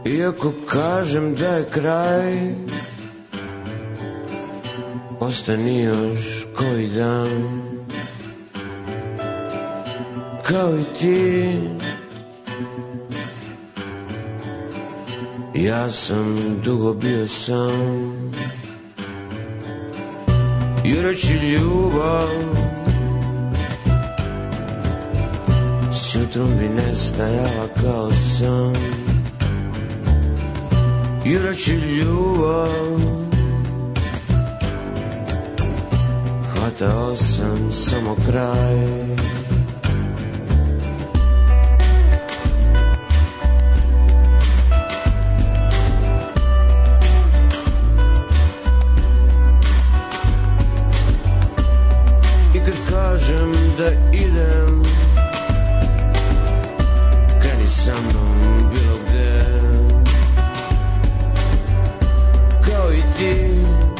Iako kažem da je kraj, ostani još koji dan. Kao i ti, ja sam dugo bio sam. Jureći ljubav s jutrom bi nestajala kao san. Jureći ljubav hvatao sam samo kraj. Kažem da idem, kreni sa mnom bilo gde. Kao i ti,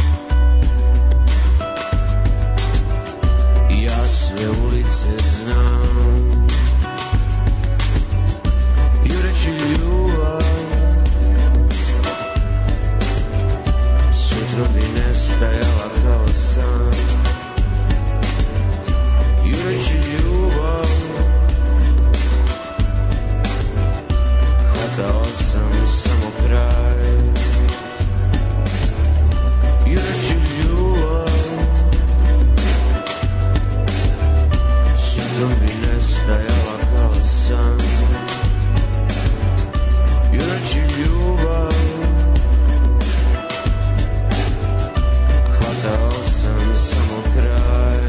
ja sve ulice znam. Jureći ljubav sutra bi nestajala kao san. Jureći ljubav hvatao sam samo kraj. Jureći ljubav sudom bi nestajala kao san. Jureći ljubav hvatao sam samo kraj.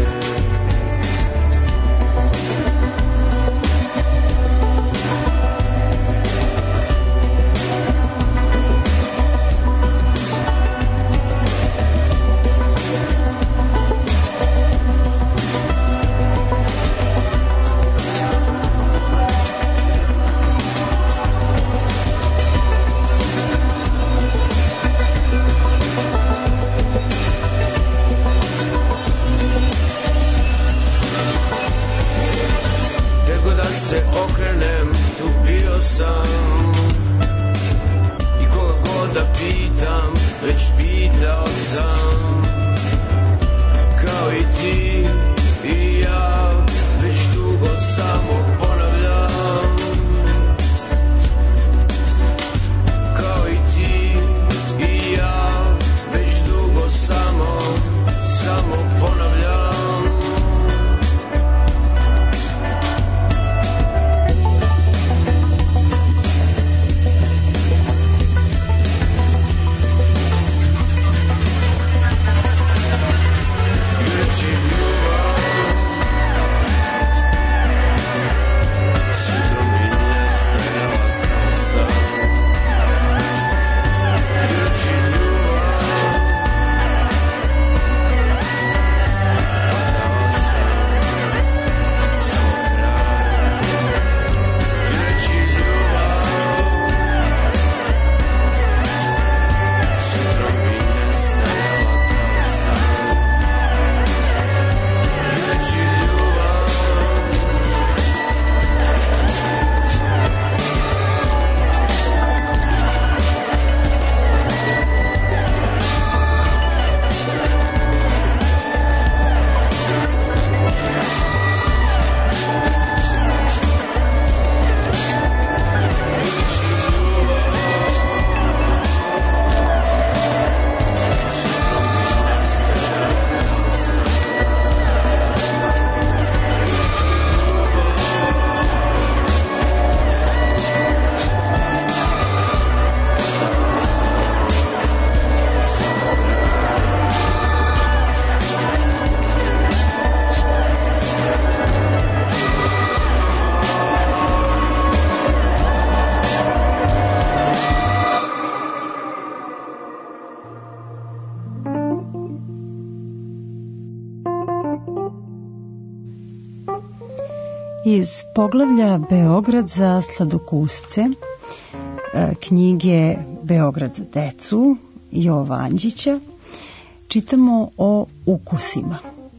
Se okrenem, tu bio sam. I koga god da pitam, već pitao sam. Kao i ti i ja, već dugo samo ponavljam. Kao i ti i ja, već dugo samo ponavljam. Iz poglavlja Beograd za sladokusce, knjige Beograd za decu Jova Anđića, čitamo o ukusima.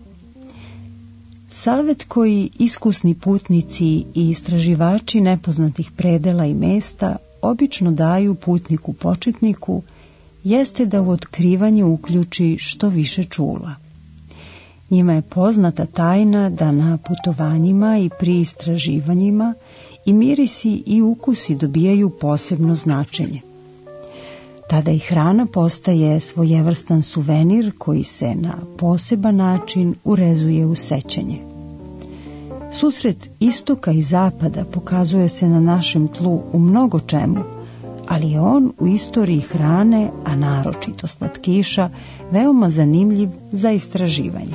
Savet koji iskusni putnici i istraživači nepoznatih predela i mesta obično daju putniku početniku jeste da u otkrivanje uključi što više čula. Njima je poznata tajna da na putovanjima i pri istraživanjima i mirisi i ukusi dobijaju posebno značenje. Tada i hrana postaje svojevrstan suvenir koji se na poseban način urezuje u sećanje. Susret istoka i zapada pokazuje se na našem tlu u mnogo čemu, ali je on u istoriji hrane, a naročito slatkiša, veoma zanimljiv za istraživanje.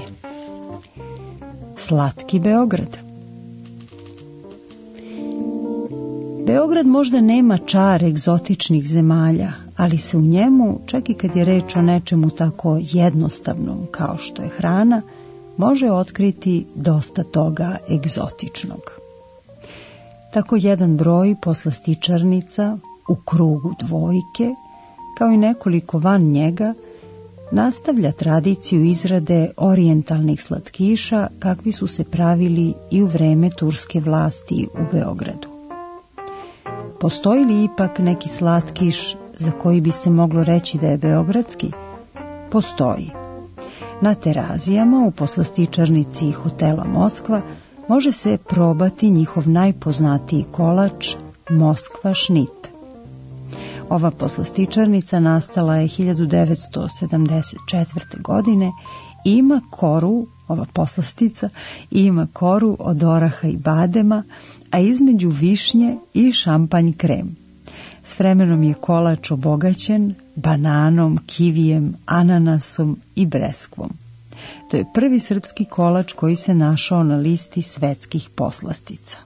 Slatki Beograd. Beograd možda nema čar egzotičnih zemalja, ali se u njemu, čak i kad je reč o nečemu tako jednostavnom kao što je hrana, može otkriti dosta toga egzotičnog. Tako jedan broj poslastičarnica u krugu dvojke, kao i nekoliko van njega, nastavlja tradiciju izrade orijentalnih slatkiša kakvi su se pravili i u vreme turske vlasti u Beogradu. Postoji li ipak neki slatkiš za koji bi se moglo reći da je beogradski? Postoji. Na Terazijama u poslastičarnici hotela Moskva može se probati njihov najpoznatiji kolač Moskva šnit. Ova poslastičarnica nastala je 1974. godine i ima koru, ova poslastica, ima koru od oraha i badema, a između višnje i šampanj krem. S vremenom je kolač obogaćen bananom, kivijem, ananasom i breskvom. To je prvi srpski kolač koji se našao na listi svetskih poslastica.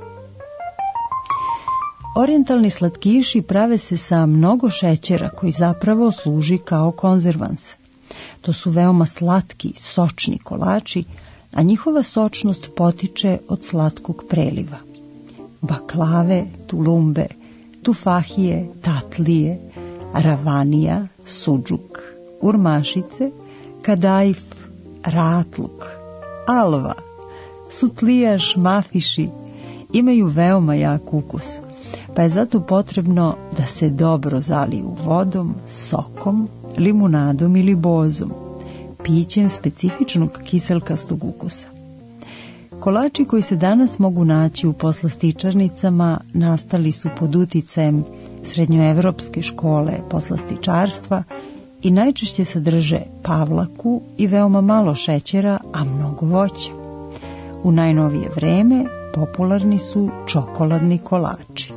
Orijentalni slatkiši prave se sa mnogo šećera koji zapravo služi kao konzervans. To su veoma slatki, sočni kolači, a njihova sočnost potiče od slatkog preliva. Baklave, tulumbe, tufahije, tatlije, ravanija, suđuk, urmašice, kadaif, ratluk, alva, sutlijaš, mafiši imaju veoma jak ukus, pa je zato potrebno da se dobro zaliju vodom, sokom, limunadom ili bozom, pićem specifičnog kiselkastog ukusa. Kolači koji se danas mogu naći u poslastičarnicama nastali su pod uticajem srednjoevropske škole poslastičarstva i najčešće sadrže pavlaku i veoma malo šećera, a mnogo voća. U najnovije vreme popularni su čokoladni kolači.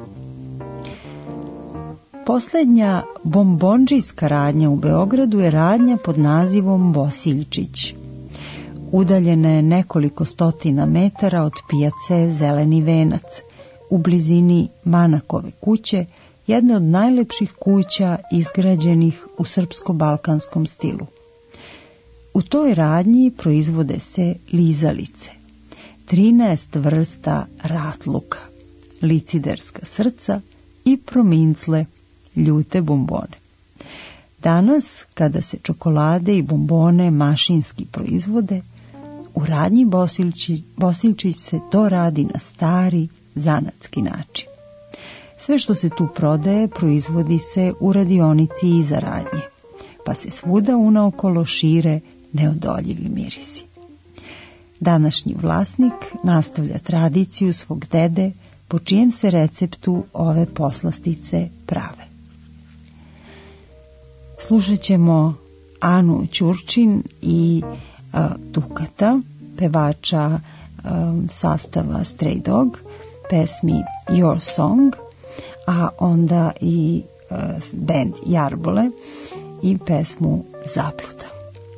Posljednja bombondžijska radnja u Beogradu je radnja pod nazivom Bosiljčić. Udaljena je nekoliko stotina metara od pijace Zeleni venac, u blizini Manakove kuće, jedne od najlepših kuća izgrađenih u srpsko-balkanskom stilu. U toj radnji proizvode se lizalice, 13 vrsta ratluka, liciderska srca i promincle, ljute bombone. Danas, kada se čokolade i bombone mašinski proizvode, u radnji Bosiljčić se to radi na stari, zanatski način. Sve što se tu prodaje proizvodi se u radionici iza radnje, pa se svuda unaokolo šire neodoljivi mirisi. Današnji vlasnik nastavlja tradiciju svog dede, po čijem se receptu ove poslastice prave. Slušat ćemo Anu Ćurčin i Dukata, pevača sastava Stray Dog, pesmi Your Song, a onda i band Jarbole i pesmu Zapluta.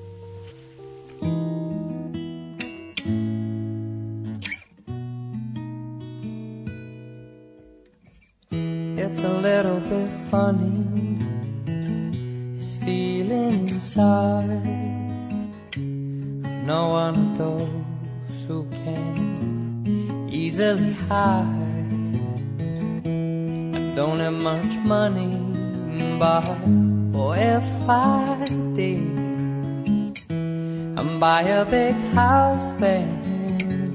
It's a little bit funny, this feeling inside. I'm no one of those who can easily hide. I don't have much money, but boy, if I did, I'd buy a big house where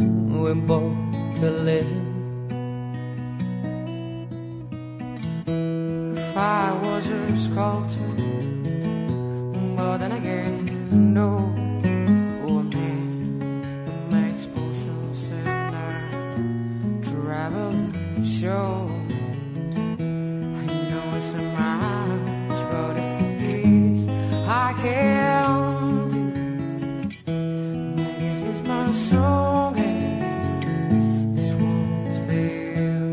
we both could live. I was a sculptor, but then again, no. Oh, a man who makes potions and travel and show. I know it's a match, but it's the least I can do. This is my song, and this won't fail.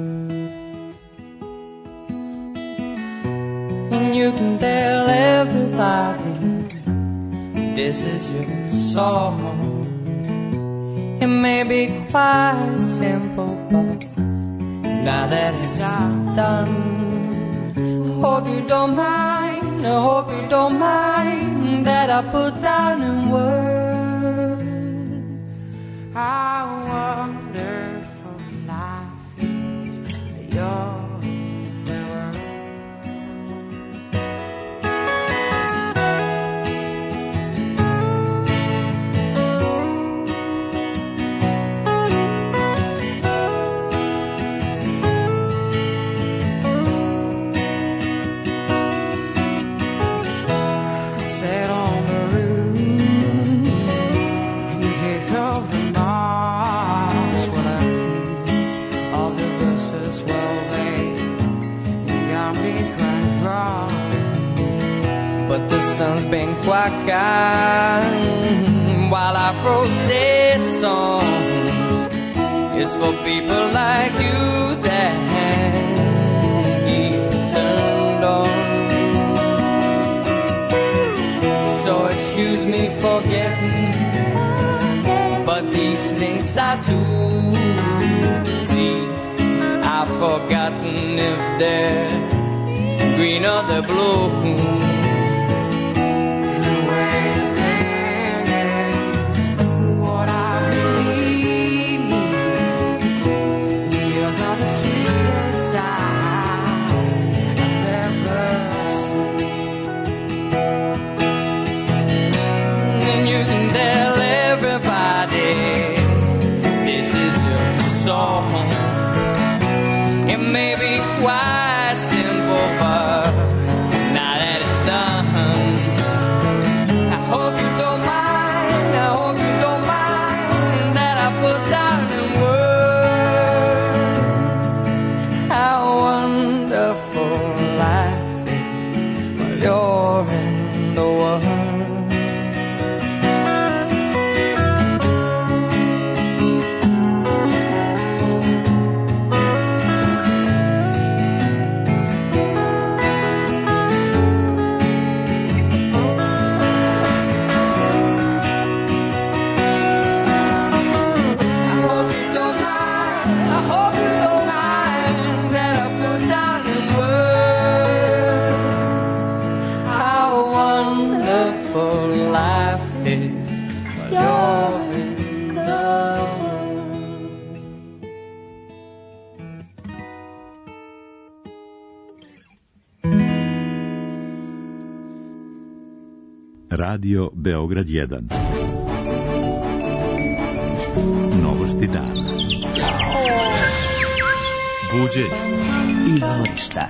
And you can tell everybody this is your song. It may be quite simple, but now that it's done, I hope you don't mind, I hope you don't mind that I put down in words how wonderful life is. You're the sun's been quite kind while I wrote this song. It's for people like you that get turned on. So excuse me for getting, but these things I do see, I've forgotten if they're green or they're blue. It may be quite simple, but now that it's done, I hope you don't mind, I hope you don't mind that I put down in words how wonderful life is while you're in the world. Radio Beograd 1. Novosti dana. Buđenje. Izvorišta.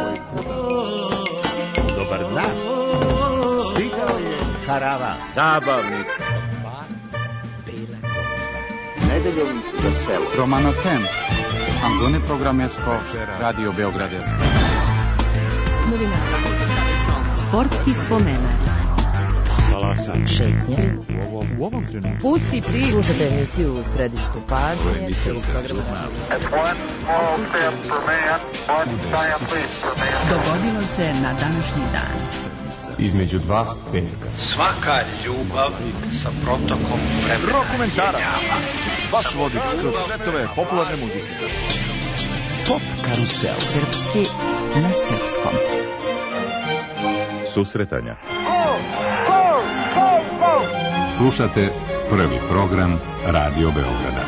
Dobar dan. Stigao je karavan. Zabavnik. Nedeljom za selo. Romano Tem. Antone Programesko. Radio Beograd 1. Novina. Sportski spomenak. Šetnje. U ovom trenutku. Pusti priču. Slušajte emisiju u središtu pažnje. Dogodilo se na današnji dan. Između dva petka. Svaka ljubav sa protokom vremena. Rokomentarac. Vaš vodič kroz svetove popularne muzike. Pop karusel. Srpski na srpskom. Susretanja. Slušate prvi program Radio Beograda.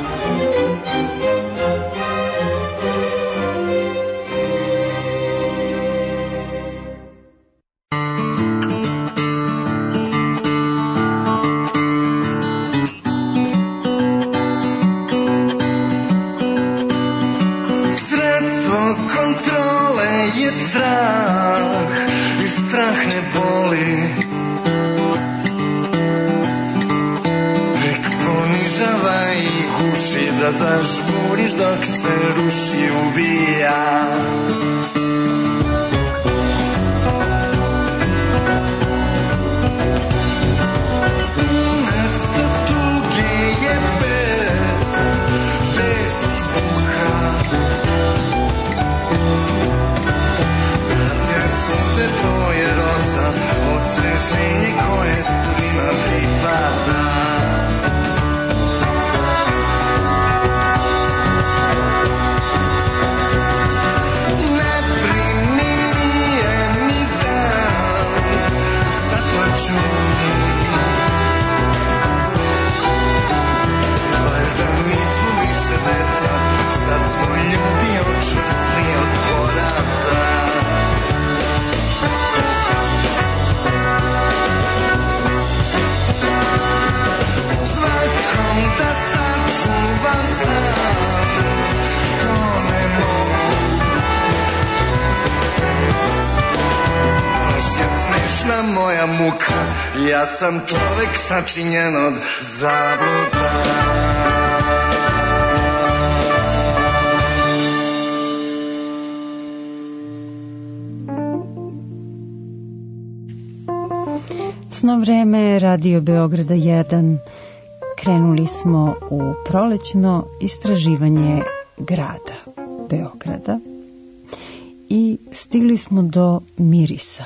Sredstvo kontrole je strah i strah ne boli. Tek ponižava i guši da zažmuriš dok se ruši ubija. Umesto tuge je bes i buka. Na te suze to je rosa, osveženje koje svima pripada. Valjda nismo više deca, sad smo ljudi očvrsli od poraza. Svakom da sačuvam sam, to ne mogu. Baš je smešna moja muka, ja sam čovek sačinjen od zabluda. Sno vreme Radio Beograda 1. Krenuli smo u prolećno istraživanje grada Beograda i stigli smo do mirisa.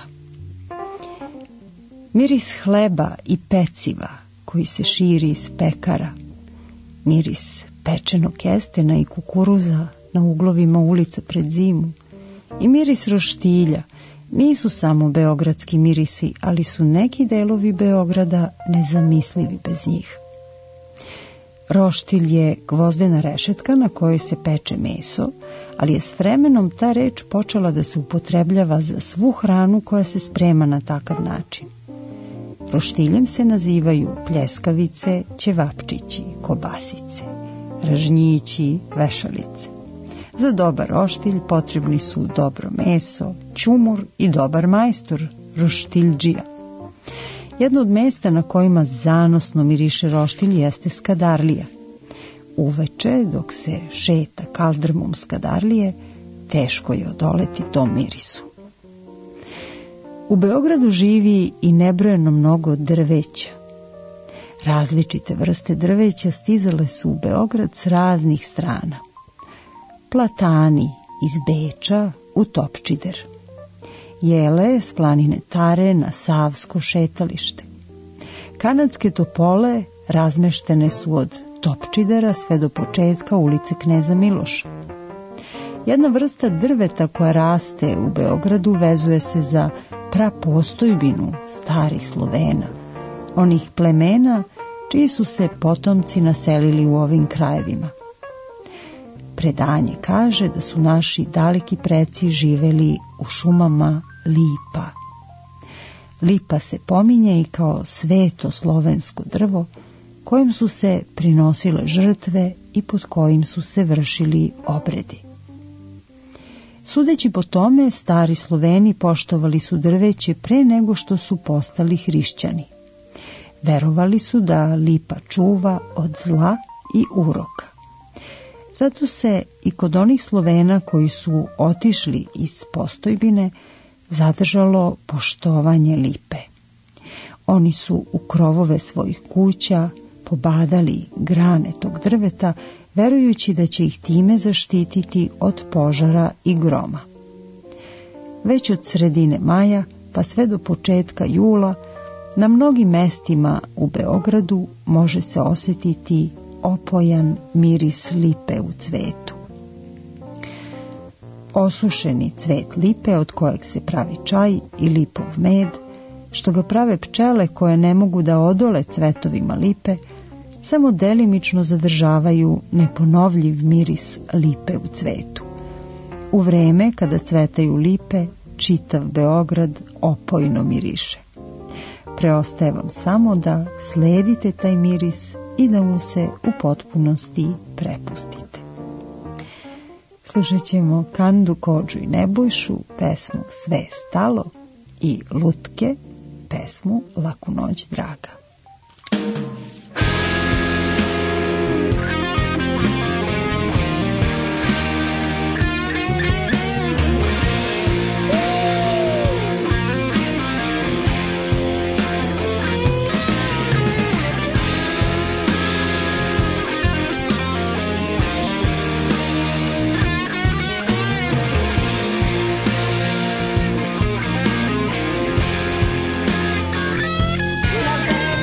Miris hleba i peciva koji se širi iz pekara, miris pečenog kestena i kukuruza na uglovima ulica pred zimu i miris roštilja nisu samo beogradski mirisi, ali su neki delovi Beograda nezamislivi bez njih. Roštilj je gvozdena rešetka na kojoj se peče meso, ali je s vremenom ta reč počela da se upotrebljava za svu hranu koja se sprema na takav način. Roštiljem se nazivaju pljeskavice, ćevapčići, kobasice, ražnjići, vešalice. Za dobar roštilj potrebni su dobro meso, ćumur i dobar majstor, roštiljđija. Jedno od mesta na kojima zanosno miriše roštilj jeste Skadarlija. Uveče, dok se šeta kaldrmom Skadarlije, teško je odoleti tom mirisu. U Beogradu živi i nebrojeno mnogo drveća. Različite vrste drveća stizale su u Beograd s raznih strana. Platani iz Beča u Topčider. Jele s planine Tare na Savsko šetalište. Kanadske topole razmeštene su od Topčidera sve do početka ulice Kneza Miloša. Jedna vrsta drveta koja raste u Beogradu vezuje se za prapostojbinu starih Slovena, onih plemena čiji su se potomci naselili u ovim krajevima. Predanje kaže da su naši daleki preci živeli u šumama lipa. Lipa se pominje i kao sveto slovensko drvo kojim su se prinosile žrtve i pod kojim su se vršili obredi. Sudeći po tome, stari Sloveni poštovali su drveće pre nego što su postali hrišćani. Verovali su da lipa čuva od zla i uroka. Zato se i kod onih Slovena koji su otišli iz postojbine zadržalo poštovanje lipe. Oni su u krovove svojih kuća pobadali grane tog drveta, verujući da će ih time zaštititi od požara i groma. Već od sredine maja pa sve do početka jula na mnogim mestima u Beogradu može se osjetiti opojan miris lipe u cvetu. Osušeni cvet lipe od kojeg se pravi čaj i lipov med, što ga prave pčele koje ne mogu da odole cvetovima lipe, samo delimično zadržavaju neponovljiv miris lipe u cvetu. U vreme kada cvetaju lipe, čitav Beograd opojno miriše. Preostaje vam samo da sledite taj miris i da mu se u potpunosti prepustite. Slušat ćemo Kandu, Kodžu i Nebojšu, pesmu Sve je stalo, i Lutke, pesmu Laku noć draga. Las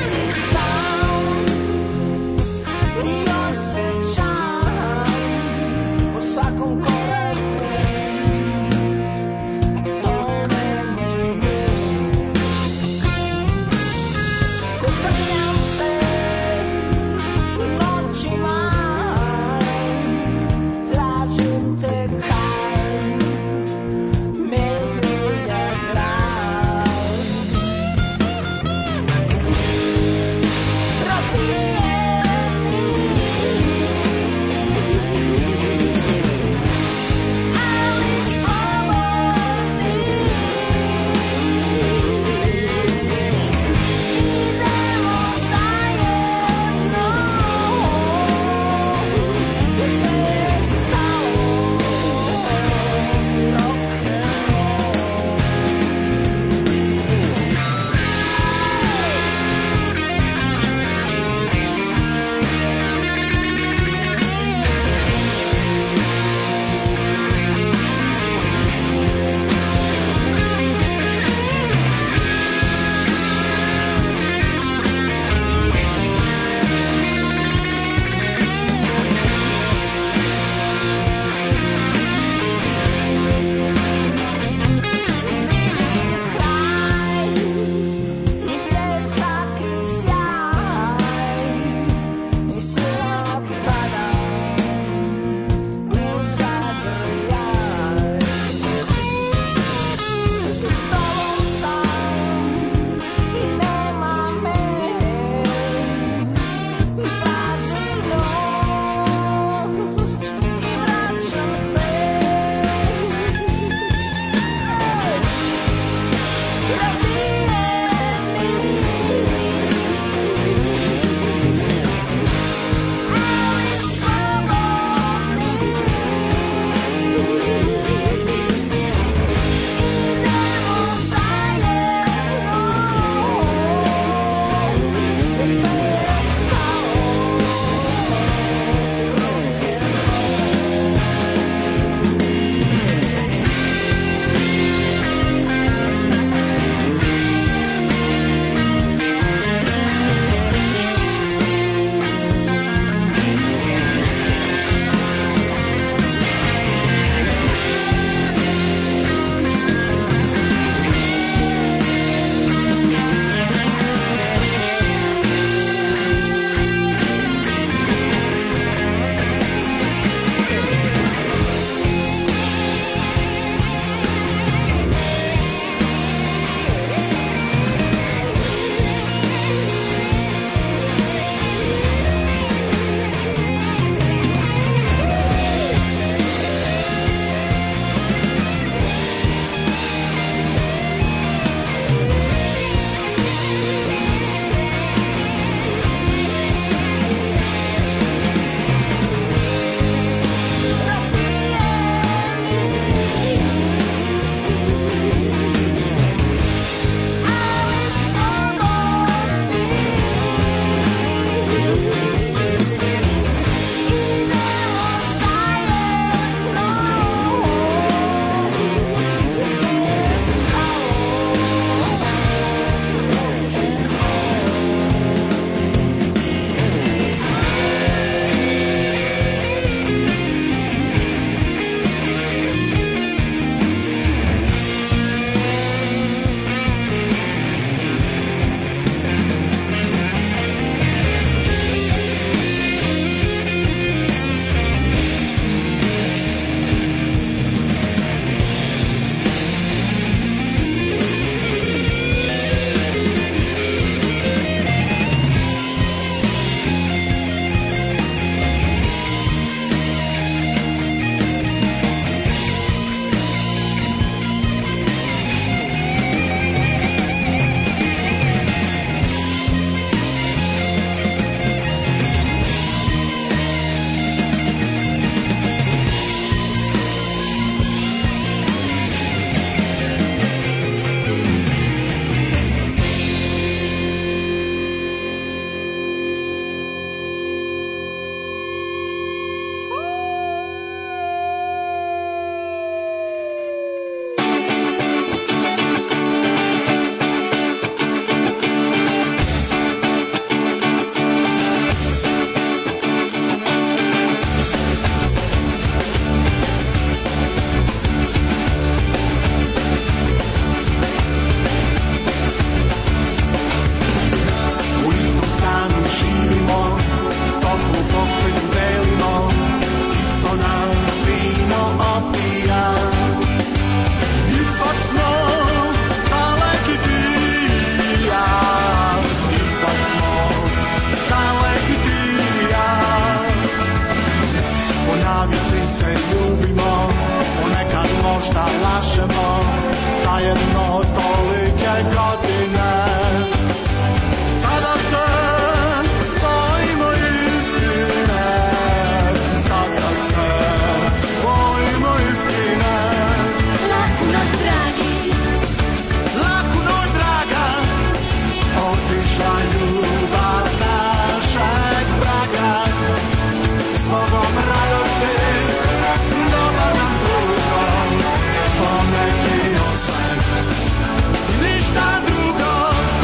zajedno tolike godine. Sada se bojimo istine, sada se bojimo istine. Laku noć dragi, laku noć draga, otišla ljubav s našeg praga. Zbogom radosti, dobar nam drugom, poneki osmeh, ništa drugo.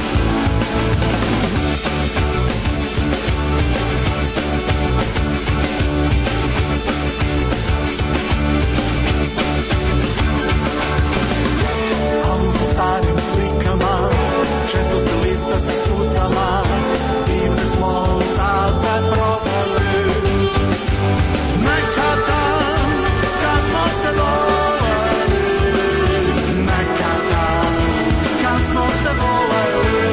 Album sa starim slikama, često se lista sa susama, divne smo sate prodali. Nekada, kad smo se voleli, nekada, kad smo se voleli.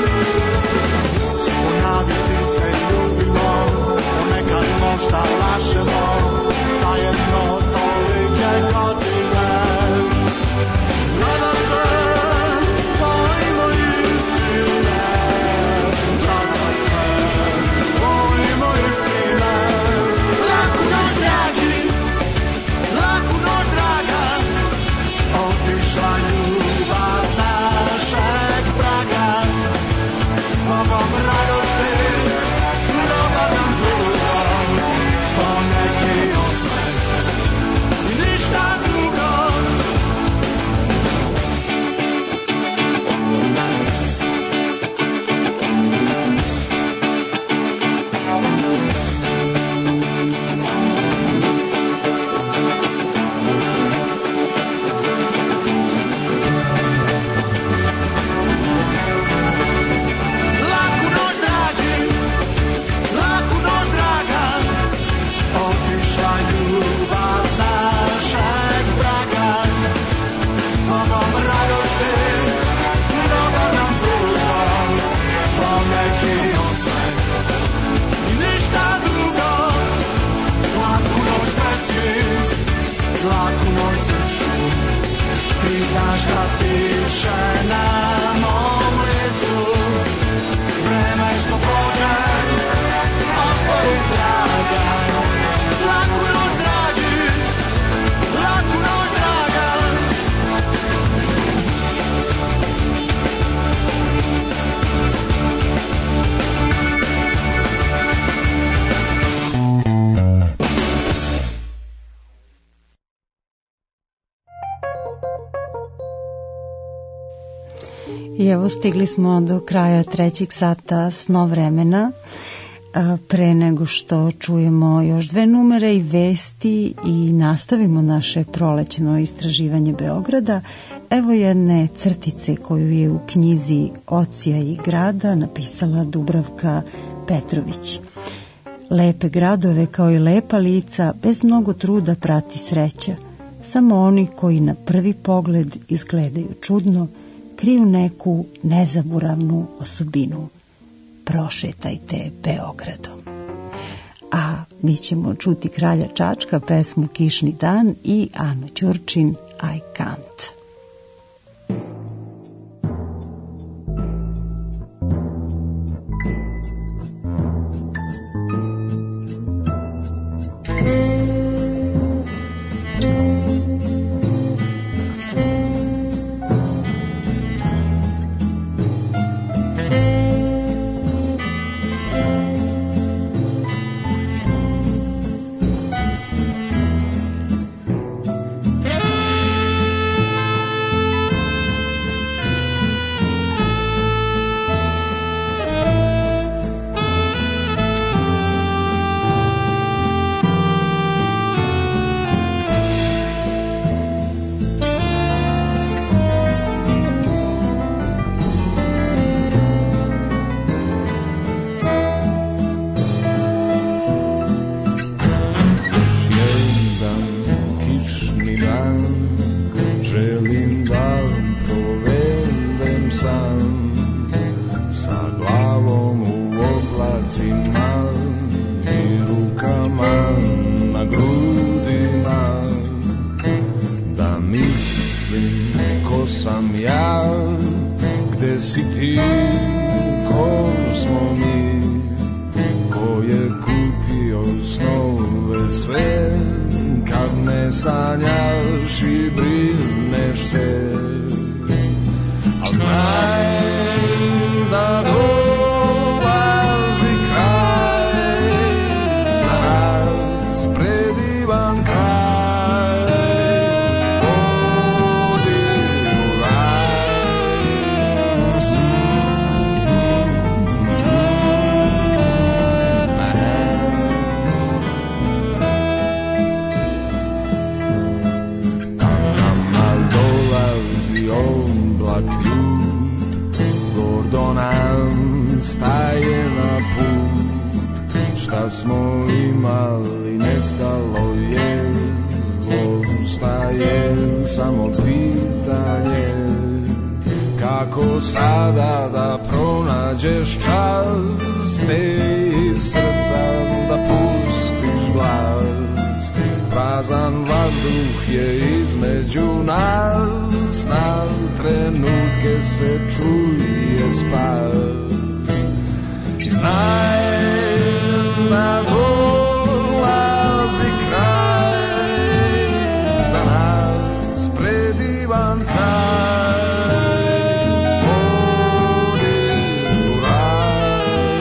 Po navici se ljubimo, ponekad možda lažemo, zajedno tolike godine. Sada se bojimo istine, sada se bojimo istine. Laku noć dragi, laku noć draga, otišla ljubav s našeg praga. Zbogom radosti, dobar nam drugom, poneki osmeh i ništa drugo. Laku noć dragi, laku noć draga, otišla ljubav s našeg praga. Zbogom radosti, dobar nam drugom, poneki osmeh i ništa drugo. Laku noć pesmi, laku noć srcu, ti znaš šta piše na mom licu. Vreme što prođe, ostaje draga. Laku noć dragi, laku noć draga. I evo stigli smo do kraja trećeg sata Snov vremena. Pre nego što čujemo još dve numere i vesti i nastavimo naše prolećno istraživanje Beograda, evo jedne crtice koju je u knjizi Ocija i grada napisala Dubravka Petrović. Lepe gradove kao i lepa lica bez mnogo truda prati sreća. Samo oni koji na prvi pogled izgledaju čudno kriju neku nezaboravnu osobinu. Prošetajte Beogradom. A mi ćemo čuti Kralja Čačka, pesmu Kišni dan i Anu Ćurčin I Can't. sam ja, gde si ti, ko smo mi, ko je kupio snove sve, kad ne sanjaš i brineš se. Al znaj da dolazi kraj, za nas predivan kraj, vodi u staje na put, šta smo imali nestalo je, ostaje samo pitanje, kako sada da pronađeš čas, bez srca da pustiš glas, prazan vazduh je između nas, na trenutke se čuje spas. Znaj da dolazi kraj, za nas predivan kraj, vodi u raj.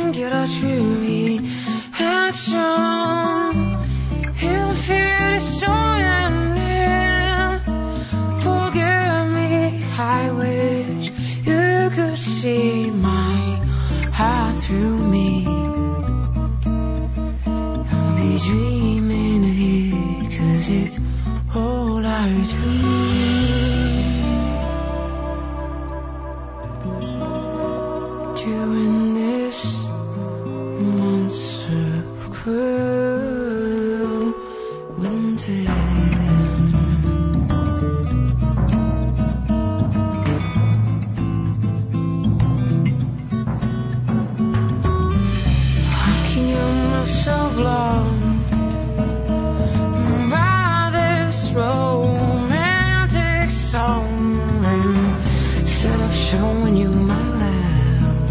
Action, he'll feel it so to me. I'll be dreaming of you, 'cause it's all I dream. During this months of cruel winter, so long by this romantic song, instead of showing you my love.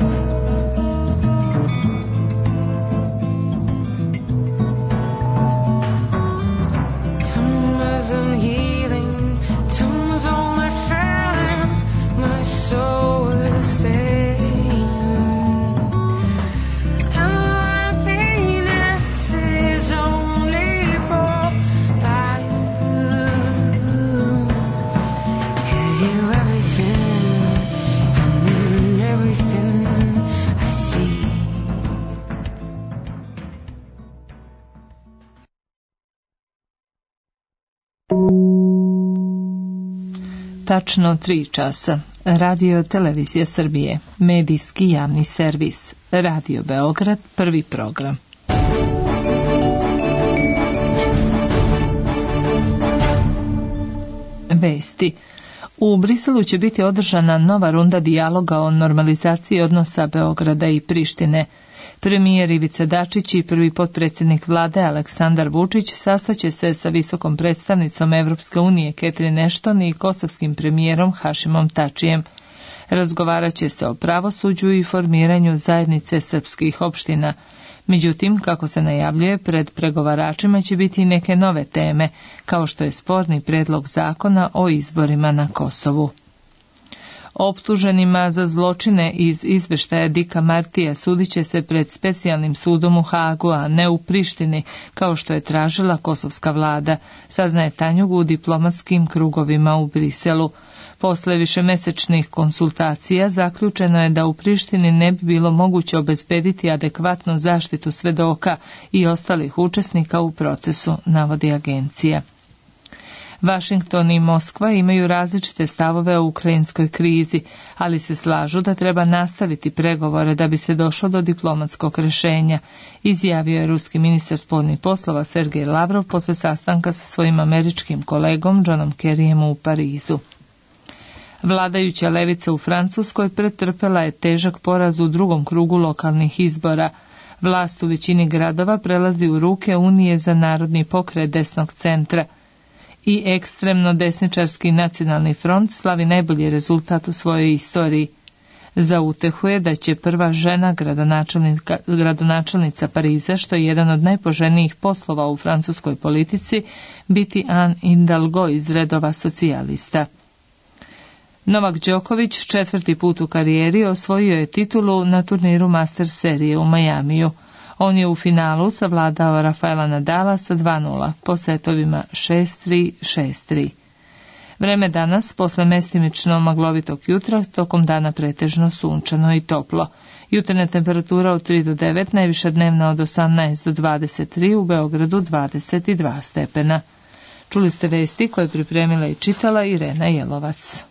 Time wasn't healing, time was only failing, my soul was failing. Tačno 3 časa. Radio Televizija Srbije. Medijski javni servis. Radio Beograd, prvi program. Vesti. U Briselu će biti održana nova runda dijaloga o normalizaciji odnosa Beograda i Prištine. Premijer Ivica Dačić i prvi potpredsjednik vlade Aleksandar Vučić sastaće se sa visokom predstavnicom Evropske unije Catherine Ashton i kosovskim premijerom Hašimom Tačijem. Razgovarat će se o pravosuđu i formiranju zajednice srpskih opština. Međutim, kako se najavljuje, pred pregovaračima će biti i neke nove teme, kao što je sporni predlog zakona o izborima na Kosovu. Optuženima za zločine iz izveštaja Dika Martija sudit će se pred specijalnim sudom u Hagu, a ne u Prištini, kao što je tražila kosovska vlada, saznaje Tanjug u diplomatskim krugovima u Briselu. Posle višemesečnih konsultacija zaključeno je da u Prištini ne bi bilo moguće obezbediti adekvatnu zaštitu svedoka i ostalih učesnika u procesu, navodi agencija. Vašington i Moskva imaju različite stavove o ukrajinskoj krizi, ali se slažu da treba nastaviti pregovore da bi se došlo do diplomatskog rješenja, izjavio je ruski ministar spoljnih poslova Sergej Lavrov posle sastanka sa svojim američkim kolegom Johnom Kerryjem u Parizu. Vladajuća levica u Francuskoj pretrpela je težak poraz u drugom krugu lokalnih izbora. Vlast u većini gradova prelazi u ruke Unije za narodni pokret desnog centra i ekstremno desničarski nacionalni front slavi najbolji rezultat u svojoj istoriji. Za utehu je da će prva žena gradonačelnica Pariza, što je jedan od najpoželjnijih poslova u francuskoj politici, biti Anne Hidalgo iz redova socijalista. Novak Đoković 4. put u karijeri osvojio je titulu na turniru Master serije u Majamiju. On je u finalu savladao Rafaela Nadala sa 2:0 po setovima 6-3, 6-3. Vreme danas, posle mestimično maglovitog jutra, tokom dana pretežno sunčano i toplo. Jutarnja temperatura od 3 do 9, najviša dnevna od 18 do 23, u Beogradu 22 stepena. Čuli ste vesti koje je pripremila i čitala Irena Jelovac.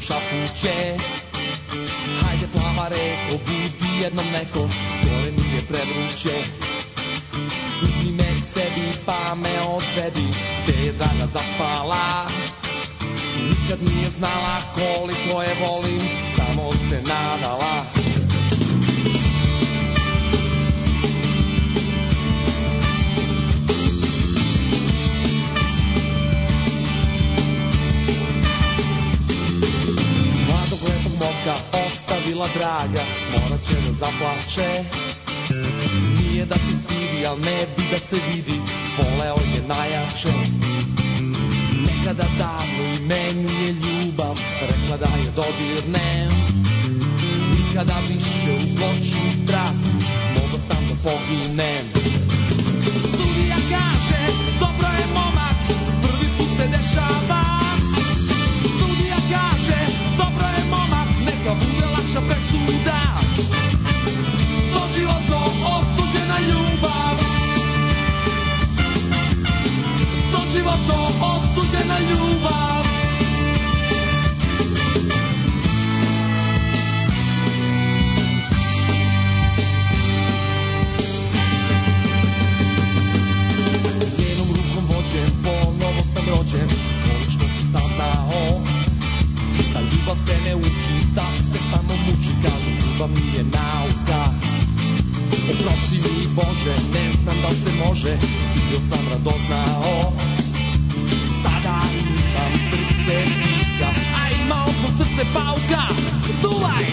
šapuće. Hajde plava reko, budi jednom neko, gore nije prevruće. Uzmi me k sebi pa me odvedi, gde je draga zaspala. Nikad nije znala koliko je volim, samo se nadala. Mladog lepog momka ostavila draga, morat će da zaplače. Nije da se stidi, al ne bi da se vidi, voleo je najjače. Nekada davno i meni je ljubav rekla da je dodirnem. Nikada više u zločinu strastu mogo sam da poginem. Sudija kaže, dobro je momak, prvi put se dešava. Sudija kaže, dobro je momak, neka bude lakša presuda. Doživotno osuđena ljubav. Doživotno osuđena ljubav. Njenom rukom vođen, ponovo sam rođen, konačno sam saznao da ljubav se ne uči, da se samo muči, kad ljubav nije nauka. Oprosti mi Bože, ne znam da li se može, bio sam radoznao. Sada imam srce pika, a imao sam srce pauka. Duvaj!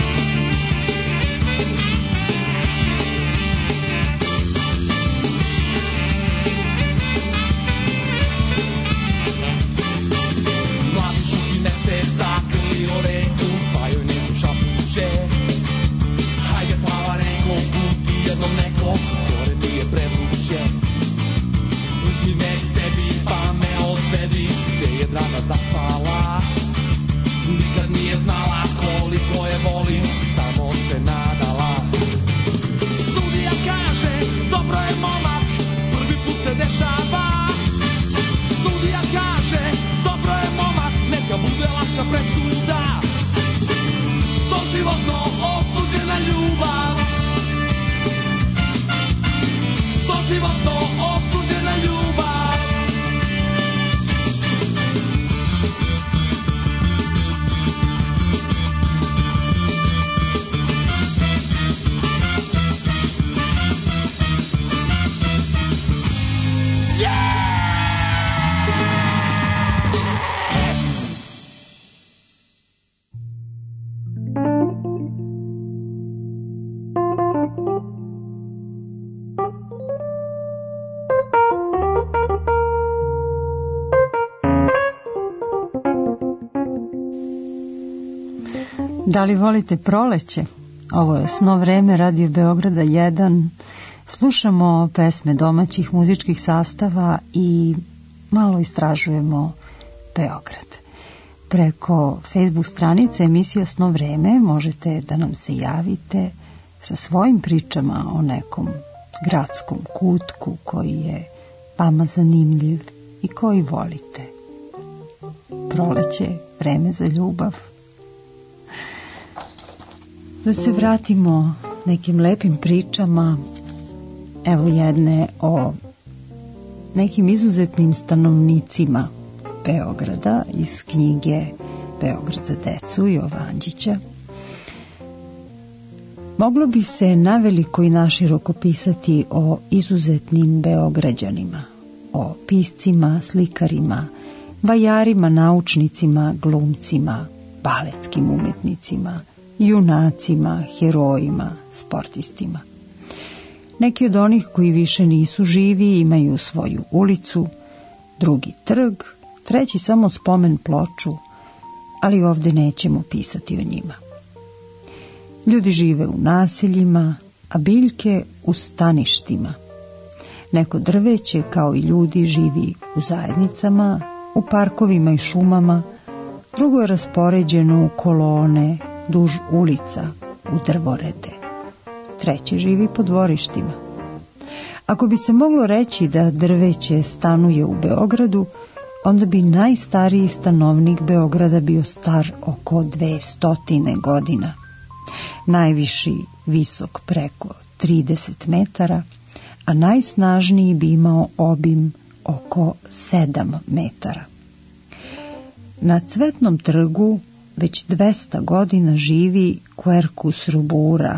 Mladi žuti mesec zakrlio reku, pa joj neku šapuće. Hajde plava reko, budi jednom neko, gore nije prevruće. Uzmi me k sebi pa me odvedi, gde je draga zaspala. Nikad nije znala koliko je volim, samo se nadala. Sudija kaže, dobro je momak, prvi put se dešava. Sudija kaže, dobro je momak, neka bude lakša presuda. Doživotno osuđena ljubav. Doživotno osuđena ljubav. Da li volite proleće? Ovo je Sno vreme, Radio Beograda 1. Slušamo pesme domaćih muzičkih sastava i malo istražujemo Beograd. Preko Facebook stranice emisija Sno vreme možete da nam se javite sa svojim pričama o nekom gradskom kutku koji je vama zanimljiv i koji volite. Proleće, vreme za ljubav. Da se vratimo nekim lepim pričama, evo jedne o nekim izuzetnim stanovnicima Beograda iz knjige Beograd za decu Jovanđića. Moglo bi se naveliko i naširoko pisati o izuzetnim Beograđanima, o piscima, slikarima, vajarima, naučnicima, glumcima, baletskim umetnicima, junacima, herojima, sportistima. Neki od onih koji više nisu živi imaju svoju ulicu, drugi trg, treći samo spomen ploču, ali ovdje nećemo pisati o njima. Ljudi žive u naseljima, a biljke u staništima. Neko drveće, kao i ljudi, živi u zajednicama, u parkovima i šumama, drugo je raspoređeno u kolone, duž ulica, u drvorede. Treće živi po dvorištima. Ako bi se moglo reći da drveće stanuje u Beogradu, onda bi najstariji stanovnik Beograda bio star oko 200 godina. Najviši visok preko 30 metara, a najsnažniji bi imao obim oko 7 metara. Na Cvetnom trgu već 200 godina živi Quercus rubra,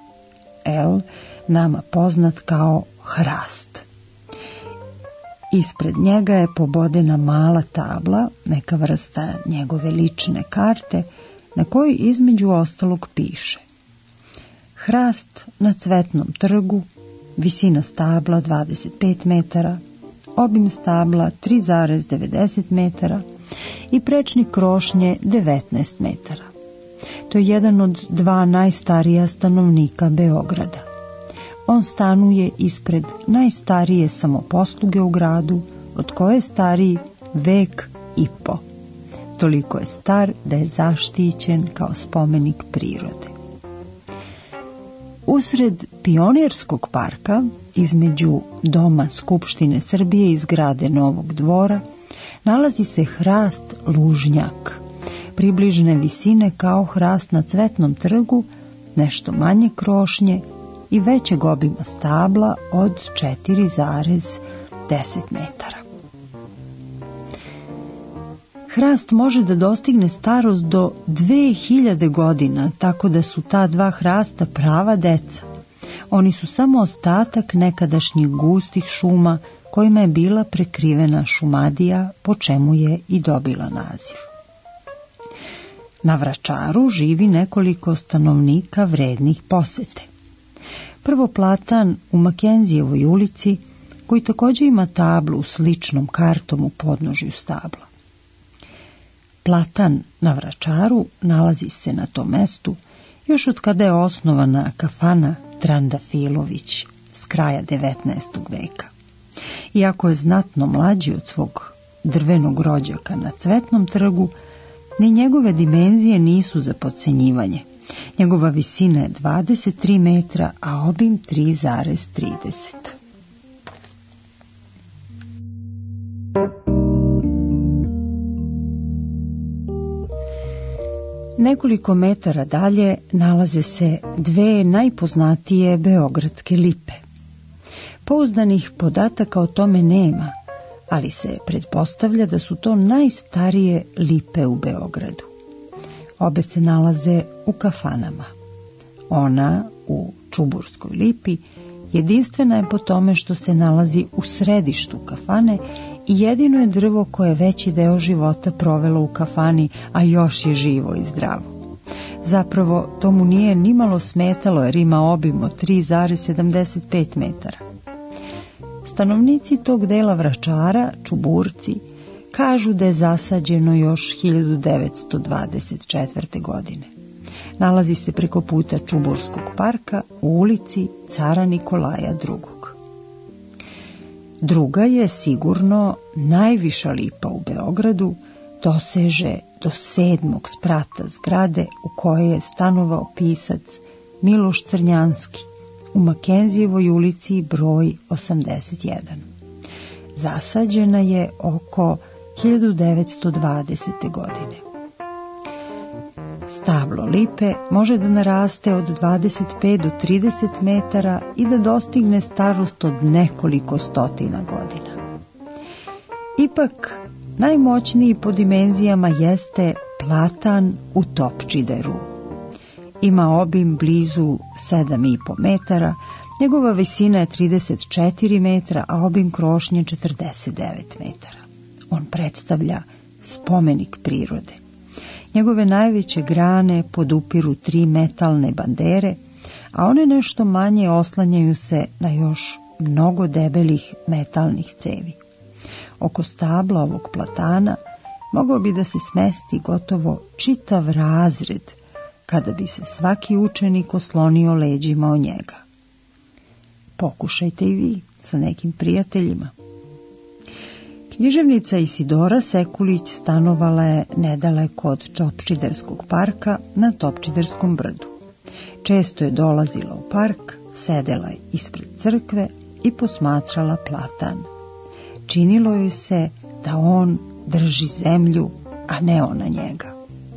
nama poznat kao hrast. Ispred njega je pobodena mala tabla, neka vrsta njegove lične karte, na kojoj između ostalog piše: hrast na Cvetnom trgu, visina stabla 25 metara, obim stabla 3,90 metara i prečnik krošnje 19 metara. To je jedan od 2 najstarija stanovnika Beograda. On stanuje ispred najstarije samoposluge u gradu, od koje je stariji vek i po. Toliko je star da je zaštićen kao spomenik prirode. Usred Pionirskog parka, između Doma Skupštine Srbije i zgrade Novog dvora, nalazi se hrast lužnjak, približne visine kao hrast na Cvetnom trgu, nešto manje krošnje i većeg obima stabla od 4,10 metara. Hrast može da dostigne starost do 2000 godina, tako da su ta 2 hrasta prava deca. Oni su samo ostatak nekadašnjih gustih šuma kojima je bila prekrivena Šumadija, po čemu je i dobila naziv. Na Vračaru živi nekoliko stanovnika vrednih posete. Prvo platan u Makenzijevoj ulici, koji također ima tablu s ličnom kartom u podnožju stabla. Platan na Vračaru nalazi se na tom mestu još od kada je osnovana kafana Trandafilović s kraja 19. veka. Iako je znatno mlađi od svog drvenog rođaka na Cvetnom trgu, ni njegove dimenzije nisu za podcenjivanje. Njegova visina je 23 metra, a obim 3,30. Nekoliko metara dalje nalaze se 2 najpoznatije beogradske lipe. Pouzdanih podataka o tome nema, ali se pretpostavlja da su to najstarije lipe u Beogradu. Obe se nalaze u kafanama. Ona u Čuburskoj lipi jedinstvena je po tome što se nalazi u središtu kafane i jedino je drvo koje je veći deo života provelo u kafani, a još je živo i zdravo. Zapravo, to mu nije nimalo smetalo jer ima obim od 3,75 metara. Stanovnici tog dela Vračara, Čuburci, kažu da je zasađeno još 1924. godine. Nalazi se preko puta Čuburskog parka u ulici Cara Nikolaja II. Druga je sigurno najviša lipa u Beogradu, doseže do 7. sprata zgrade u kojoj je stanovao pisac Miloš Crnjanski u Makenzijevoj ulici broj 81. Zasađena je oko 1920. godine. Stablo lipe može da naraste od 25 do 30 metara i da dostigne starost od nekoliko stotina godina. Ipak, najmoćniji po dimenzijama jeste platan u Topčideru. Ima obim blizu 7,5 metara, njegova visina je 34 metra, a obim krošnje 49 metara. On predstavlja spomenik prirode. Njegove najveće grane podupiru 3 metalne bandere, a one nešto manje oslanjaju se na još mnogo debelih metalnih cevi. Oko stabla ovog platana mogao bi da se smesti gotovo čitav razred, kada bi se svaki učenik oslonio leđima o njega. Pokušajte i vi sa nekim prijateljima. Književnica Isidora Sekulić stanovala je nedaleko od Topčiderskog parka na Topčiderskom brdu. Često je dolazila u park, sedela je ispred crkve i posmatrala platan. Činilo joj se da on drži zemlju, a ne ona njega.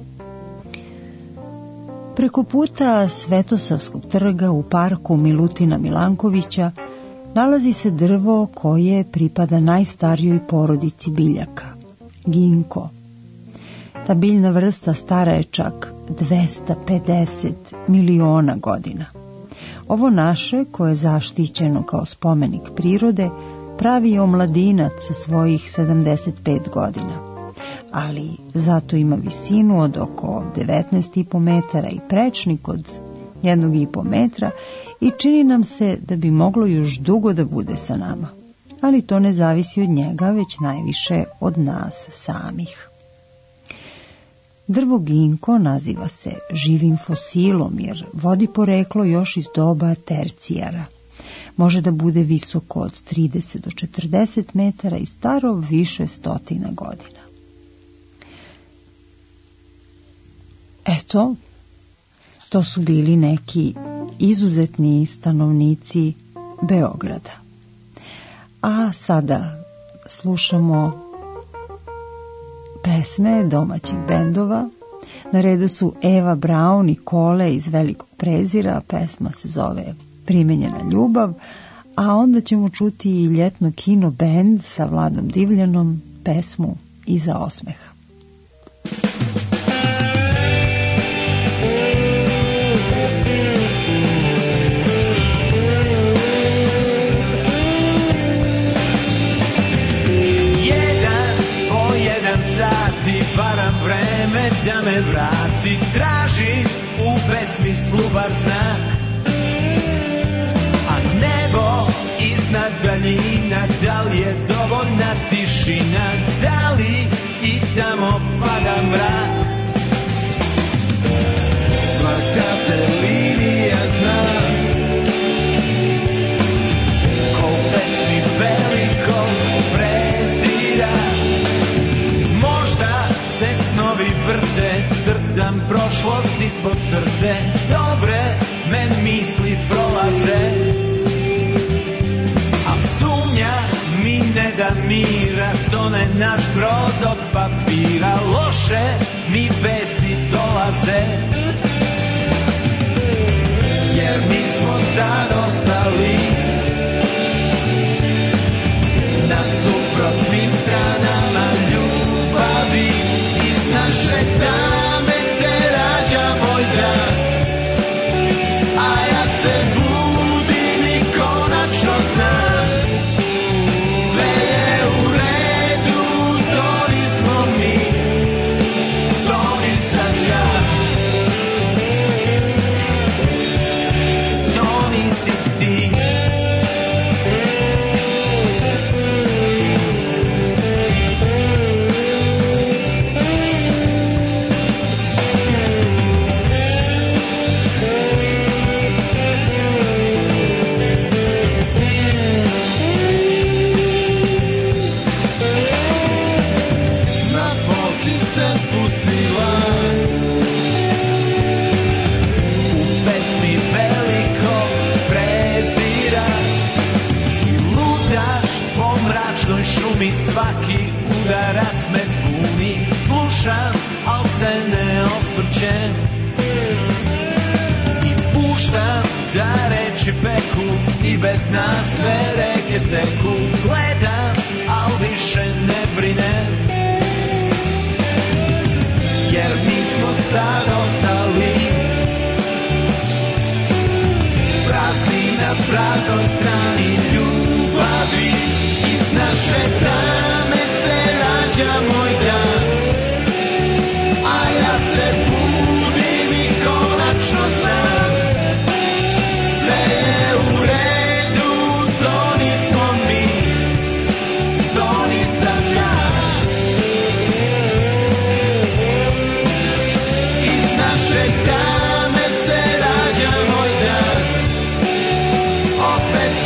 Preko puta Svetosavskog trga u parku Milutina Milankovića nalazi se drvo koje pripada najstarijoj porodici biljaka, ginko. Ta biljna vrsta stara je čak 250 miliona godina. Ovo naše, koje je zaštićeno kao spomenik prirode, pravi omladinac sa svojih 75 godina, ali zato ima visinu od oko 19,5 metara i prečnik od 1,5 metra i čini nam se da bi moglo još dugo da bude sa nama. Ali to ne zavisi od njega, već najviše od nas samih. Drvo ginko naziva se živim fosilom jer vodi poreklo još iz doba tercijara. Može da bude visoko od 30 do 40 metara i staro više stotina godina. Eto, to su bili neki izuzetni stanovnici Beograda. A sada slušamo pesme domaćih bendova. Na redu su Eva Braun i Kole iz Velikog Prezira, pesma se zove Primenjena ljubav, a onda ćemo čuti i ljetno kino bend sa Vladom Divljanom, pesmu Iza osmeha. Varam vreme da me vrati, traži u besmislu bar znak. A nebo iznad daljina, da li je dovoljna tišina, da li i tamo pada mrak. Svaka te linija zna, ko u pesmi velikog prezira. Se snovi vrte, crtam prošlost ispod crte, dobre me misli prolaze, a sumnja mi ne da mira, tone naš brod od papira, loše mi vesti dolaze, jer mi smo sad ostali na suprotnim stranama ljubavi. Naše tame se rađa moj drag, a ja se budim i konačno znam, sve je u redu, to nismo mi, to nisam ja, to nisi ti. Šumi svaki udarac me zbuni, slušam, al se ne osvrćem i puštam da reči peku i bez nas sve reke teku. Gledam, al više ne brinem, jer mi smo sad ostali prazni na praznoj strani ljubavi. Iz naše tame se rađa moj dan, a ja se budim i konačno znam, sve je u redu, to nismo mi, to nisam ja. Iz naše tame se rađa moj dan, opet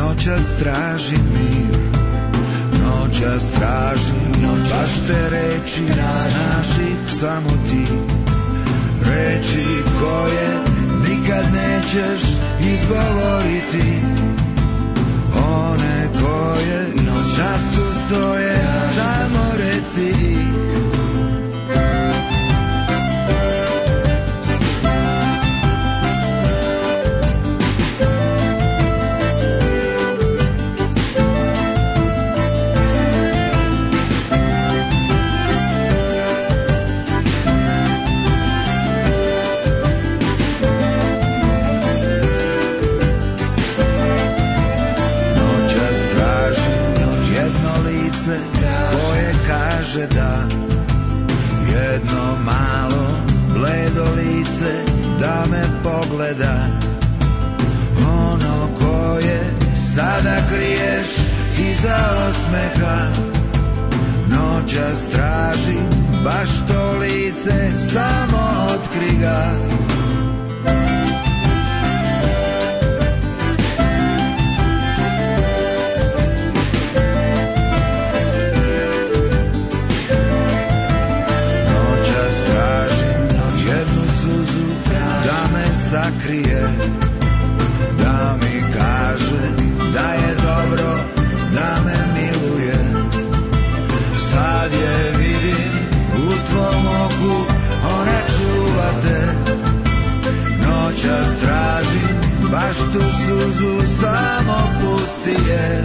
Noćas tražim mir, noćas tražim, baš te reči znaš ih samo ti. Reči koje nikad nećeš izgovoriti, one koje sad tu stoje, samo reci ih. Koje kaže da, jedno malo bledo lice da me pogleda, ono koje sada kriješ iza osmeha. Noćas tražim baš to lice, samo otkri ga. Sakrije, da mi kaže da je dobro, da me miluje. Sad je vidim u tvom oku, ona čuva te. Noćas tražim baš tu suzu, samo pusti je.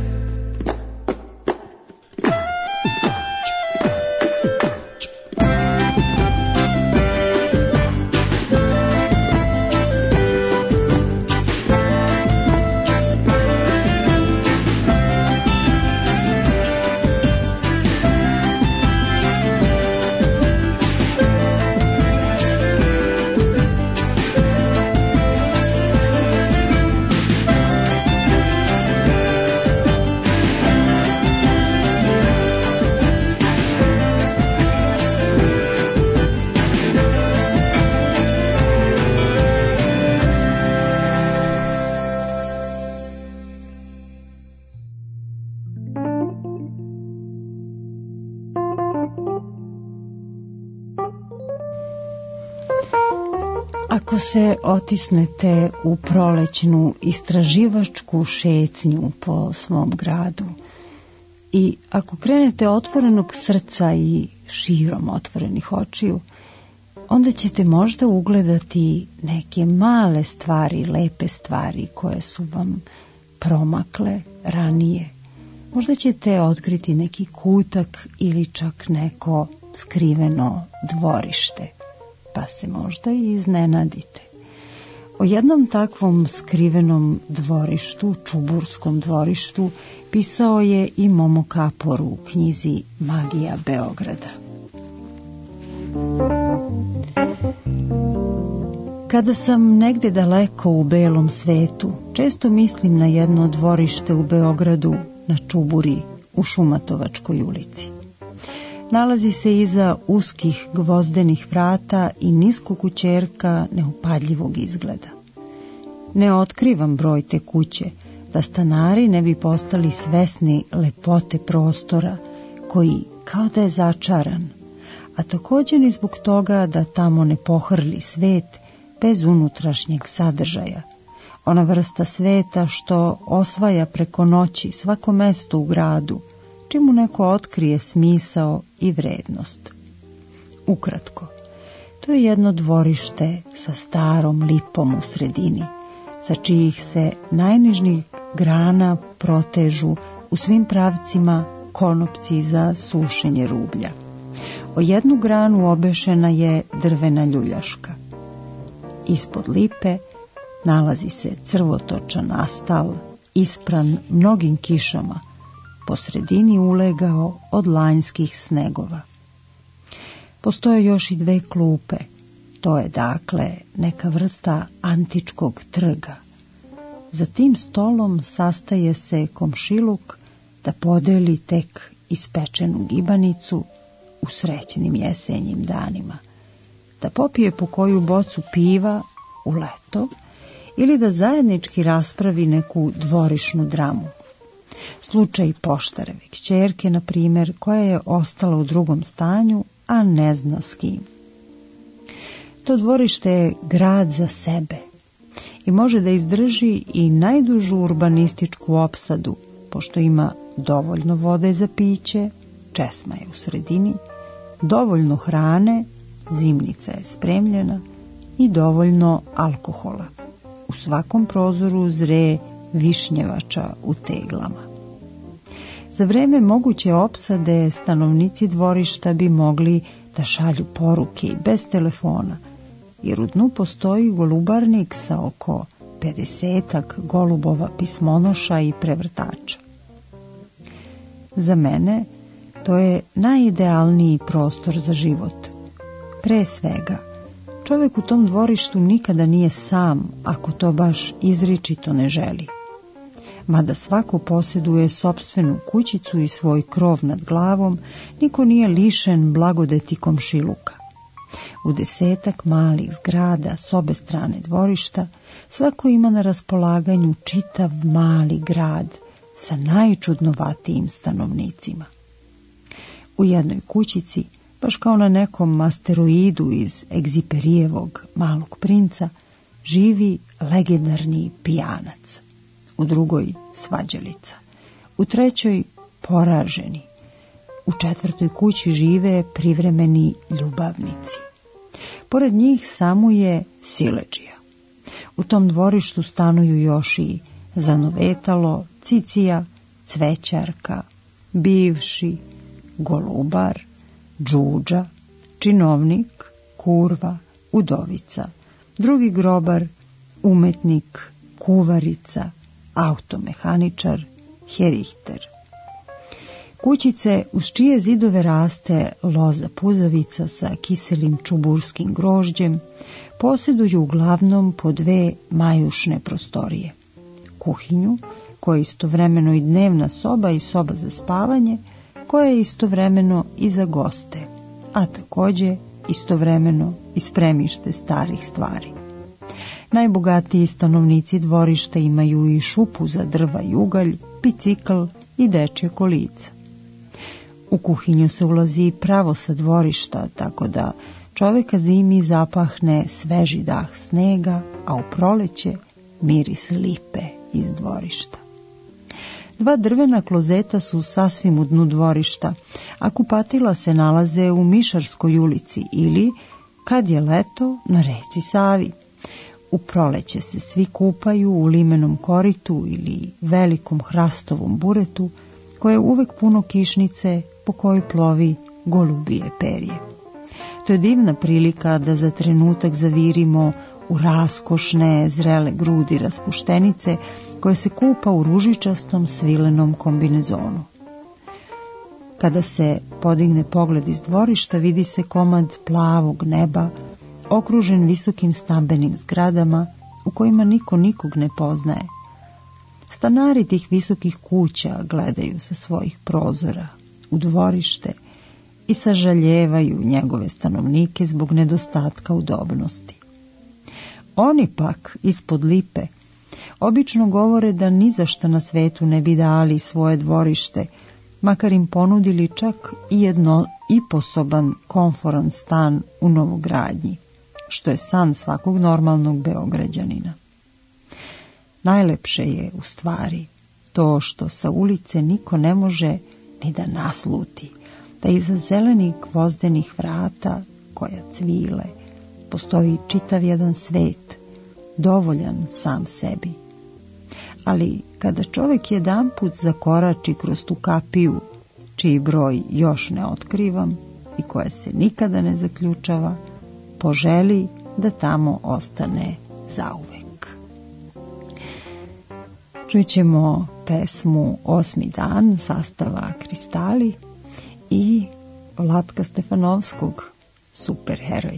Ako se otisnete u prolećnu istraživačku šetnju po svom gradu i ako krenete otvorenog srca i širom otvorenih očiju, onda ćete možda ugledati neke male stvari, lepe stvari koje su vam promakle ranije. Možda ćete otkriti neki kutak ili čak neko skriveno dvorište, pa se možda i iznenadite. O jednom takvom skrivenom dvorištu, čuburskom dvorištu, pisao je i Momo Kapor u knjizi Magija Beograda. Kada sam negde daleko u belom svetu, često mislim na jedno dvorište u Beogradu, na Čuburi, u Šumatovačkoj ulici. Nalazi se iza uskih gvozdenih vrata i niskog kućerka neupadljivog izgleda. Ne otkrivam broj te kuće, da stanari ne bi postali svesni lepote prostora, koji kao da je začaran, a također i zbog toga da tamo ne pohrli svet bez unutrašnjeg sadržaja. Ona vrsta sveta što osvaja preko noći svako mesto u gradu, čemu neko otkrije smisao i vrednost. Ukratko, to je jedno dvorište sa starom lipom u sredini, sa čijih se najnižnjih grana protežu u svim pravcima konopci za sušenje rublja. O jednu granu obešena je drvena ljuljaška. Ispod lipe nalazi se crvotočan astal, ispran mnogim kišama, po sredini ulegao od lanjskih snegova. Postoje još i dve klupe, to je dakle neka vrsta antičkog trga. Za tim stolom sastaje se komšiluk da podeli tek ispečenu gibanicu u srećnim jesenjim danima, da popije po koju bocu piva u leto ili da zajednički raspravi neku dvorišnu dramu. Slučaj poštareve kćerke, na primjer, koja je ostala u drugom stanju, a ne zna s kim. To dvorište je grad za sebe i može da izdrži i najdužu urbanističku opsadu, pošto ima dovoljno vode za piće, česma je u sredini, dovoljno hrane, zimnica je spremljena i dovoljno alkohola. U svakom prozoru zre višnjevača u teglama. Za vreme moguće opsade stanovnici dvorišta bi mogli da šalju poruke i bez telefona, jer u dnu postoji golubarnik sa oko 50-ak golubova pismonoša i prevrtača. Za mene to je najidealniji prostor za život. Pre svega, čovjek u tom dvorištu nikada nije sam, ako to baš izričito ne želi. Mada svako posjeduje sopstvenu kućicu i svoj krov nad glavom, niko nije lišen blagodeti komšiluka. U 10-ak malih zgrada s obe strane dvorišta svako ima na raspolaganju čitav mali grad sa najčudnovatijim stanovnicima. U jednoj kućici, baš kao na nekom asteroidu iz Egziperijevog Malog princa, živi legendarni pijanac. U drugoj svađalica, u trećoj poraženi, u četvrtoj kući žive privremeni ljubavnici. Pored njih samo je siledžija. U tom dvorištu stanuju još i zanovetalo, cicija, cvećarka, bivši, golubar, džuđa, činovnik, kurva, udovica, drugi grobar, umetnik, kuvarica, automehaničar, herihter. Kućice uz čije zidove raste loza puzavica sa kiselim čuburskim grožđem posjeduju uglavnom po 2 majušne prostorije. Kuhinju, koja je istovremeno i dnevna soba i soba za spavanje, koja je istovremeno i za goste, a također istovremeno i spremište starih stvari. Najbogatiji stanovnici dvorišta imaju i šupu za drva i ugalj, bicikl i dečje kolica. U kuhinju se ulazi pravo sa dvorišta, tako da čovjeka zimi zapahne sveži dah snega, a u proleće miris lipe iz dvorišta. 2 drvena klozeta su sasvim u dnu dvorišta, a kupatila se nalaze u Mišarskoj ulici ili, kad je leto, na reci Savi. U proleće se svi kupaju u limenom koritu ili velikom hrastovom buretu, koje je uvek puno kišnice po kojoj plovi golubije perje. To je divna prilika da za trenutak zavirimo u raskošne, zrele grudi raspuštenice koje se kupa u ružičastom svilenom kombinezonu. Kada se podigne pogled iz dvorišta, vidi se komad plavog neba, okružen visokim stambenim zgradama u kojima niko nikog ne poznaje. Stanari tih visokih kuća gledaju sa svojih prozora u dvorište i sažaljevaju njegove stanovnike zbog nedostatka udobnosti. Oni pak ispod lipe obično govore da ni za šta na svetu ne bi dali svoje dvorište, makar im ponudili čak i 1,5-soban komforan stan u novogradnji, što je san svakog normalnog Beograđanina. Najlepše je, u stvari, to što sa ulice niko ne može ni da nasluti, da iza zelenih gvozdenih vrata, koja cvile, postoji čitav jedan svet, dovoljan sam sebi. Ali kada čovjek jedanput zakorači kroz tu kapiju, čiji broj još ne otkrivam i koja se nikada ne zaključava, poželi da tamo ostane zauvek. Čućemo pesmu 8. dan sastava Kristali i Vlatka Stefanovskog, Superheroj.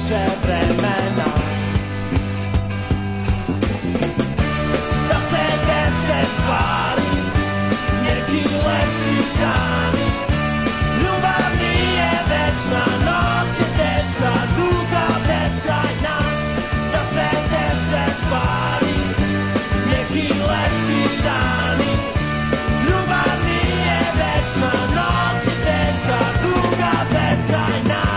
više vremena da se dese stvari, neki lepši dani. Ljubav nije večna, noć je teška, duga, beskrajna. Da se dese stvari, neki lepši dani. Ljubav nije večna, noć je teška, duga, beskrajna.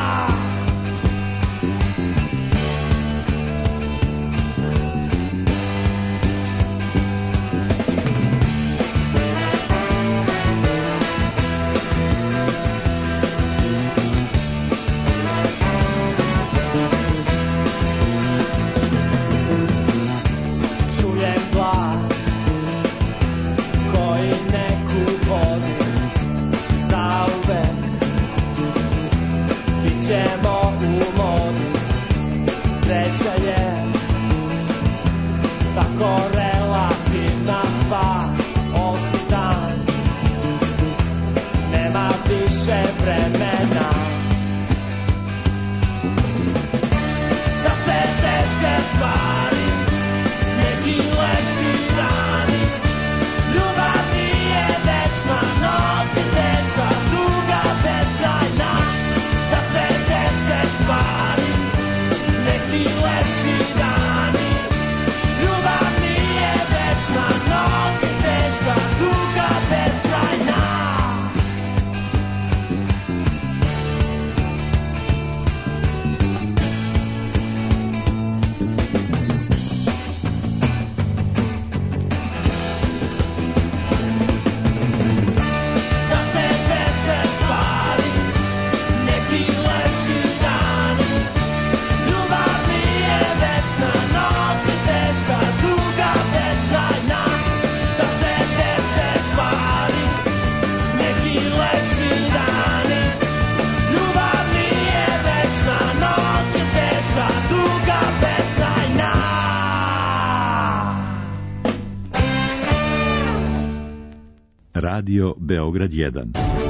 Radio Beograd 1.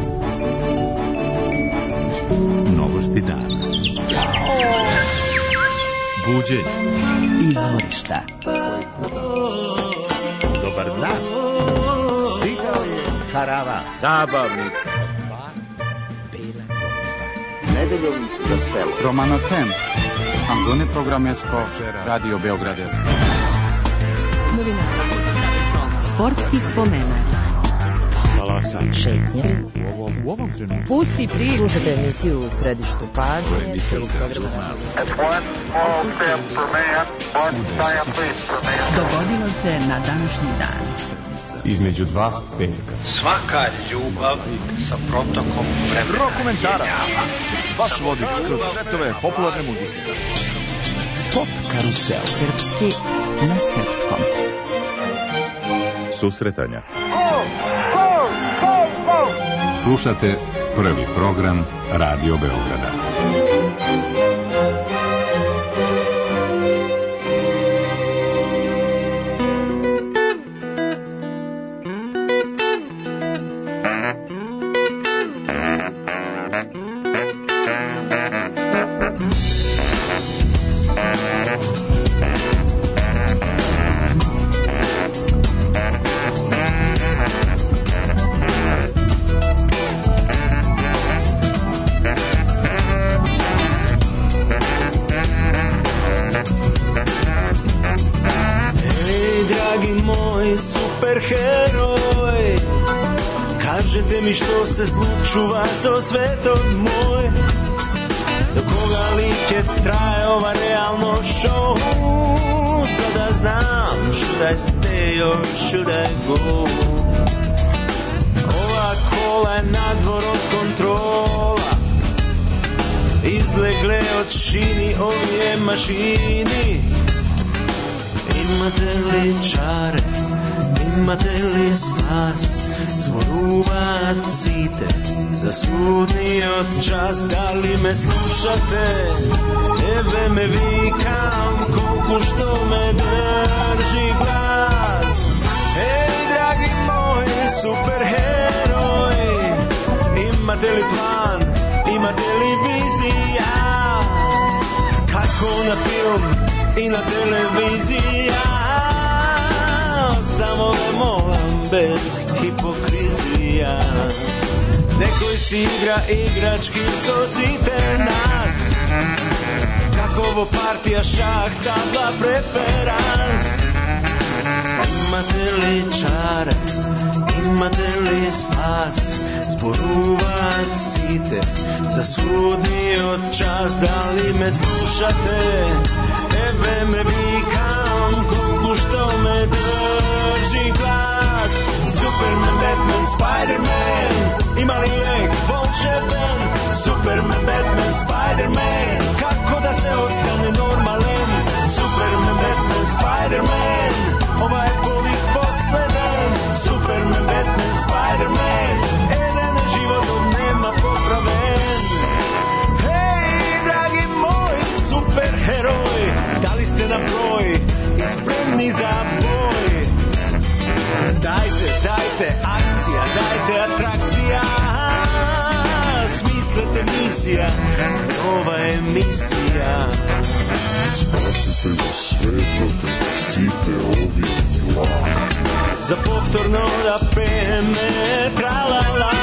Novosti dana. Buđenje. Izvorišta. Dobar dan. Stigao je karava. Zabavnik. Nedeljom za selo. Romano Tem. Angone programesko. Radio Beograd 1. Novina. Sportski spomenak. Šetnje. U ovom trenutku. Pusti priču. Slušajte emisiju u središtu pažnje. Dogodilo se na današnji dan. Između dva petka. Svaka ljubav sa protokom vremena. Rokomentarac. Vaš vodič kroz svetove popularne muzike. Pop karusel. Srpski na srpskom. Susretanja. Slušate prvi program Radio Beograda. Superheroj, kažete mi što se slučuva sa svetom moj. Do koga lik je traje ova realno show. Sada znam, should I stay or should I go. Ova kola je nadvor od kontrola, izlegle od šini ovije mašini. Imate li čare, imate li spas, zvorubacite za sudni od čas. Da li me slušate, ebe me vikam, koliko što me drži glas. Ej, dragi moji superheroji, imate li plan, imate li vizija? na film i na televizija. Samo me molam bez hipokrizija. Nekoj si igra igrački sosite nas. Kako ovo partija šah, tabla preferans. Imate li čare, imate li spas? Sporuvac site, za sudnio čas. Da li me slušate? Eve me vikam, kuku što me drži glas. Superman, Batman, Spiderman, ima li lijek volšeban? Superman, Batman, Spiderman, kako da se ostane normalen? Superman, Batman, Spiderman, ovaj povik posledan. Superman, Batman, Spiderman, jedan je život od nema popraven. Hej, dragi moj superheroj, da li ste na broj i spremni za boj? Dajte, dajte, akcija, dajte, atrakcija. Smislite misija, nova emisija. Spasitelj sveta, site ovih zla. Za povtorno da peme, tralala.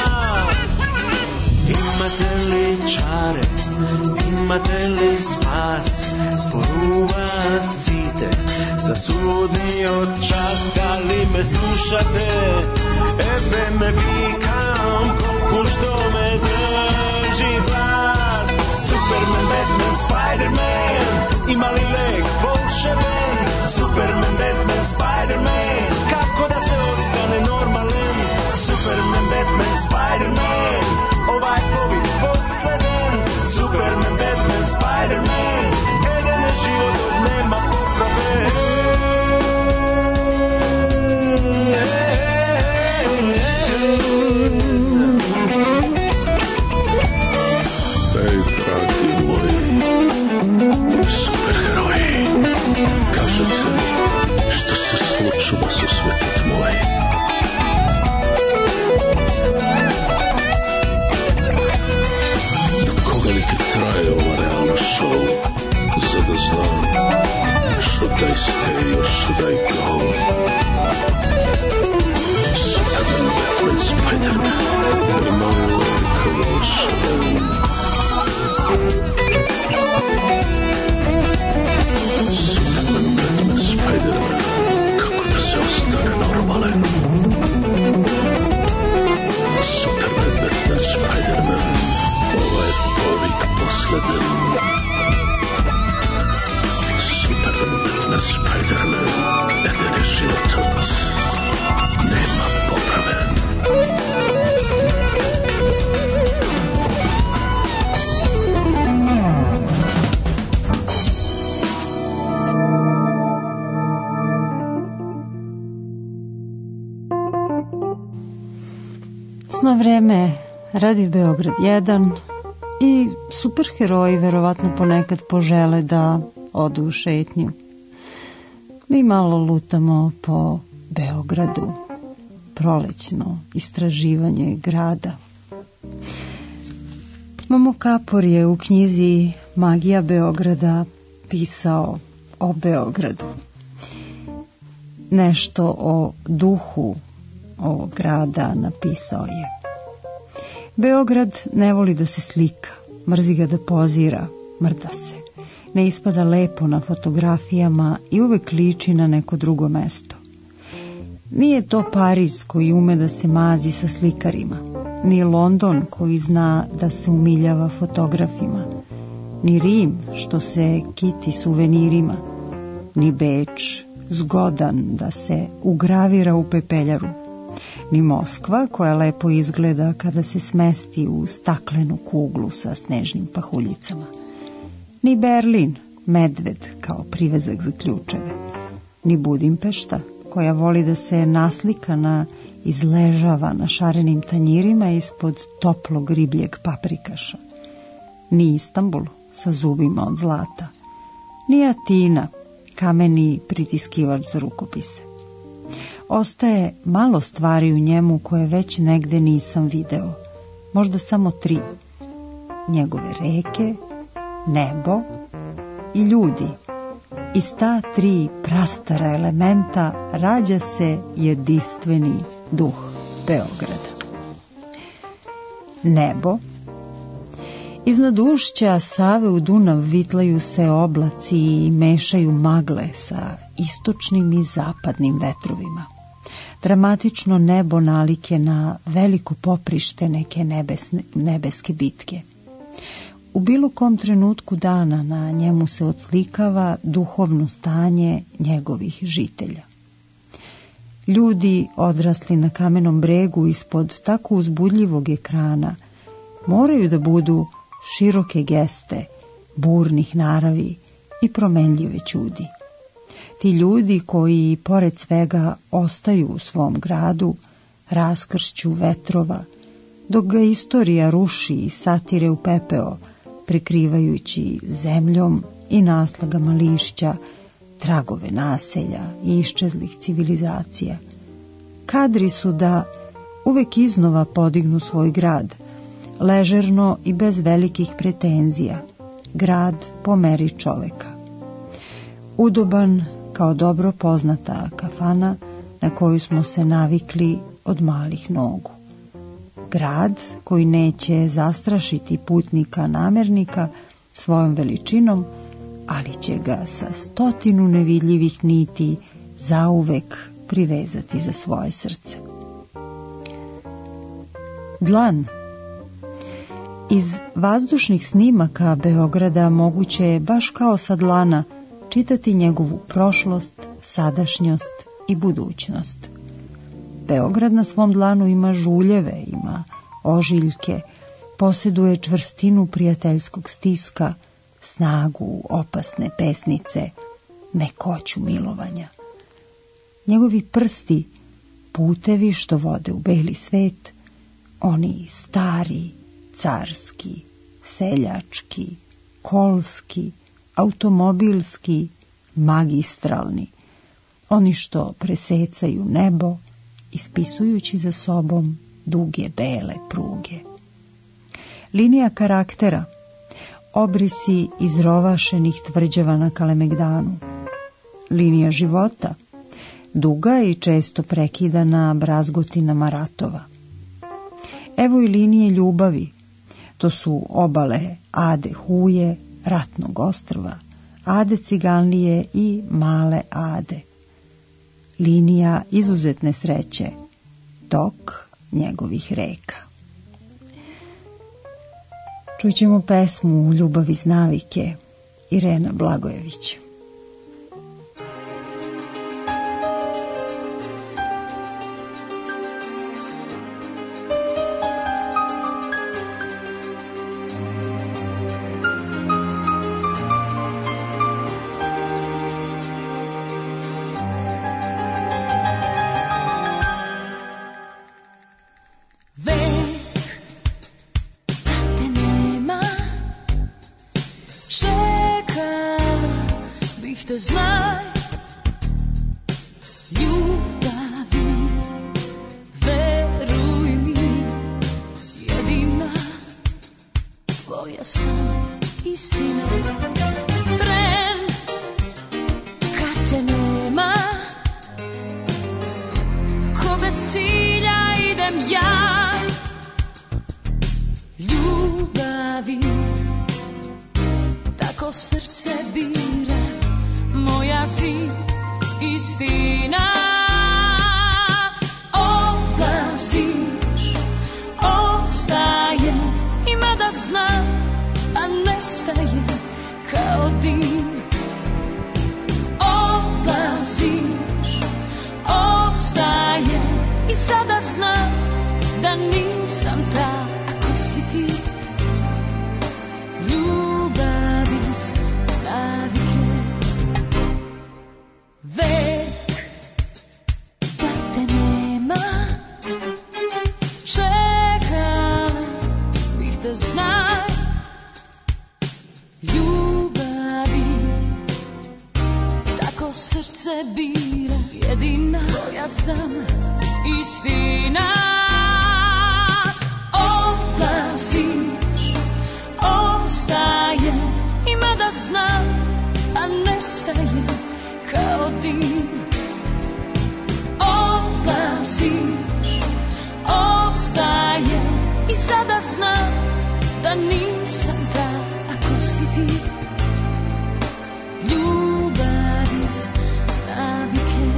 Imate li čare, imate li spas? Sporuvac site, za sudni čas. Da li me slušate? Ebe me vikam, kuku što me drži glas. Superman, Batman, Spiderman, ima li lek volšeban? Superman, Batman, Spiderman, kako da se ostane normalen? Superman, Batman, Spiderman, ovaj povik posledan. Superman, Batman, Spiderman, jedan je život od nema poprave. Ej, dragi moji superheroji, kažete mi što se slučuva su svetit moj. Do koga li ti traje ova realna show, za da znam should I stay or should I go? Superman, Batman, Spiderman, imaju leka volšeban. Superman, Batman, Spiderman, kako da se ostane normalan? Superman, Batman, Spiderman, ovaj povik posledan. Superman, Batman, Spiderman, jedan je život od nas nema popraven. Sno vreme, Radio Beograd 1 i superheroji verovatno ponekad požele da odu u šetnju. Mi malo lutamo po Beogradu, prolećno istraživanje grada. Mamo Kapor je u knjizi Magija Beograda pisao o Beogradu. Nešto o duhu ovog grada napisao je. Beograd ne voli da se slika, mrzi ga da pozira, mrda se. Ne ispada lepo na fotografijama i uvek liči na neko drugo mesto. Nije to Pariz koji ume da se mazi sa slikarima, ni London koji zna da se umiljava fotografima, ni Rim što se kiti suvenirima, ni Beč zgodan da se ugravira u pepeljaru, ni Moskva koja lepo izgleda kada se smesti u staklenu kuglu sa snežnim pahuljicama, ni Berlin, medved kao privezak za ključeve, ni Budimpešta koja voli da se naslikana izležava na šarenim tanjirima ispod toplog ribljeg paprikaša, ni Istanbul sa zubima od zlata, ni Atina, kameni pritiskivač za rukopise. Ostaje malo stvari u njemu koje već negde nisam video, možda samo 3. Njegove reke, nebo i ljudi. Iz ta tri prastara elementa rađa se jedinstveni duh Beograda. Nebo. Iznad ušća Save u Dunav vitlaju se oblaci i mešaju magle sa istočnim i zapadnim vetrovima. Dramatično nebo nalike na veliko poprište neke nebeske bitke. U bilo kom trenutku dana na njemu se odslikava duhovno stanje njegovih žitelja. Ljudi odrasli na Kamenom bregu ispod tako uzbudljivog ekrana moraju da budu široke geste, burnih naravi i promenljive ćudi. Ti ljudi koji, pored svega, ostaju u svom gradu, raskršću vetrova, dok ga istorija ruši i satire u pepeo, prekrivajući zemljom i naslagama lišća, tragove naselja i iščezlih civilizacija. Kadri su da uvek iznova podignu svoj grad, ležerno i bez velikih pretenzija, grad po meri čoveka. Udoban kao dobro poznata kafana na koju smo se navikli od malih nogu. Grad koji neće zastrašiti putnika namernika svojom veličinom, ali će ga sa 100 nevidljivih niti zauvek privezati za svoje srce. Dlan. Iz vazdušnih snimaka Beograda moguće je baš kao sa dlana čitati njegovu prošlost, sadašnjost i budućnost. Beograd na svom dlanu ima žuljeve, ima ožiljke, posjeduje čvrstinu prijateljskog stiska, snagu opasne pesnice, mekoću milovanja. Njegovi prsti, putevi što vode u beli svet, oni stari, carski, seljački, kolski, automobilski, magistralni, oni što presecaju nebo, ispisujući za sobom duge bele pruge. Linija karaktera, obrisi izrovašenih tvrđava na Kalemegdanu. Linija života, duga i često prekidana brazgotinama ratova. Evo i linije ljubavi, to su obale Ade Huje, Ratnog ostrva, Ade Ciganlije i Male Ade. Linija izuzetne sreće, tok njegovih reka. Čućemo pesmu Ljubav iz navike, Irena Blagojević. Znaj, ljubavi, veruj mi, jedina tvoja sam istina. Tren kad te nema, ko bez cilja idem ja. Ljubavi, tako srce bira, moja si istina. Odlaziš, ostajem, ima da znam, a nestaje kao dim. Odlaziš, ostajem i sada znam da nisam ta, ako si ti. Ljubav iz navike, vek da te nema, čekala bih da znaj. Ljubavi, tako srce bira, jedina tvoja sam istina. Odlaziš, ostajem, ima da znam nestaje kao dim. Odlaziš, opstajem i sada znam da nisam ta, ako si ti. Ljubav iz navike.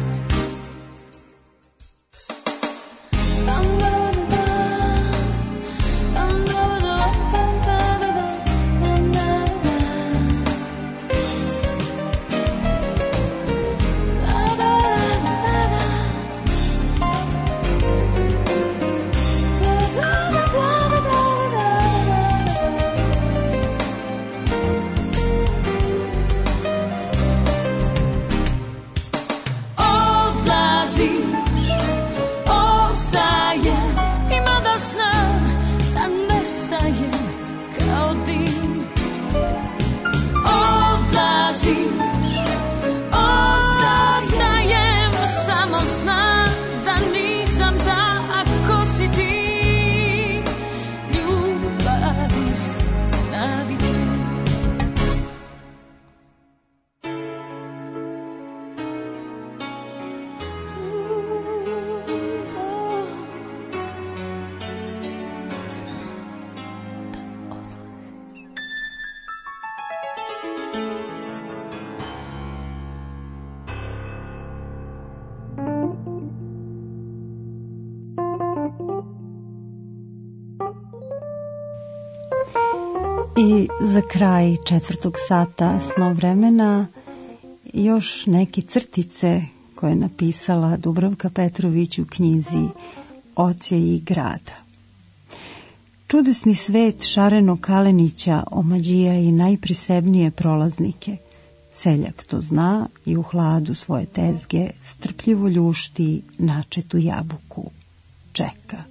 I za kraj 4. sata snov vremena još neke crtice koje je napisala Dubravka Petrović u knjizi Odsjeji grada. Čudesni svet Šarenog Kalenića omađija i najprisebnije prolaznike. Seljak to zna i u hladu svoje tezge strpljivo ljušti načetu jabuku. Čeka.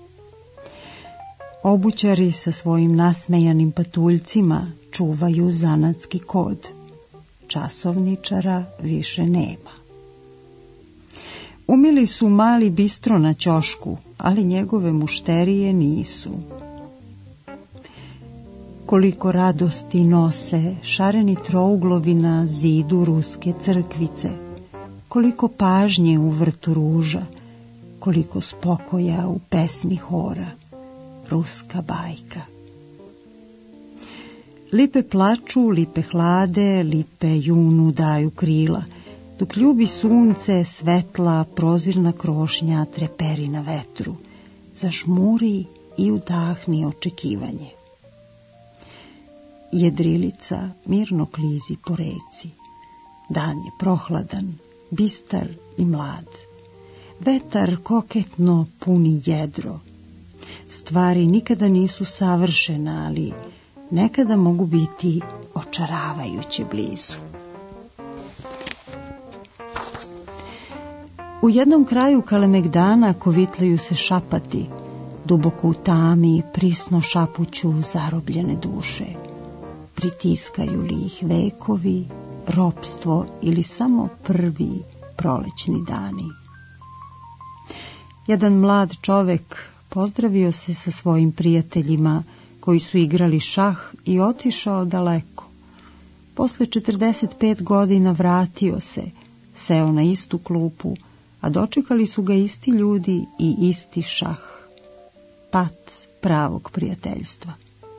Obućari sa svojim nasmejanim patuljcima čuvaju zanatski kod. Časovničara više nema. Umili su mali bistro na ćošku, ali njegove mušterije nisu. Koliko radosti nose šareni trouglovi na zidu ruske crkvice, koliko pažnje u vrtu ruža, koliko spokoja u pesmi hora. Ruska bajka. Lipe plaču, lipe hlade, lipe junu daju krila, dok ljubi sunce, svetla, prozirna krošnja treperi na vetru, zažmuri i udahni očekivanje. Jedrilica mirno klizi po reci. Dan je prohladan, bistar i mlad. Vetar koketno puni jedro. Stvari nikada nisu savršene, ali nekada mogu biti očaravajuće blizu. U jednom kraju Kalemegdana kovitlaju se šapati, duboko u tami prisno šapuću zarobljene duše. Pritiskaju li ih vekovi, ropstvo ili samo prvi prolećni dani. Jedan mlad čovek pozdravio se sa svojim prijateljima koji su igrali šah i otišao daleko. Posle 45 godina vratio se, seo na istu klupu, a dočekali su ga isti ljudi i isti šah. Pat pravog prijateljstva.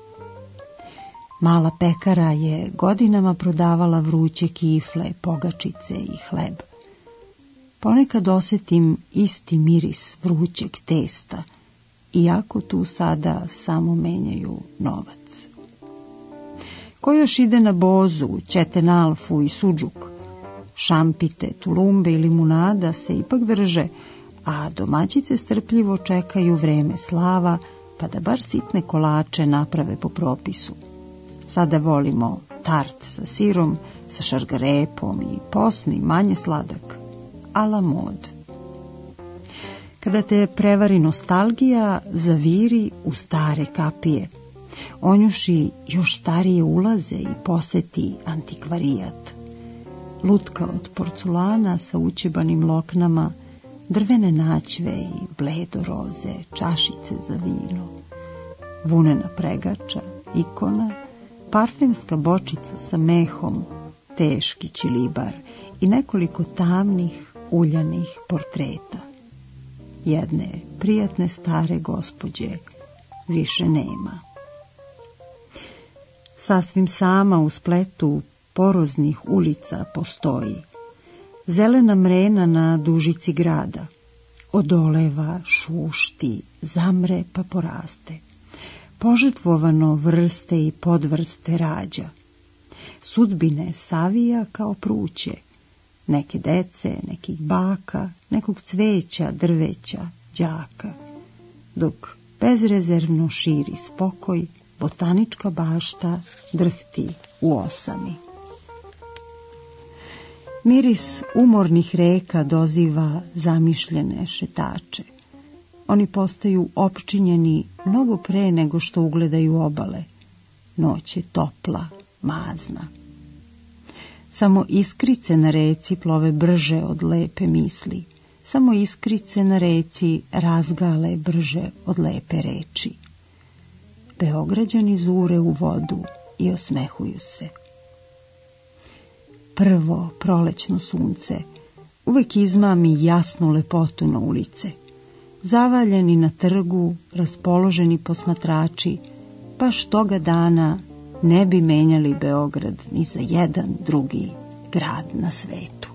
Mala pekara je godinama prodavala vruće kifle, pogačice i hleb. Ponekad osjetim isti miris vrućeg testa, iako tu sada samo menjaju novac. Ko još ide na bozu, ćeten alfu i suđuk? Šampite, tulumbe i limunada se ipak drže, a domaćice strpljivo čekaju vreme slava, pa da bar sitne kolače naprave po propisu. Sada volimo tart sa sirom, sa šargarepom i posni, manje sladak, a la mod. Kada te prevari nostalgija, zaviri u stare kapije. Onjuši još starije ulaze i poseti antikvarijat. Lutka od porculana sa učebanim loknama, drvene naćve i bledo roze, čašice za vino, vunena pregača, ikona, parfemska bočica sa mehom, teški ćilibar i nekoliko tamnih uljanih portreta. Jedne prijatne stare gospođe više nema. Sasvim sama u spletu poroznih ulica postoji. Zelena mrena na dužici grada. Odoleva, šušti, zamre pa poraste. Požrtvovano vrste i podvrste rađa. Sudbine savija kao pruće. Neke dece, nekih baka, nekog cveća, drveća, đaka. Dok bezrezervno širi spokoj, botanička bašta drhti u osami. Miris umornih reka doziva zamišljene šetače. Oni postaju opčinjeni mnogo pre nego što ugledaju obale. Noć je topla, mazna. Samo iskrice na reci plove brže od lepe misli. Samo iskrice na reci razgale brže od lepe reči. Beograđani zure u vodu i osmehuju se. Prvo prolećno sunce uvek izmami jasnu lepotu na ulice. Zavaljeni na trgu, raspoloženi posmatrači, baš toga dana ne bi menjali Beograd ni za jedan drugi grad na svetu.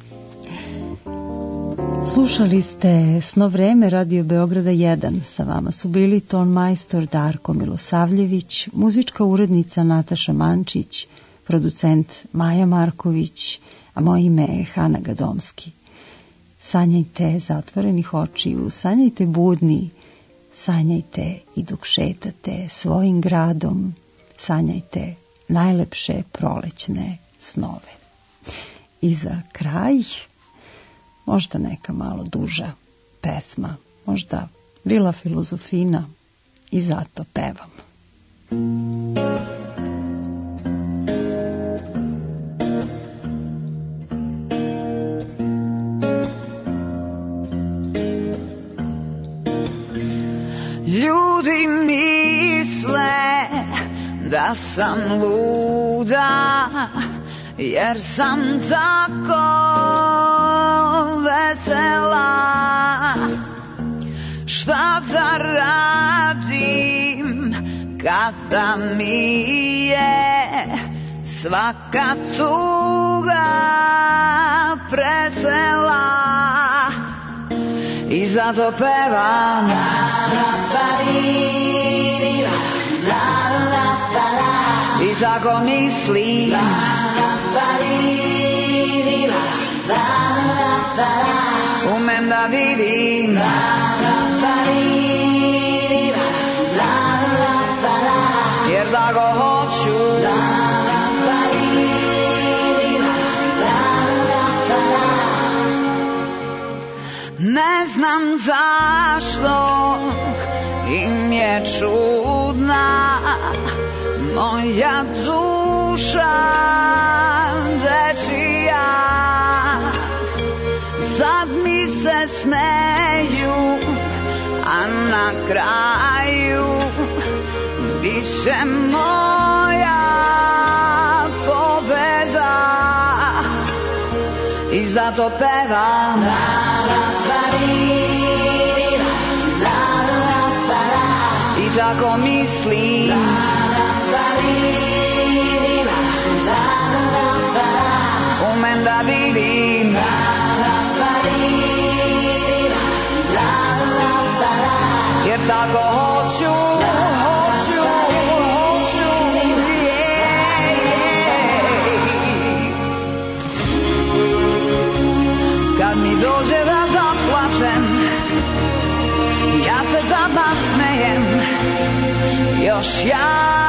Slušali ste Sno vreme Radio Beograda 1. Sa vama su bili ton majstor Darko Milosavljević, muzička urednica Nataša Mančić, producent Maja Marković, a moje ime je Hana Gadomski. Sanjajte zatvorenih očiju, sanjajte budni, sanjajte i dok šetate svojim gradom, sanjajte najlepše prolećne snove. I za kraj, možda neka malo duža pesma, možda Vila Filozofina, i zato pevam. Ljudi misle da sam luda, jer sam tako vesela. Šta da radim kada mi je svaka tuga presela? I zato pevam i tako mislim umem da vidim jer da go hoću ne znam zašto im je čudna moja duša dečija. Sad mi se smeju, a na kraju biće moja pobeda. I zato pevam i tako mislim umem da vidim jer tako hoću kad mi dođe da zaplačem ja se tada smejem još ja